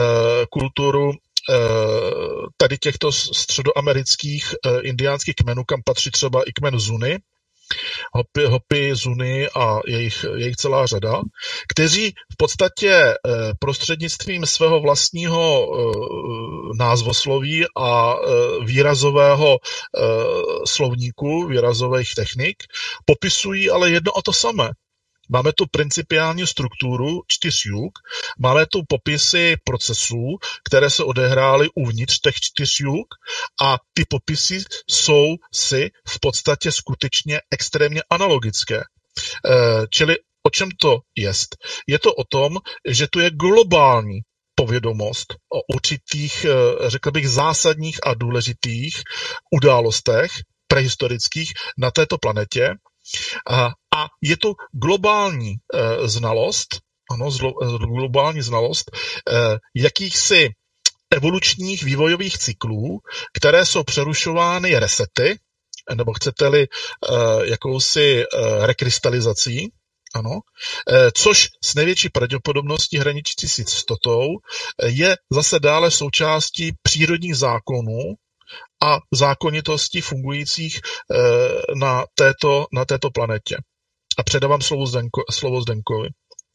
Speaker 5: kulturu tady těchto středoamerických indiánských kmenů, kam patří třeba i kmen Zuni, Hopi, Hopi, Zuni a jejich, jejich celá řada, kteří v podstatě prostřednictvím svého vlastního názvosloví a výrazového slovníku, výrazových technik, popisují ale jedno a to samé. Máme tu principiální strukturu čtyř jug, máme tu popisy procesů, které se odehrály uvnitř těch čtyř jug a ty popisy jsou si v podstatě skutečně extrémně analogické. Čili o čem to jest? Je to o tom, že tu je globální povědomost o určitých, řekl bych, zásadních a důležitých událostech prehistorických na této planetě. A je to globální e, znalost, ano, zlo, globální znalost e, jakýchsi evolučních vývojových cyklů, které jsou přerušovány resety, nebo chcete-li e, jakousi e, rekrystalizací, ano, e, což s největší pravděpodobností hraničící s jistotou je zase dále součástí přírodních zákonů a zákonitostí fungujících e, na, této, na této planetě. A předávám slovo, Zdenko, slovo Zdenkovi.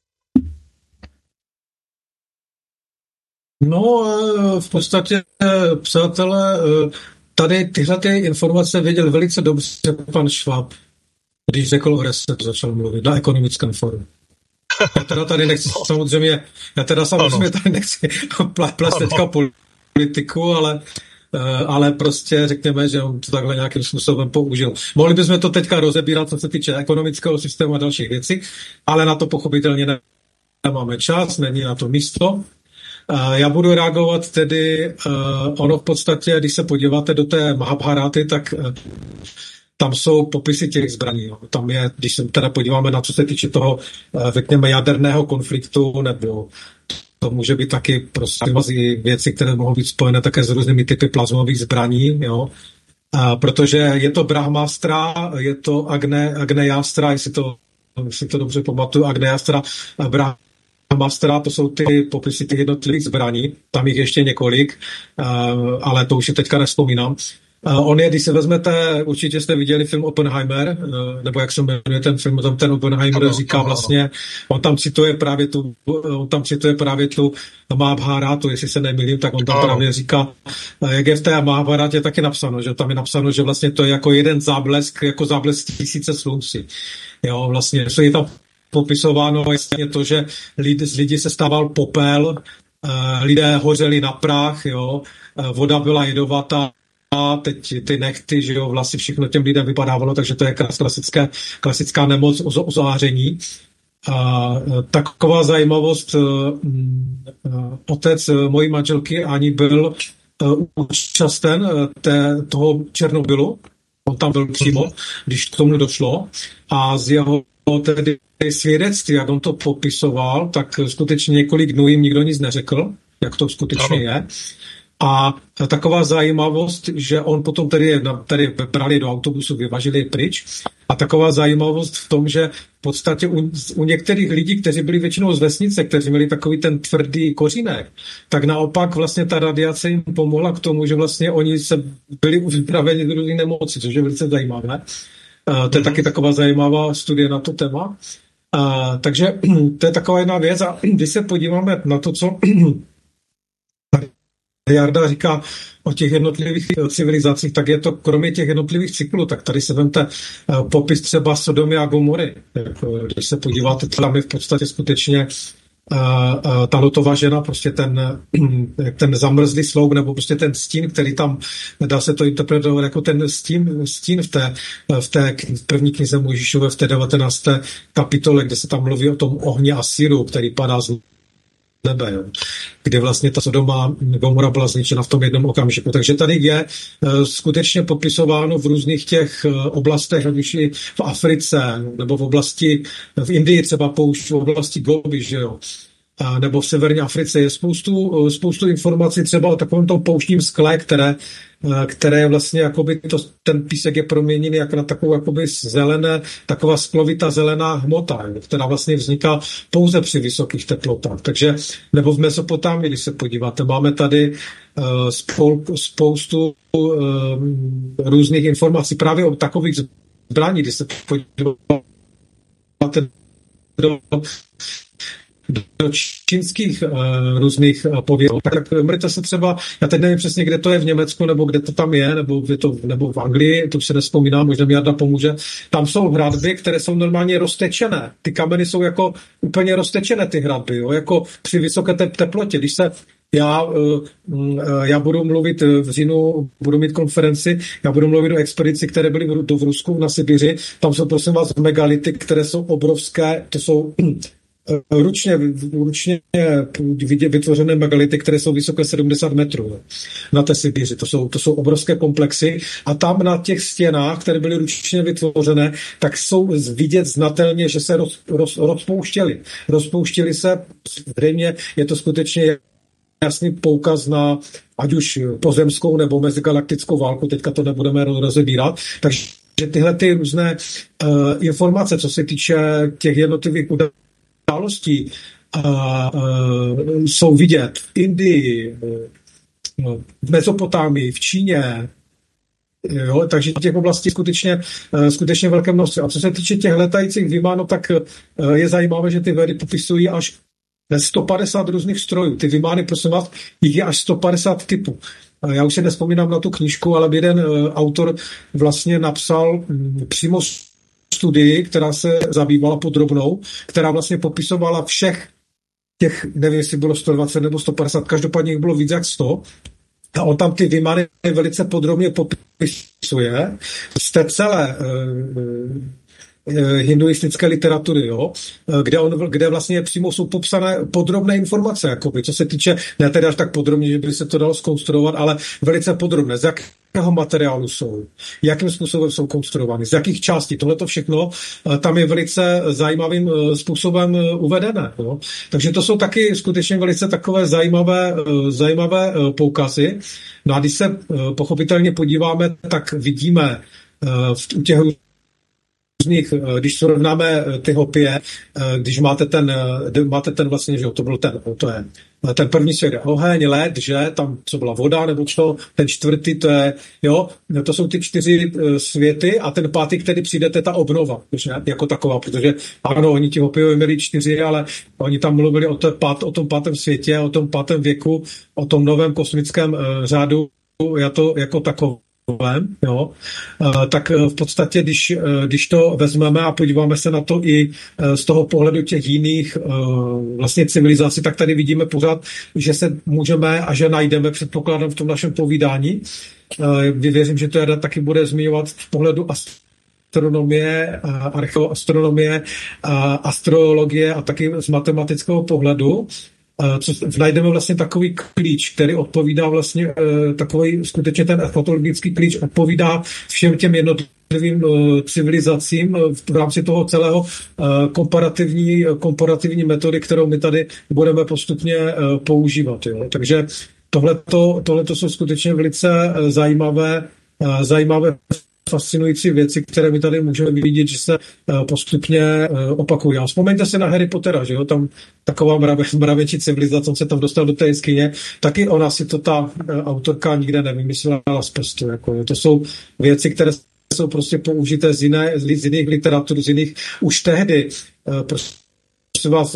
Speaker 4: No, v podstatě, přátelé, tady tyhle ty informace věděl velice dobře pan Schwab, když řekl o resetu, začal mluvit na ekonomickém foru. Já teda tady nechci, no. samozřejmě, já teda samozřejmě ano. tady nechci plést teďka politiku, ale ale prostě řekněme, že on to takhle nějakým způsobem použil. Mohli bychom to teďka rozebírat, co se týče ekonomického systému a dalších věcí, ale na to pochopitelně nemáme čas, není na to místo. Já budu reagovat tedy, ono v podstatě, když se podíváte do té Mahabharaty, tak tam jsou popisy těch zbraní. Tam je, když se teda podíváme na co se týče toho, řekněme, jaderného konfliktu, nebo to může být taky prostě věci, které mohou být spojené také s různými typy plazmových zbraní, jo. A protože je to Brahmastra, je to Agne, Agneyastra, jestli to, jestli to dobře pamatuju, Agneyastra, Brahmastra, to jsou ty popisy těch jednotlivých zbraní, tam jich ještě několik, ale to už si teďka nevzpomínám. On je, když se vezmete, určitě jste viděli film Oppenheimer, nebo jak se jmenuje ten film, tam ten Oppenheimer ano, říká ano, vlastně, ano. on tam cituje právě tu, on tam cituje právě tu Mahabharatu, jestli se nemýlím, tak on tam ano. právě říká, jak je v té Mahabharatě taky napsáno, že tam je napsáno, že vlastně to je jako jeden záblesk, jako záblesk tisíce slunci. Jo, vlastně, co je tam popisováno, je to, že lidi, z lidí se stával popel, lidé hořeli na prach, jo, voda byla jedovatá, a teď ty nechty, že jo, vlasy, všechno těm lidem vypadávalo, takže to je klasické, klasická nemoc ozáření. A taková zajímavost, otec mojí manželky Ani byl účasten té, toho Černobylu, On tam byl přímo, když k tomu došlo, a z jeho tedy svědectví, jak on to popisoval, tak skutečně několik dnů jim nikdo nic neřekl, jak to skutečně je. A taková zajímavost, že on potom tedy, tedy brali do autobusu, vyvažili pryč. A taková zajímavost v tom, že v podstatě u, u některých lidí, kteří byli většinou z vesnice, kteří měli takový ten tvrdý kořínek, tak naopak vlastně ta radiace jim pomohla k tomu, že vlastně oni se byli uzdraveni z různých nemocí, což je velice zajímavé. Uh, to je taky taková zajímavá studie na to téma. Uh, takže to je taková jedna věc. A když se podíváme na to, co Jarda říká o těch jednotlivých civilizacích, tak je to kromě těch jednotlivých cyklů, tak tady se vemte popis třeba Sodomy a Gomory. Když se podíváte, tam je v podstatě skutečně ta Lotová žena, prostě ten, ten zamrzlý sloup, nebo prostě ten stín, který tam, dá se to interpretovat jako ten stín, stín v té, v té první knize Mojžíšové, v té devatenácté kapitole, kde se tam mluví o tom ohni a síru, který padá z nebe, jo, kde vlastně ta Sodoma Gomora byla zničena v tom jednom okamžiku. Takže tady je uh, skutečně popisováno v různých těch uh, oblastech, ať už i v Africe, nebo v oblasti, v Indii třeba poušť, v oblasti Gobi, že jo, a nebo v severní Africe je spoustu, uh, spoustu informací třeba o takovém tom pouštním skle, které, uh, které je vlastně jakoby to, ten písek je proměněný jako na takovou jakoby zelené, taková sklovitá zelená hmota, která vlastně vzniká pouze při vysokých teplotách. Takže, nebo v Mezopotámii, když se podíváte, máme tady uh, spol, spoustu uh, různých informací právě o takových zbraní, když se podíváte do do čínských uh, různých uh, povědů. Tak mrte se třeba, já teď nevím přesně, kde to je v Německu, nebo kde to tam je, nebo, to, nebo v Anglii, to se nespomínám, možná mi Jarda pomůže. Tam jsou hradby, které jsou normálně roztečené. Ty kameny jsou jako úplně roztečené, ty hradby, jo? Jako při vysoké te- teplotě. Když se Já, uh, já budu mluvit v říjnu, budu mít konferenci, já budu mluvit o expedici, které byly v, v Rusku, na Sibiři. Tam jsou, prosím vás, megality, které jsou obrovské, to jsou ručně, ručně vytvořené megality, které jsou vysoké sedmdesát metrů na té Sibiři. To jsou, to jsou obrovské komplexy a tam na těch stěnách, které byly ručně vytvořené, tak jsou vidět znatelně, že se roz, roz, rozpouštěly. Rozpouštěly se, zřejmě je to skutečně jasný poukaz na ať už pozemskou nebo mezigalaktickou válku, teďka to nebudeme rozebírat, takže tyhle ty různé uh, informace, co se týče těch jednotlivých událostí, uh, uh, jsou vidět v Indii, uh, v Mezopotámii, v Číně, jo, takže těch oblastí skutečně, uh, skutečně velké množství. A co se týče těch letajících výmanů, tak uh, je zajímavé, že ty vědy popisují až sto padesát různých strojů. Ty výmány, prosím vás, jich je až sto padesát typů. Já už se nespomínám na tu knížku, ale jeden uh, autor vlastně napsal um, přímo studii, která se zabývala podrobnou, která vlastně popisovala všech těch, nevím, jestli bylo sto dvacet nebo sto padesát, každopádně jich bylo víc jak sto. A on tam ty výmany velice podrobně popisuje z té celé uh, hinduistické literatury, jo, kde, on, kde vlastně přímo jsou popsané podrobné informace, jakoby, co se týče, ne tedy až tak podrobně, že by se to dalo zkonstruovat, ale velice podrobné, z jakého materiálu jsou, jakým způsobem jsou konstruovány, z jakých částí, tohle to všechno tam je velice zajímavým způsobem uvedené. Jo. Takže to jsou taky skutečně velice takové zajímavé, zajímavé poukazy. No a když se pochopitelně podíváme, tak vidíme v těch když srovnáme ty hopie, když máte ten, máte ten vlastně, že to byl ten, to je, ten první svět je oheň, led, že, tam co byla voda, nebo čo, ten čtvrtý, to je, jo, to jsou ty čtyři světy a ten pátý, který přijde, to je ta obnova, že, jako taková, protože ano, oni ti hopiové měli čtyři, ale oni tam mluvili o, to, pát, o tom pátém světě, o tom pátém věku, o tom novém kosmickém uh, řádu, já to jako takové. Jo, tak v podstatě, když, když to vezmeme a podíváme se na to i z toho pohledu těch jiných vlastně civilizací, tak tady vidíme pořád, že se můžeme a že najdeme, předpokládám v tom našem povídání. Věřím, že to Jarda taky bude zmiňovat v pohledu astronomie, archeoastronomie, astrologie a taky z matematického pohledu. co, najdeme vlastně takový klíč, který odpovídá vlastně, takový skutečně ten etnologický klíč odpovídá všem těm jednotlivým civilizacím v rámci toho celého komparativní, komparativní metody, kterou my tady budeme postupně používat. Jo. Takže tohleto, tohleto jsou skutečně velice zajímavé, zajímavé fascinující věci, které my tady můžeme vidět, že se postupně opakují. A vzpomeňte se na Harry Pottera, že jo, tam taková mrave, mravenčí civilizace, on se tam dostal do té jeskyně, taky ona si to ta autorka nikde nevymyslela z prstu. Jako, jo. To jsou věci, které jsou prostě použité z, jiné, z jiných literatur, z jiných už tehdy, prostě vás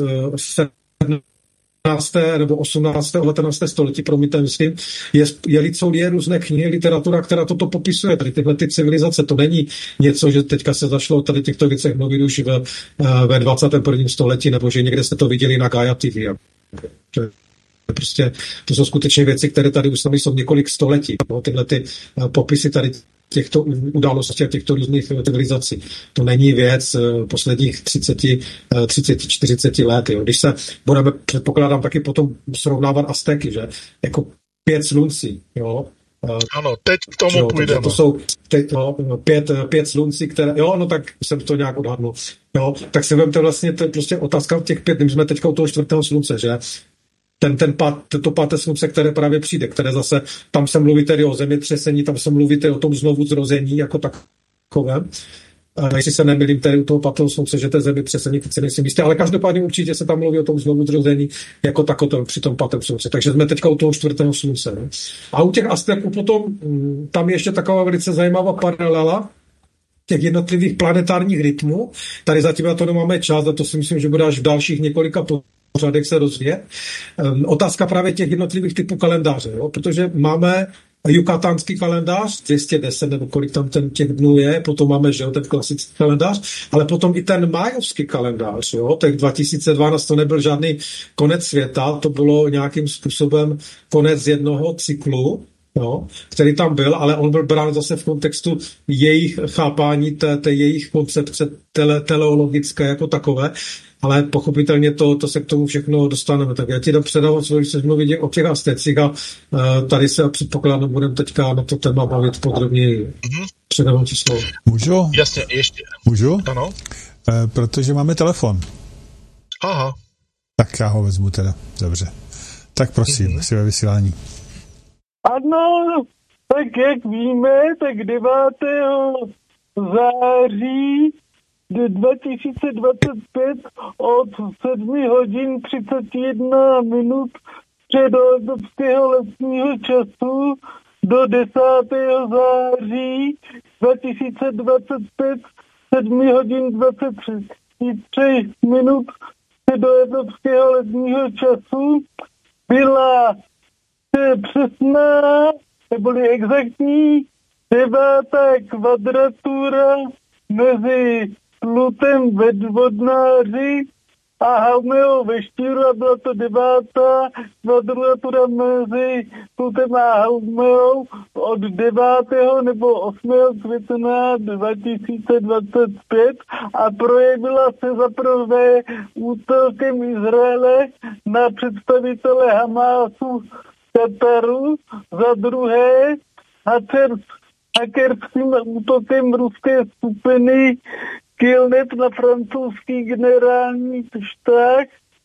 Speaker 4: sedmnáctého nebo osmnáctého devatenáctého století, promiňte, myslím, je, je, jsou je různé knihy, literatura, která toto popisuje. Tady tyhle ty civilizace, to není něco, že teďka se zašlo tady těchto věcech mluvit už ve, ve dvacátém prvním století, nebo že někde jste to viděli na Gaia T V. To, prostě, to jsou skutečně věci, které tady už sami jsou několik století. No, tyhle ty popisy tady těchto událostí a těchto různých civilizací. To není věc posledních třicet, třicet, čtyřicet let. Jo. Když se budeme, předpokládám, taky potom srovnávat Aztéky, že jako pět sluncí, jo.
Speaker 5: Ano, teď k tomu
Speaker 4: jo,
Speaker 5: půjdeme.
Speaker 4: To jsou teď, no, pět, pět sluncí, které, jo, no tak jsem to nějak odhadnul. Jo, tak si vemte vlastně, to je prostě otázka těch pět, my jsme teďka u toho čtvrtého slunce, že ten, ten pát, to páté slunce, které právě přijde, které zase, tam se mluví tedy o zemětřesení, tam se mluví tedy o tom znovu zrození jako takové. A jestli se nemýlím tedy u toho pátého slunce, že to je zemětřesení, teď si nejsem jistý, ale každopádně určitě se tam mluví o tom znovu zrození jako takovém při tom pátém slunce. Takže jsme teďka u toho čtvrtého slunce. Ne? A u těch Azteků potom, tam je ještě taková velice zajímavá paralela těch jednotlivých planetárních rytmů. Tady zatím na to nemáme čas, a to si myslím, že bude až v dalších několika pořadech se rozvíjet. Um, otázka právě těch jednotlivých typů kalendáře, jo? Protože máme jukatánský kalendář, dvě stě deset nebo kolik tam ten těch dnů je, potom máme, že jo, ten klasický kalendář, ale potom i ten májovský kalendář, jo, tak dva tisíce dvanáct to nebyl žádný konec světa, to bylo nějakým způsobem konec jednoho cyklu, jo, který tam byl, ale on byl brán zase v kontextu jejich chápání, té, té jejich koncepce tele, teleologické jako takové, ale pochopitelně to, to se k tomu všechno dostaneme. Tak já ti dám předávat, když se mluví o těch Aztecích a uh, tady se předpokládám, budeme teďka na to téma bavit podrobněji. Mm-hmm. Předávám ti slovo.
Speaker 3: Můžu?
Speaker 5: Jasně, ještě.
Speaker 3: Můžu?
Speaker 5: Ano.
Speaker 3: E, protože máme telefon.
Speaker 5: Aha.
Speaker 3: Tak já ho vezmu teda. Dobře. Tak prosím, mm-hmm. si ve vysílání.
Speaker 2: Ano, tak jak víme, tak devátého září dva tisíce dvacet pět od sedm hodin třicet jedna minut středoevropského letního času do desátého září dva tisíce dvacet pět sedm hodin dvacet tři minut středoevropského letního času byla přesná, neboli exaktní devátá kvadratura mezi Plutem ve Vodnáři a Haumeou ve Štíru a byla to devátá kvadratura mezi Plutem a Haumeou od devátého nebo osmého května dva tisíce dvacet pět a projevila se zaprvé útokem Izraele na představitele Hamásu Kataru, za druhé hackerským útokem ruské skupiny Killnet na francouzský generální štáb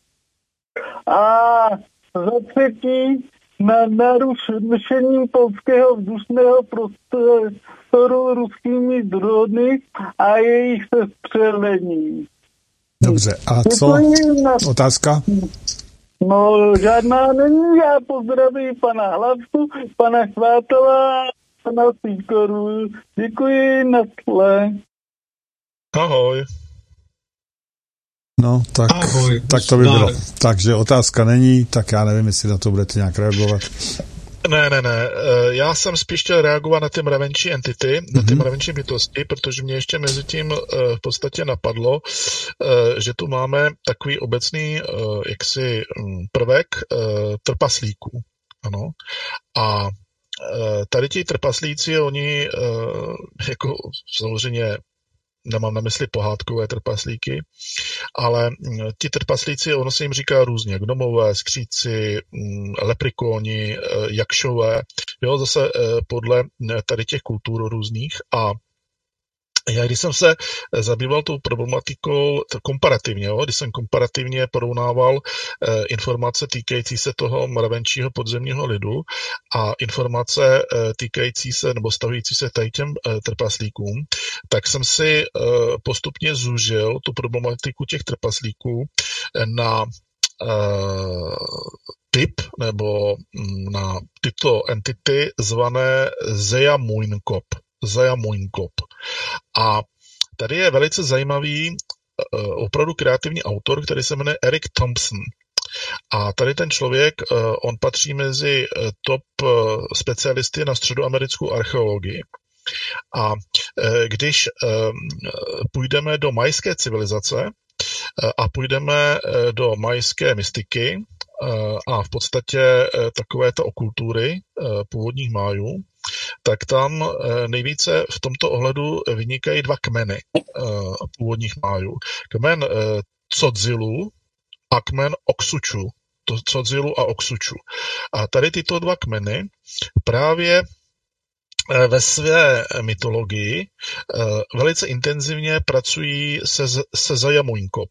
Speaker 2: a za třetí na narušení polského vzdušného prostoru ruskými drony a jejich sestřelení.
Speaker 3: Dobře, a co? Otázka?
Speaker 2: No, žádná není. Já pozdravím pana Hlavku, pana Chvátala, pana Sýkoru. Děkuji, na tle.
Speaker 5: Ahoj.
Speaker 3: No, tak,
Speaker 4: Ahoj,
Speaker 3: tak to by bylo. Takže otázka není, tak já nevím, jestli na to budete nějak reagovat.
Speaker 5: Ne, ne, ne. Já jsem spíš chtěl reagovat na ty mravenčí entity, mm-hmm. na ty mravenčí bytosti, protože mě ještě mezi tím v podstatě napadlo, že tu máme takový obecný jaksi prvek trpaslíků. Ano. A tady ti trpaslíci, oni jako samozřejmě nemám na mysli pohádkové trpaslíky, ale ti trpaslíci, ono se jim říká různě, gnomové, skříci, leprikoni, jakšové, jo, zase podle tady těch kultur různých. A já, když jsem se zabýval tou problematikou komparativně, jo, když jsem komparativně porovnával eh, informace týkající se toho mravenčího podzemního lidu a informace eh, týkající se nebo stavující se tady těm eh, trpaslíkům, tak jsem si eh, postupně zúžil tu problematiku těch trpaslíků na eh, typ nebo na tyto entity zvané Zeja Muinkop. Zeja Muinkop. A tady je velice zajímavý opravdu kreativní autor, který se jmenuje Eric Thompson. A tady ten člověk, on patří mezi top specialisty na středoamerickou archeologii. A když půjdeme do majské civilizace a půjdeme do majské mystiky a v podstatě takovéto okultury původních májů, tak tam nejvíce v tomto ohledu vynikají dva kmeny původních májů. Kmen Tzotzilů a kmen Oksučů. Tzotzilů a Oksučů. A tady tyto dva kmeny právě ve své mytologii velice intenzivně pracují se, se Zeja Muinkop,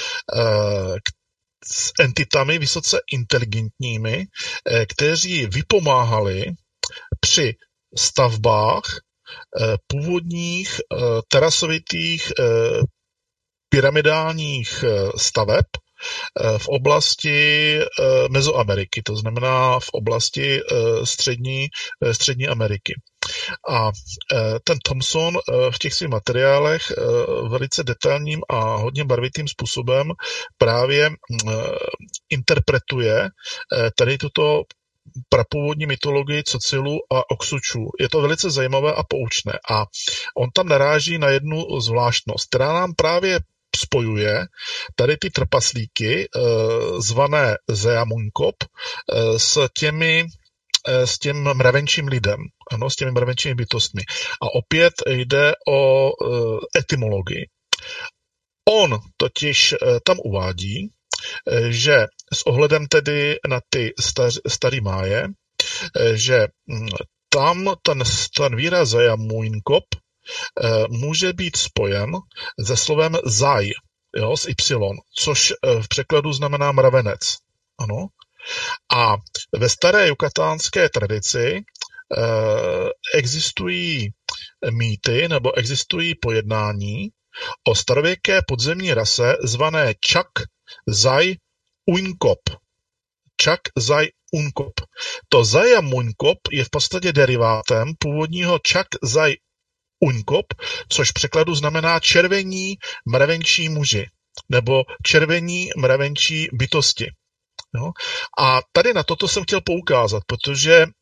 Speaker 5: s entitami vysoce inteligentními, kteří vypomáhali při stavbách původních terasovitých pyramidálních staveb v oblasti Mezoameriky, to znamená v oblasti střední, střední Ameriky. A ten Thompson v těch svých materiálech velice detailním a hodně barvitým způsobem právě interpretuje tady tuto prapůvodní mytologii Tzotzilů a Oksučů. Je to velice zajímavé a poučné. A on tam naráží na jednu zvláštnost, která nám právě spojuje tady ty trpaslíky, zvané Zeja Muinkop, s těmi s tím mravenčím lidem, ano, s těmi mravenčími bytostmi. A opět jde o etymologii. On totiž tam uvádí, že s ohledem tedy na ty star, starý máje, že tam ten, ten výraz Zeja Muinkop může být spojen se slovem zaj, jo, s y, což v překladu znamená mravenec. Ano. A ve staré jukatánské tradici eh, existují mýty nebo existují pojednání o starověké podzemní rase zvané Chak Zai Uinkop. Chak Zai Uinkop. To Zeja Muinkop je v podstatě derivátem původního Chak Zai Uinkop, což v překladu znamená červení mravenčí muži nebo červení mravenčí bytosti. No. A tady na toto jsem chtěl poukázat, protože eh,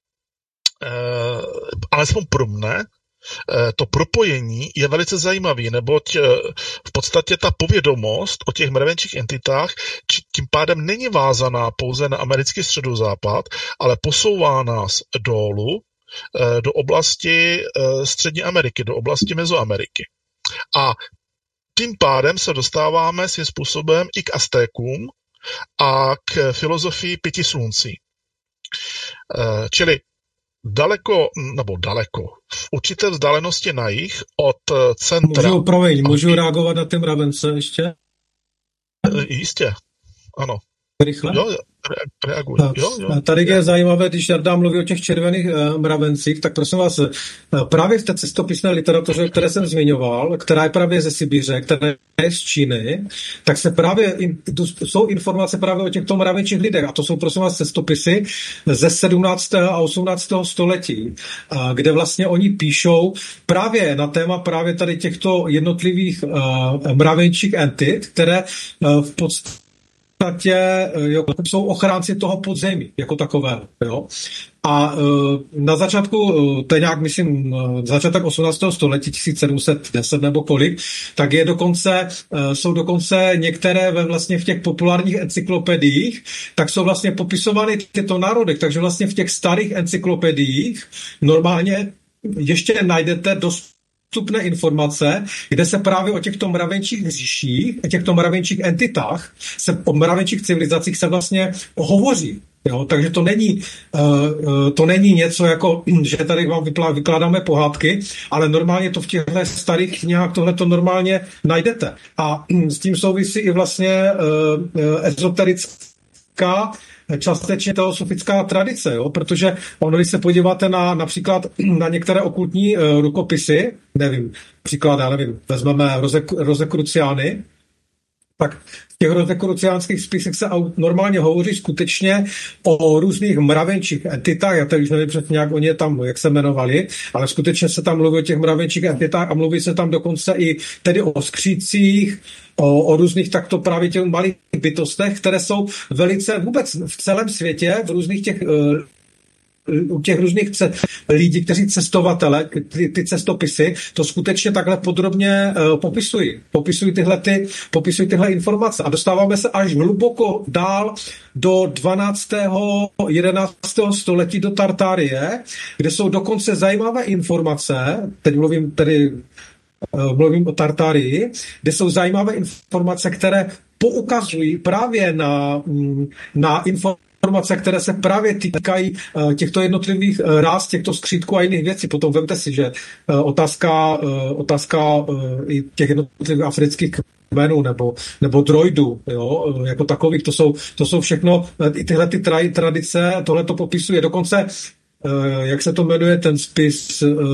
Speaker 5: alespoň pro mne eh, to propojení je velice zajímavý, neboť eh, v podstatě ta povědomost o těch mravenčích entitách či, tím pádem není vázaná pouze na americký středozápad, ale posouvá nás dolů eh, do oblasti eh, Střední Ameriky, do oblasti Mezoameriky. A tím pádem se dostáváme svým způsobem i k Aztékům, a k filozofii pěti sluncí. Čili daleko, nebo daleko, v určité vzdálenosti na jih od centra.
Speaker 4: Můžu, promiň, můžu reagovat na ty mravence ještě?
Speaker 5: Jistě, ano.
Speaker 4: Rychle?
Speaker 5: Jo, reaguj. Jo, jo.
Speaker 4: Tady je zajímavé, když Jarda mluví o těch červených uh, mravencích, tak prosím vás, uh, právě v té cestopisné literatuře, které jsem zmiňoval, která je právě ze Sibiře, která je z Číny, tak se právě, in, jsou informace právě o těchto mravenčích lidech, a to jsou prosím vás cestopisy ze sedmnáctého a osmnáctého století, uh, kde vlastně oni píšou právě na téma právě tady těchto jednotlivých uh, mravenčích entit, které uh, v podstatě jo, jsou ochránci toho podzemí jako takového. Jo. A uh, na začátku, uh, to je nějak, myslím, uh, začátek osmnáctého století, tisíc sedm set deset nebo kolik, tak je dokonce, uh, jsou dokonce některé ve vlastně v těch populárních encyklopediích, tak jsou vlastně popisovány tyto národy, takže vlastně v těch starých encyklopediích normálně ještě najdete dost dostupné informace, kde se právě o těchto mravenčích říších, o těchto mravenčích entitách, se, o mravenčích civilizacích se vlastně hovoří. Jo, takže to není, uh, to není něco jako, že tady vám vyklá, vykládáme pohádky, ale normálně to v těchto starých knihách tohle to normálně najdete. A s tím souvisí i vlastně uh, ezoterická, částečně teosofická tradice, jo? Protože ono, když se podíváte na například na některé okultní uh, rukopisy, nevím, příklad, já nevím, vezmeme Rozek, Rozekruciány, tak v těch rozekruciánských spisech se normálně hovoří skutečně o různých mravenčích entitách, já tady už nevím přesně nějak oni tam, jak se jmenovali, ale skutečně se tam mluví o těch mravenčích entitách a mluví se tam dokonce i tedy o skřících, o, o různých takto právě těch malých bytostech, které jsou velice vůbec v celém světě, v různých těch u těch různých ce- lidí, kteří cestovatele, ty, ty cestopisy, to skutečně takhle podrobně uh, popisují. Popisují tyhle, ty, popisují tyhle informace. A dostáváme se až hluboko dál do dvanáctého jedenáctého století do Tartárie, kde jsou dokonce zajímavé informace, teď mluvím tedy uh, mluvím o Tartárii, kde jsou zajímavé informace, které poukazují právě na, na informace, informace, které se právě týkají uh, těchto jednotlivých uh, ráz, těchto skřítků a jiných věcí. Potom vemte si, že uh, otázka, uh, otázka uh, i těch jednotlivých afrických kmenů nebo, nebo droidů, jo, uh, jako takových, to jsou, to jsou všechno, uh, i tyhle ty tra- tradice, tohle to popisuje. Dokonce, uh, jak se to jmenuje, ten spis uh,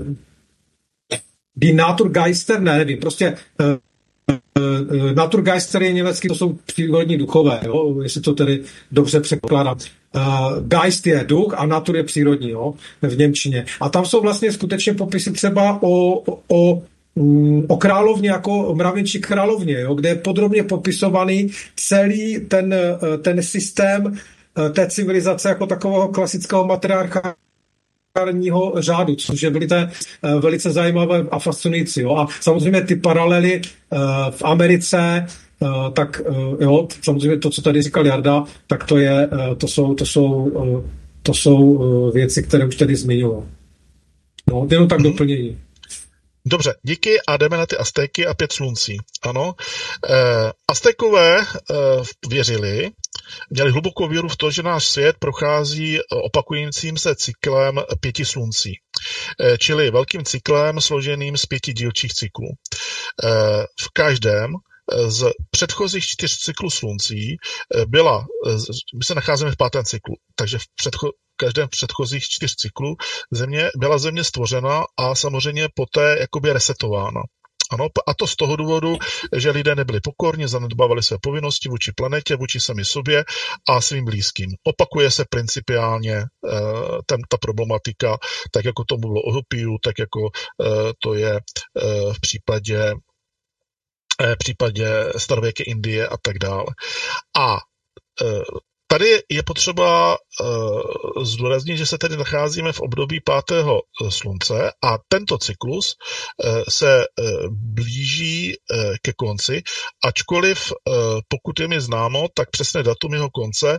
Speaker 4: Die Naturgeister, ne, nevím, prostě uh, Naturgeister je německý, to jsou přírodní duchové, jo? Jestli to tedy dobře překládám. Uh, Geist je duch a natur je přírodní, jo? V němčině. A tam jsou vlastně skutečně popisy třeba o, o, o královně jako mravenčí královně, jo? Kde je podrobně popisovaný celý ten, ten systém té civilizace jako takového klasického matriarcha řádu, což je velice, velice zajímavé a fascinující. Jo? A samozřejmě ty paralely uh, v Americe, uh, tak uh, jo, samozřejmě to, co tady říkal Jarda, tak to je, uh, to jsou, to jsou, uh, to jsou uh, věci, které už tady zmiňoval. No, jenom tak doplnění.
Speaker 5: Dobře, díky a jdeme na ty Aztéky a pět sluncí. Ano, e, Aztékové e, věřili, měli hlubokou víru v to, že náš svět prochází opakujícím se cyklem pěti sluncí, e, čili velkým cyklem složeným z pěti dílčích cyklů. E, v každém z předchozích čtyř cyklů sluncí byla, my se nacházíme v pátém cyklu, takže v předcho, každém předchozích čtyř cyklů země, byla země stvořena a samozřejmě poté jakoby resetována. Ano, a to z toho důvodu, že lidé nebyli pokorní, zanedbávali své povinnosti vůči planetě, vůči sami sobě a svým blízkým. Opakuje se principiálně uh, ten, ta problematika, tak jako tomu bylo o Hopiu, tak jako uh, to je uh, v případě v případě starověké Indie a tak dále. A tady je potřeba zdůraznit, že se tedy nacházíme v období pátého slunce a tento cyklus se blíží ke konci, ačkoliv pokud je mi známo, tak přesné datum jeho konce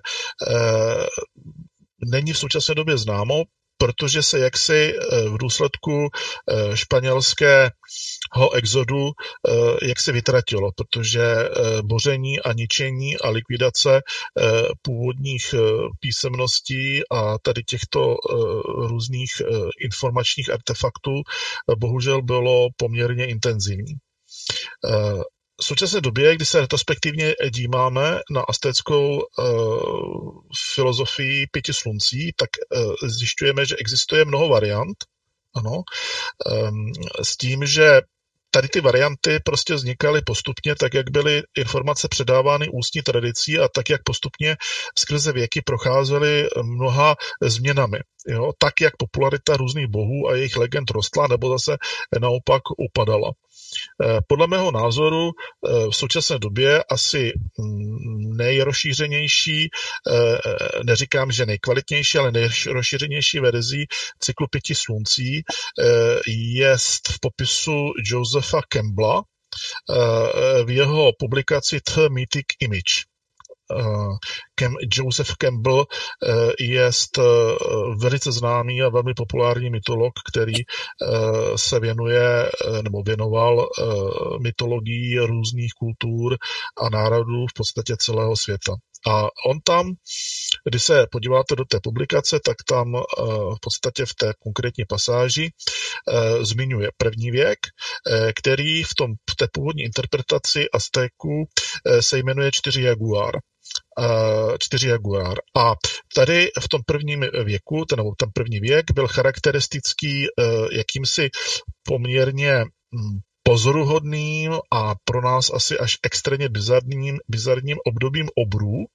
Speaker 5: není v současné době známo, protože se jaksi v důsledku španělského exodu jaksi vytratilo, protože boření a ničení a likvidace původních písemností a tady těchto různých informačních artefaktů bohužel bylo poměrně intenzivní. V současné době, kdy se retrospektivně díváme na aztéckou uh, filozofii pěti sluncí, tak uh, zjišťujeme, že existuje mnoho variant, ano, um, s tím, že tady ty varianty prostě vznikaly postupně, tak jak byly informace předávány ústní tradicí a tak jak postupně skrze věky procházely mnoha změnami. Jo? Tak jak popularita různých bohů a jejich legend rostla nebo zase naopak upadala. Podle mého názoru v současné době asi nejrozšířenější, neříkám, že nejkvalitnější, ale nejrozšířenější verzí cyklu pěti sluncí je v popisu Josepha Campbella v jeho publikaci The Mythic Image. Kem, Joseph Campbell je velice známý a velmi populární mytolog, který se věnuje nebo věnoval mytologii různých kultur a národů v podstatě celého světa. A on tam, když se podíváte do té publikace, tak tam v podstatě v té konkrétní pasáži zmiňuje první věk, který v, tom, v té původní interpretaci Aztéků se jmenuje čtyři jaguár. čtyři jaguár. A tady v tom prvním věku, ten, nebo ten první věk byl charakteristický jakýmsi poměrně pozoruhodným a pro nás asi až extrémně bizarním, bizarním obdobím obrů,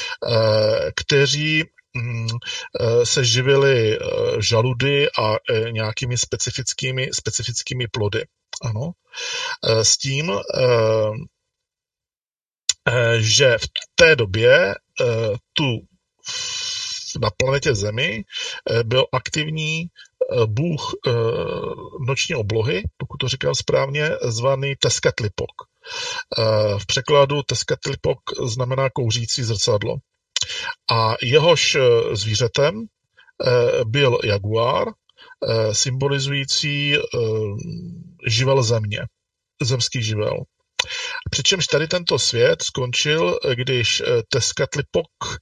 Speaker 5: kteří se živili žaludy a nějakými specifickými, specifickými plody. Ano. S tím, že v té době tu na planetě Zemi byl aktivní bůh noční oblohy, pokud to říkám správně, zvaný Tezcatlipok. V překladu Tezcatlipok znamená kouřící zrcadlo. A jehož zvířetem byl jaguár, symbolizující živel země, zemský živel. Přičemž tady tento svět skončil, když Tezcatlipok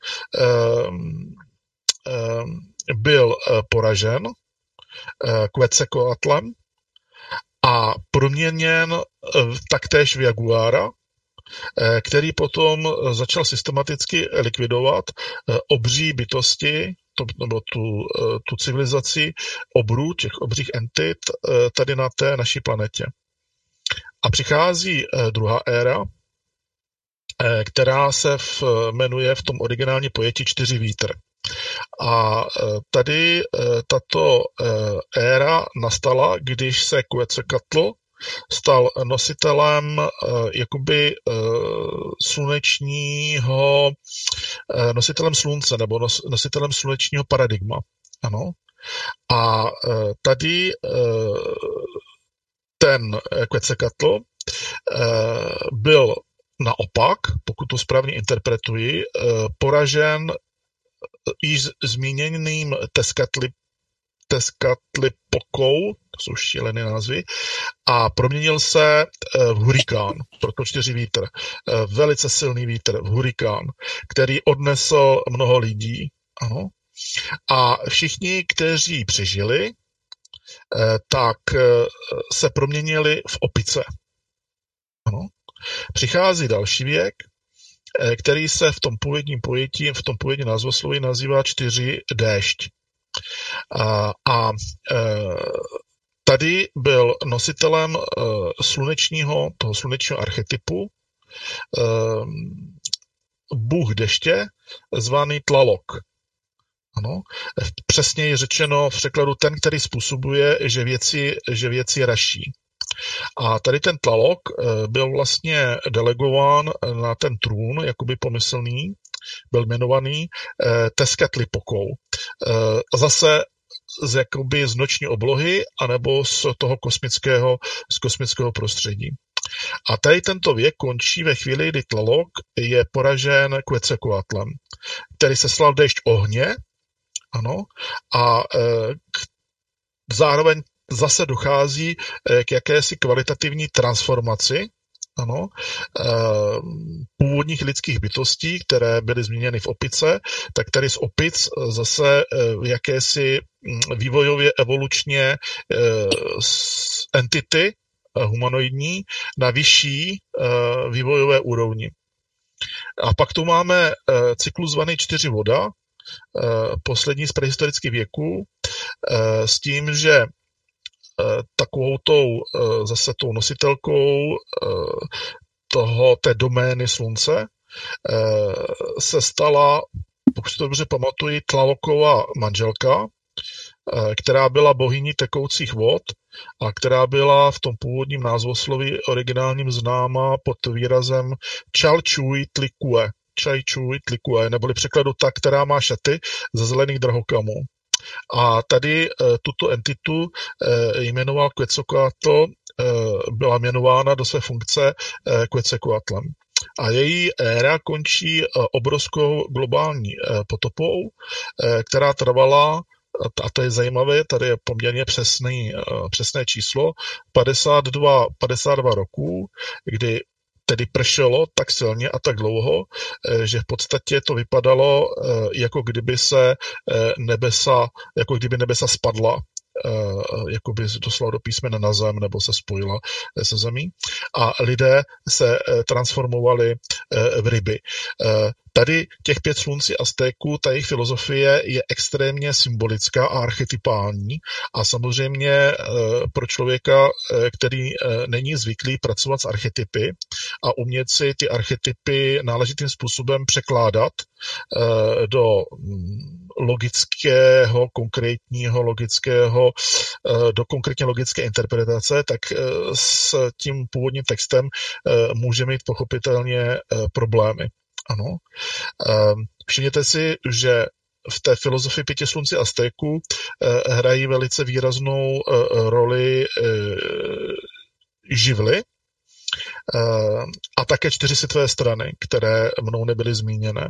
Speaker 5: byl poražen Quetzalcoatlem a proměněn taktéž v jaguára, který potom začal systematicky likvidovat obří bytosti, to, nebo tu, tu civilizaci obrů, těch obřích entit tady na té naší planetě. A přichází druhá éra, která se v, jmenuje v tom originálním pojetí čtyři vítr. A tady tato éra nastala, když se Quetzalcoatl stal nositelem jakoby slunečního, nositelem slunce nebo nositelem slunečního paradigma. Ano. A tady ten Quetzalcoatl byl naopak, pokud to správně interpretuji, poražen již zmíněným Tezcatlipokou, to jsou šílené názvy, a proměnil se v hurikán, proto čtyři vítr, velice silný vítr, v hurikán, který odnesl mnoho lidí. Ano. A všichni, kteří přežili, tak se proměnili v opice. Ano. Přichází další věk, který se v tom původním pojetí, v tom původním názvosloví nazývá čtyři déšť. A, a tady byl nositelem slunečního, toho slunečního archetypu bůh deště, zvaný Tlaloc. Ano, přesněji řečeno v překladu ten, který způsobuje, že věci, že věci raší. A tady ten Tlaloc byl vlastně delegován na ten trůn, jakoby pomyslný, byl jmenovaný Tezcatlipokou. Zase z, jakoby z noční oblohy, anebo z toho kosmického, z kosmického prostředí. A tady tento věk končí ve chvíli, kdy Tlaloc je poražen Quetzalcoatlem, který seslal déšť ohně, ano, a e, k, zároveň zase dochází k jakési kvalitativní transformaci, ano, e, původních lidských bytostí, které byly změněny v opice, tak tady z opic zase e, jakési vývojově evolučně e, entity e, humanoidní na vyšší e, vývojové úrovni. A pak tu máme e, cyklus zvaný čtyři voda, poslední z prehistorických věků, s tím, že takovou tou, zase tou nositelkou toho, té domény slunce se stala, pokud si to dobře pamatuji, Tlalocova manželka, která byla bohyní tekoucích vod a která byla v tom původním názvosloví originálním známa pod výrazem Chalchuitlicue. Chalchuitlicue, neboli překladu ta, která má šaty ze zelených drahokamů. A tady e, tuto entitu e, jmenoval Quetzalcoatl, e, byla jmenována do své funkce e, Quetzalcoatlem. a její éra končí obrovskou globální potopou, která trvala, a to je zajímavé, tady je poměrně přesný, přesné číslo, padesát dva, padesát dva roků, kdy tedy pršelo tak silně a tak dlouho, že v podstatě to vypadalo, jako kdyby se nebesa, jako kdyby nebesa spadla, jako by doslova do písmene na zem nebo se spojila se zemí a lidé se transformovali v ryby. Tady těch pět sluncí Aztéků, ta jejich filozofie je extrémně symbolická a archetypální a samozřejmě pro člověka, který není zvyklý pracovat s archetypy a umět si ty archetypy náležitým způsobem překládat do logického, konkrétního, logického, do konkrétně logické interpretace, tak s tím původním textem může mít pochopitelně problémy. Ano. Všimněte si, že v té filozofii pěti slunci Aztéků hrají velice výraznou roli živly a také čtyři světové strany, které mnou nebyly zmíněné.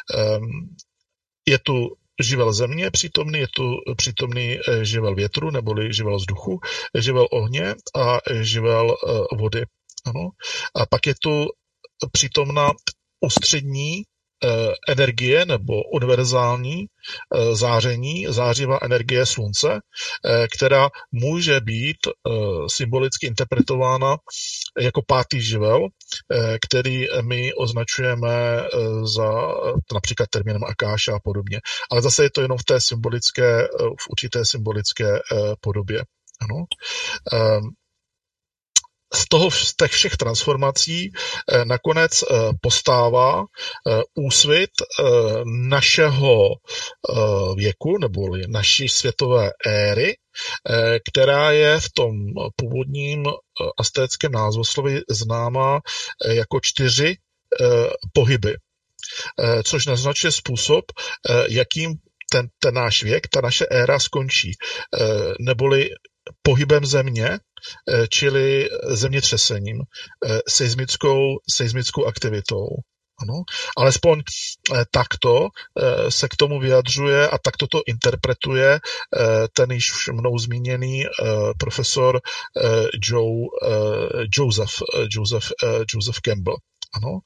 Speaker 5: Je tu živel země přítomný, je tu přítomný živel větru, neboli živel vzduchu, živel ohně a živel vody. Ano. A pak je tu přítomná ústřední eh, energie nebo univerzální eh, záření, zářivá energie slunce, eh, která může být eh, symbolicky interpretována jako pátý živel, eh, který my označujeme eh, za například termínem Akáša a podobně. Ale zase je to jenom v té symbolické, eh, v určité symbolické eh, podobě. Ano. Eh, Z toho z těch všech transformací eh, nakonec eh, postává eh, úsvit eh, našeho eh, věku, neboli naší světové éry, eh, která je v tom původním eh, aztéckém názvoslovi známá eh, jako čtyři eh, pohyby, eh, což naznačuje způsob, eh, jakým ten, ten náš věk, ta naše éra skončí, eh, neboli pohybem země, čili zemětřesením, seismickou, seismickou aktivitou. Ano. Alespoň takto se k tomu vyjadřuje a takto to interpretuje ten již mnou zmíněný profesor Joe, Joseph, Joseph, Joseph Campbell. Ano.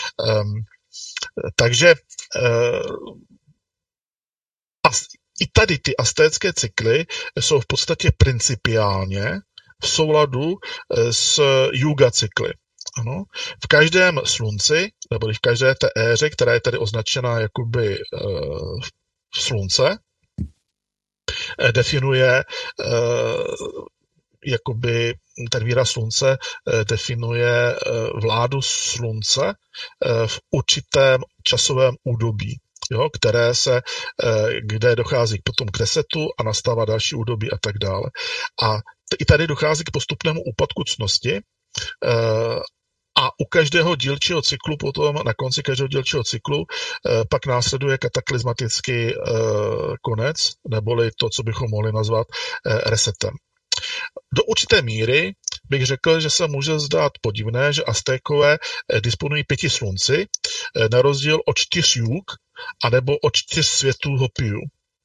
Speaker 5: Takže i tady ty aztécké cykly jsou v podstatě principiálně v souladu s Yuga cykly. Ano. V každém slunci, nebo v každé té éře, která je tady označena jakoby uh, slunce, definuje uh, jakoby ten výraz slunce definuje vládu slunce v určitém časovém údobí, jo, které se, kde dochází potom k resetu a nastává další údobí a tak dále. A i tady dochází k postupnému úpadku ctnosti a u každého dílčího cyklu potom, na konci každého dílčího cyklu, pak následuje kataklizmatický konec, neboli to, co bychom mohli nazvat resetem. Do určité míry bych řekl, že se může zdát podivné, že Aztékové disponují pěti slunci, na rozdíl od čtyř jug, anebo od čtyř světů Hopiu.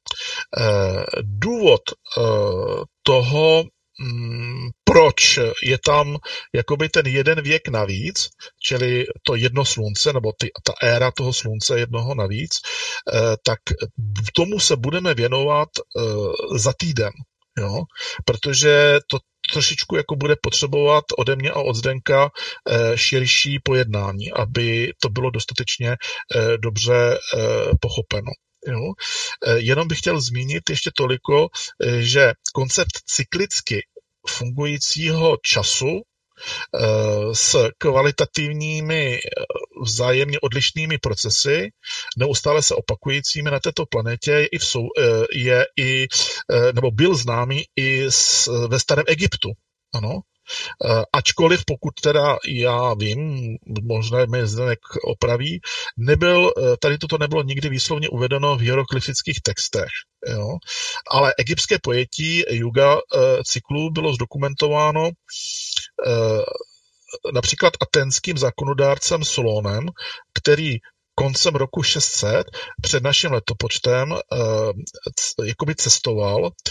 Speaker 5: Důvod toho, proč je tam jakoby ten jeden věk navíc, čili to jedno slunce, nebo ty, ta éra toho slunce jednoho navíc, tak tomu se budeme věnovat za týden. Jo? Protože to trošičku jako bude potřebovat ode mě a od Zdenka širší pojednání, aby to bylo dostatečně dobře pochopeno. Jo? Jenom bych chtěl zmínit ještě toliko, že koncept cyklicky fungujícího času s kvalitativními vzájemně odlišnými procesy, neustále se opakujícími na této planetě, je i, v sou, je i nebo byl známý i ve starém Egyptu. Ano. Ačkoliv, pokud teda já vím, možná mě Zdeněk opraví, nebyl, tady toto nebylo nikdy výslovně uvedeno v hieroglyfických textech. Jo? Ale egyptské pojetí Yuga cyklu bylo zdokumentováno například aténským zákonodárcem Solonem, který koncem roku šest set před naším letopočtem uh, jakoby cestoval uh,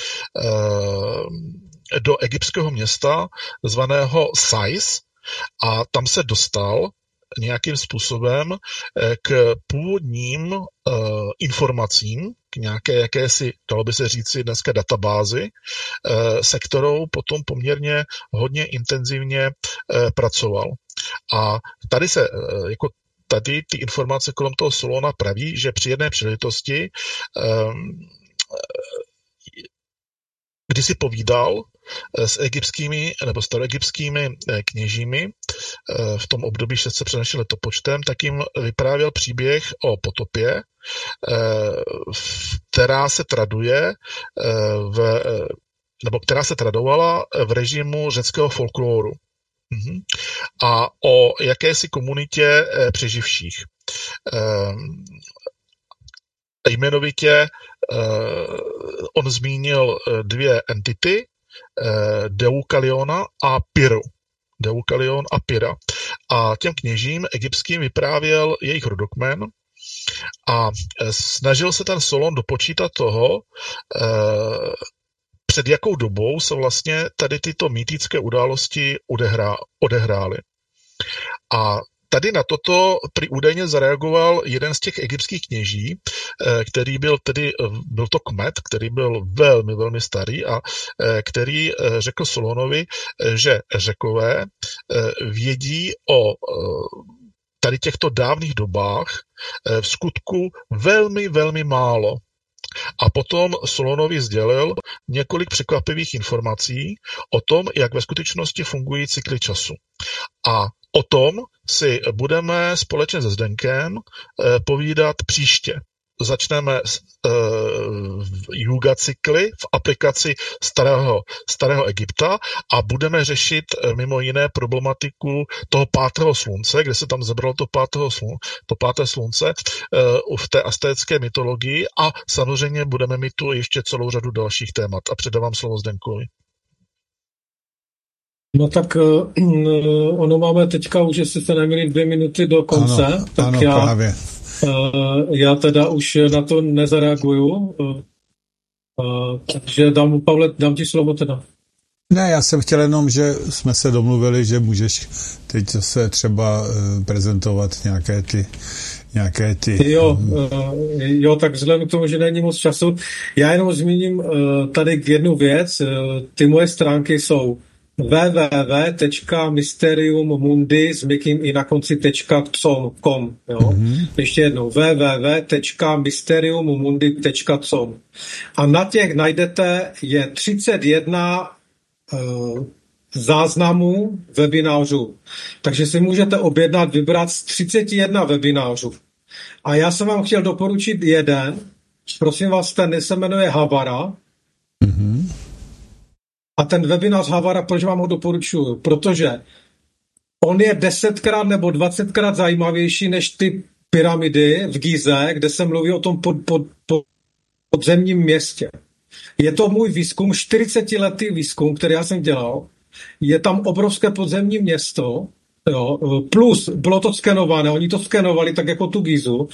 Speaker 5: do egyptského města zvaného Sais a tam se dostal nějakým způsobem k původním uh, informacím, k nějaké jakési, dalo by se říci dneska databázi, uh, se kterou potom poměrně hodně intenzivně uh, pracoval. A tady se uh, jako tady ty informace kolem toho Solona praví, že při jedné příležitosti, um, kdy si povídal s egyptskými nebo staroegyptskými kněžími v tom období šest set před naším letopočtem, tak jim vyprávěl příběh o potopě, která se traduje v, nebo která se tradovala v režimu řeckého folkloru. Uhum. A o jakési komunitě přeživších. Jmenovitě on zmínil dvě entity, Deukaliona a Piru. Deukalion a Pira. A těm kněžím egyptským vyprávěl jejich rodokmen a snažil se ten Solon dopočítat toho, před jakou dobou se vlastně tady tyto mýtické události odehrá, odehrály. A tady na toto prý údajně zareagoval jeden z těch egyptských kněží, který byl tedy, byl to kmet, který byl velmi, velmi starý a který řekl Solonovi, že Řekové vědí o tady těchto dávných dobách v skutku velmi, velmi málo. A potom Solonovi sdělil několik překvapivých informací o tom, jak ve skutečnosti fungují cykly času. A o tom si budeme společně se Zdenkem povídat příště. Začneme s uh, Yuga cykly v aplikaci starého, starého Egypta a budeme řešit mimo jiné problematiku toho pátého slunce, kde se tam zebralo to, pátého slun, to páté slunce uh, v té aztécké mytologii a samozřejmě budeme mít tu ještě celou řadu dalších témat. A předávám slovo Zdenkovi.
Speaker 4: No tak uh, ono máme teďka už, jestli se nemýlím, dvě minuty do konce.
Speaker 3: Ano,
Speaker 4: tak
Speaker 3: ano,
Speaker 4: já,
Speaker 3: právě.
Speaker 4: Uh, já teda už na to nezareaguju. Uh, uh, takže dám, Pavle, dám ti slovo teda.
Speaker 3: Ne, já jsem chtěl jenom, že jsme se domluvili, že můžeš teď se třeba uh, prezentovat nějaké ty nějaké ty...
Speaker 4: Jo, uh, jo, tak vzhledem k tomu, že není moc času, já jenom zmíním uh, tady jednu věc. Uh, ty moje stránky jsou w w w tečka mysterium mundi s měkkým i na konci tečka com. Jo? Mm-hmm. Ještě jednou w w w tečka mysterium mundi tečka com. A na těch najdete je třicet jedna uh, záznamů webinářů. Takže si můžete objednat, vybrat z třicet jedna webinářů. A já jsem vám chtěl doporučit jeden. Prosím vás, ten se jmenuje Havara.
Speaker 3: Mm-hmm.
Speaker 4: A ten webinář Havara, proč vám ho doporučuju? Protože on je desetkrát nebo dvacetkrát zajímavější než ty pyramidy v Gize, kde se mluví o tom pod, pod, pod, podzemním městě. Je to můj výzkum, čtyřicetiletý výzkum, který já jsem dělal. Je tam obrovské podzemní město, jo, plus bylo to skenované, oni to skenovali tak jako tu Gizu.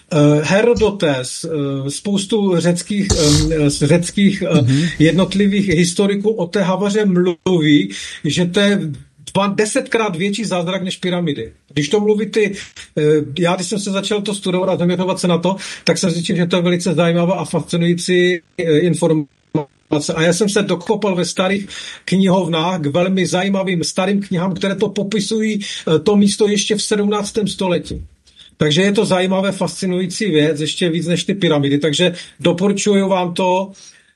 Speaker 4: Herodotes, spoustu řeckých, řeckých mm-hmm. jednotlivých historiků o té Havaře mluví, že to je desetkrát větší zázrak než pyramidy. Když to mluví ty, já když jsem se začal to studovat a zaměřovat se na to, tak jsem zjistil, že to je velice zajímavá a fascinující informace. A já jsem se dokopal ve starých knihovnách k velmi zajímavým starým knihám, které to popisují to místo ještě v sedmnáctém století. Takže je to zajímavé, fascinující věc, ještě víc než ty pyramidy. Takže doporučuji vám to,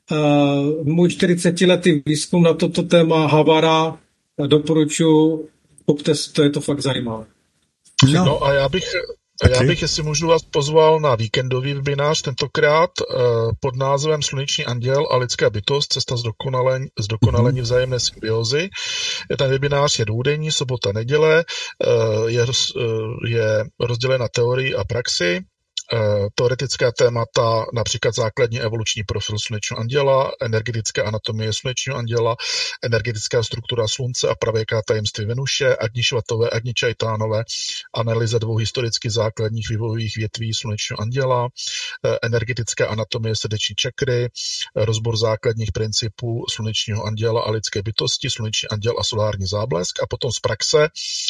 Speaker 4: uh, můj čtyřicetiletý výzkum na toto téma Havara, doporučuji, kupte si, to je to fakt zajímavé.
Speaker 5: No, no a já bych... A já bych, jestli můžu vás pozval na víkendový webinář, tentokrát eh, pod názvem Sluneční anděl a lidská bytost, cesta zdokonalení, zdokonalení vzájemné symbiozy. Ten webinář je dvoudenní, sobota, neděle, eh, je, roz, eh, je rozdělen na teorii a praxi teoretická témata, například základní evoluční profil slunečního anděla, energetická anatomie slunečního anděla, energetická struktura slunce a pravěká tajemství Venuše, Agni Švatové, Agni Čajtánové, analýza dvou historicky základních vývojových větví slunečního anděla, energetická anatomie srdeční čakry, rozbor základních principů slunečního anděla a lidské bytosti, sluneční anděl a solární záblesk, a potom z praxe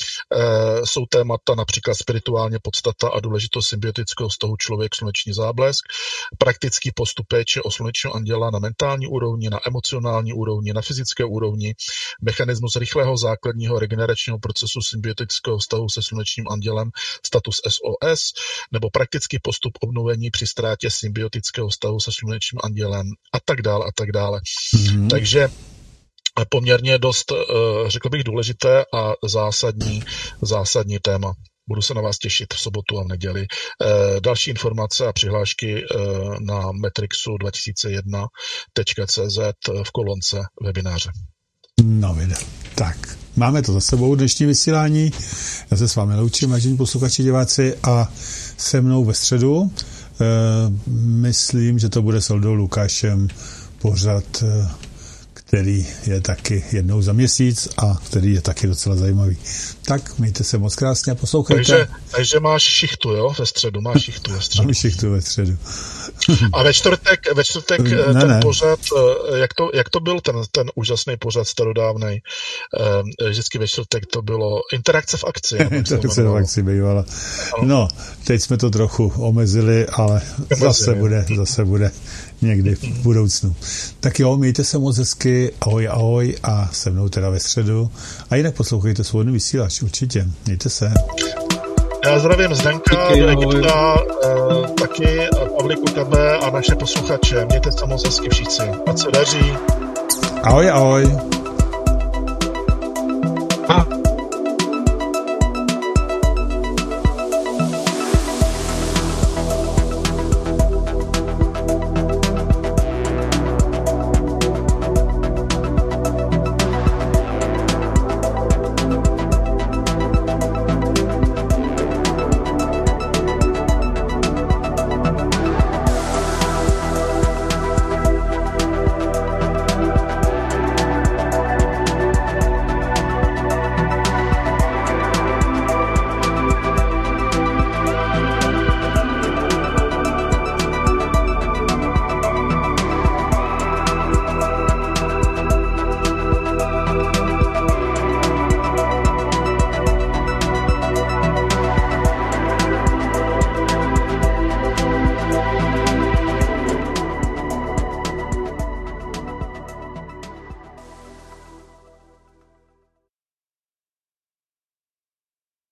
Speaker 5: e, jsou témata například spirituálně podstata a důležitost symbiotického vztahu člověk sluneční záblesk, praktický postup péče o slunečního anděla na mentální úrovni, na emocionální úrovni, na fyzické úrovni, mechanismus rychlého základního regeneračního procesu symbiotického vztahu se slunečním andělem, status S O S, nebo praktický postup obnovení při ztrátě symbiotického vztahu se slunečním andělem a tak dále a tak dále. Mm-hmm. Takže poměrně dost, řekl bych, důležité a zásadní, zásadní téma. Budu se na vás těšit v sobotu a v neděli. Další informace a přihlášky na metrixu dva tisíce jedna tečka cé zet v kolonce webináře.
Speaker 3: No vidím. Tak, máme to za sebou dnešní vysílání. Já se s vámi loučím, vážení posluchači, diváci, a se mnou ve středu e, myslím, že to bude s Oldou Lukášem pořad, e, který je taky jednou za měsíc a který je taky docela zajímavý. Tak, mějte se moc krásně a poslouchejte.
Speaker 5: Takže, takže máš šichtu, jo, ve středu, máš šichtu ve středu.
Speaker 3: Mám šichtu ve středu.
Speaker 5: A ve čtvrtek, ve čtvrtek
Speaker 3: ne,
Speaker 5: ten
Speaker 3: ne.
Speaker 5: pořad, jak to, jak to byl ten, ten úžasný pořad starodávnej, vždycky ve čtvrtek to bylo interakce v akci.
Speaker 3: Interakce v akci bývala. No, teď jsme to trochu omezili, ale omezili, zase bude, zase bude někdy v budoucnu. Tak jo, mějte se moc hezky, ahoj, ahoj, a se mnou teda ve středu. A jinak poslouchejte Svobodný vysílač, určitě. Mějte se.
Speaker 5: Já zdravím Zdenka, Egipta, eh, taky Pavliku, tebe a naše posluchače. Mějte se moc hezky všichni. Ať se daří.
Speaker 3: Ahoj, ahoj.
Speaker 4: A.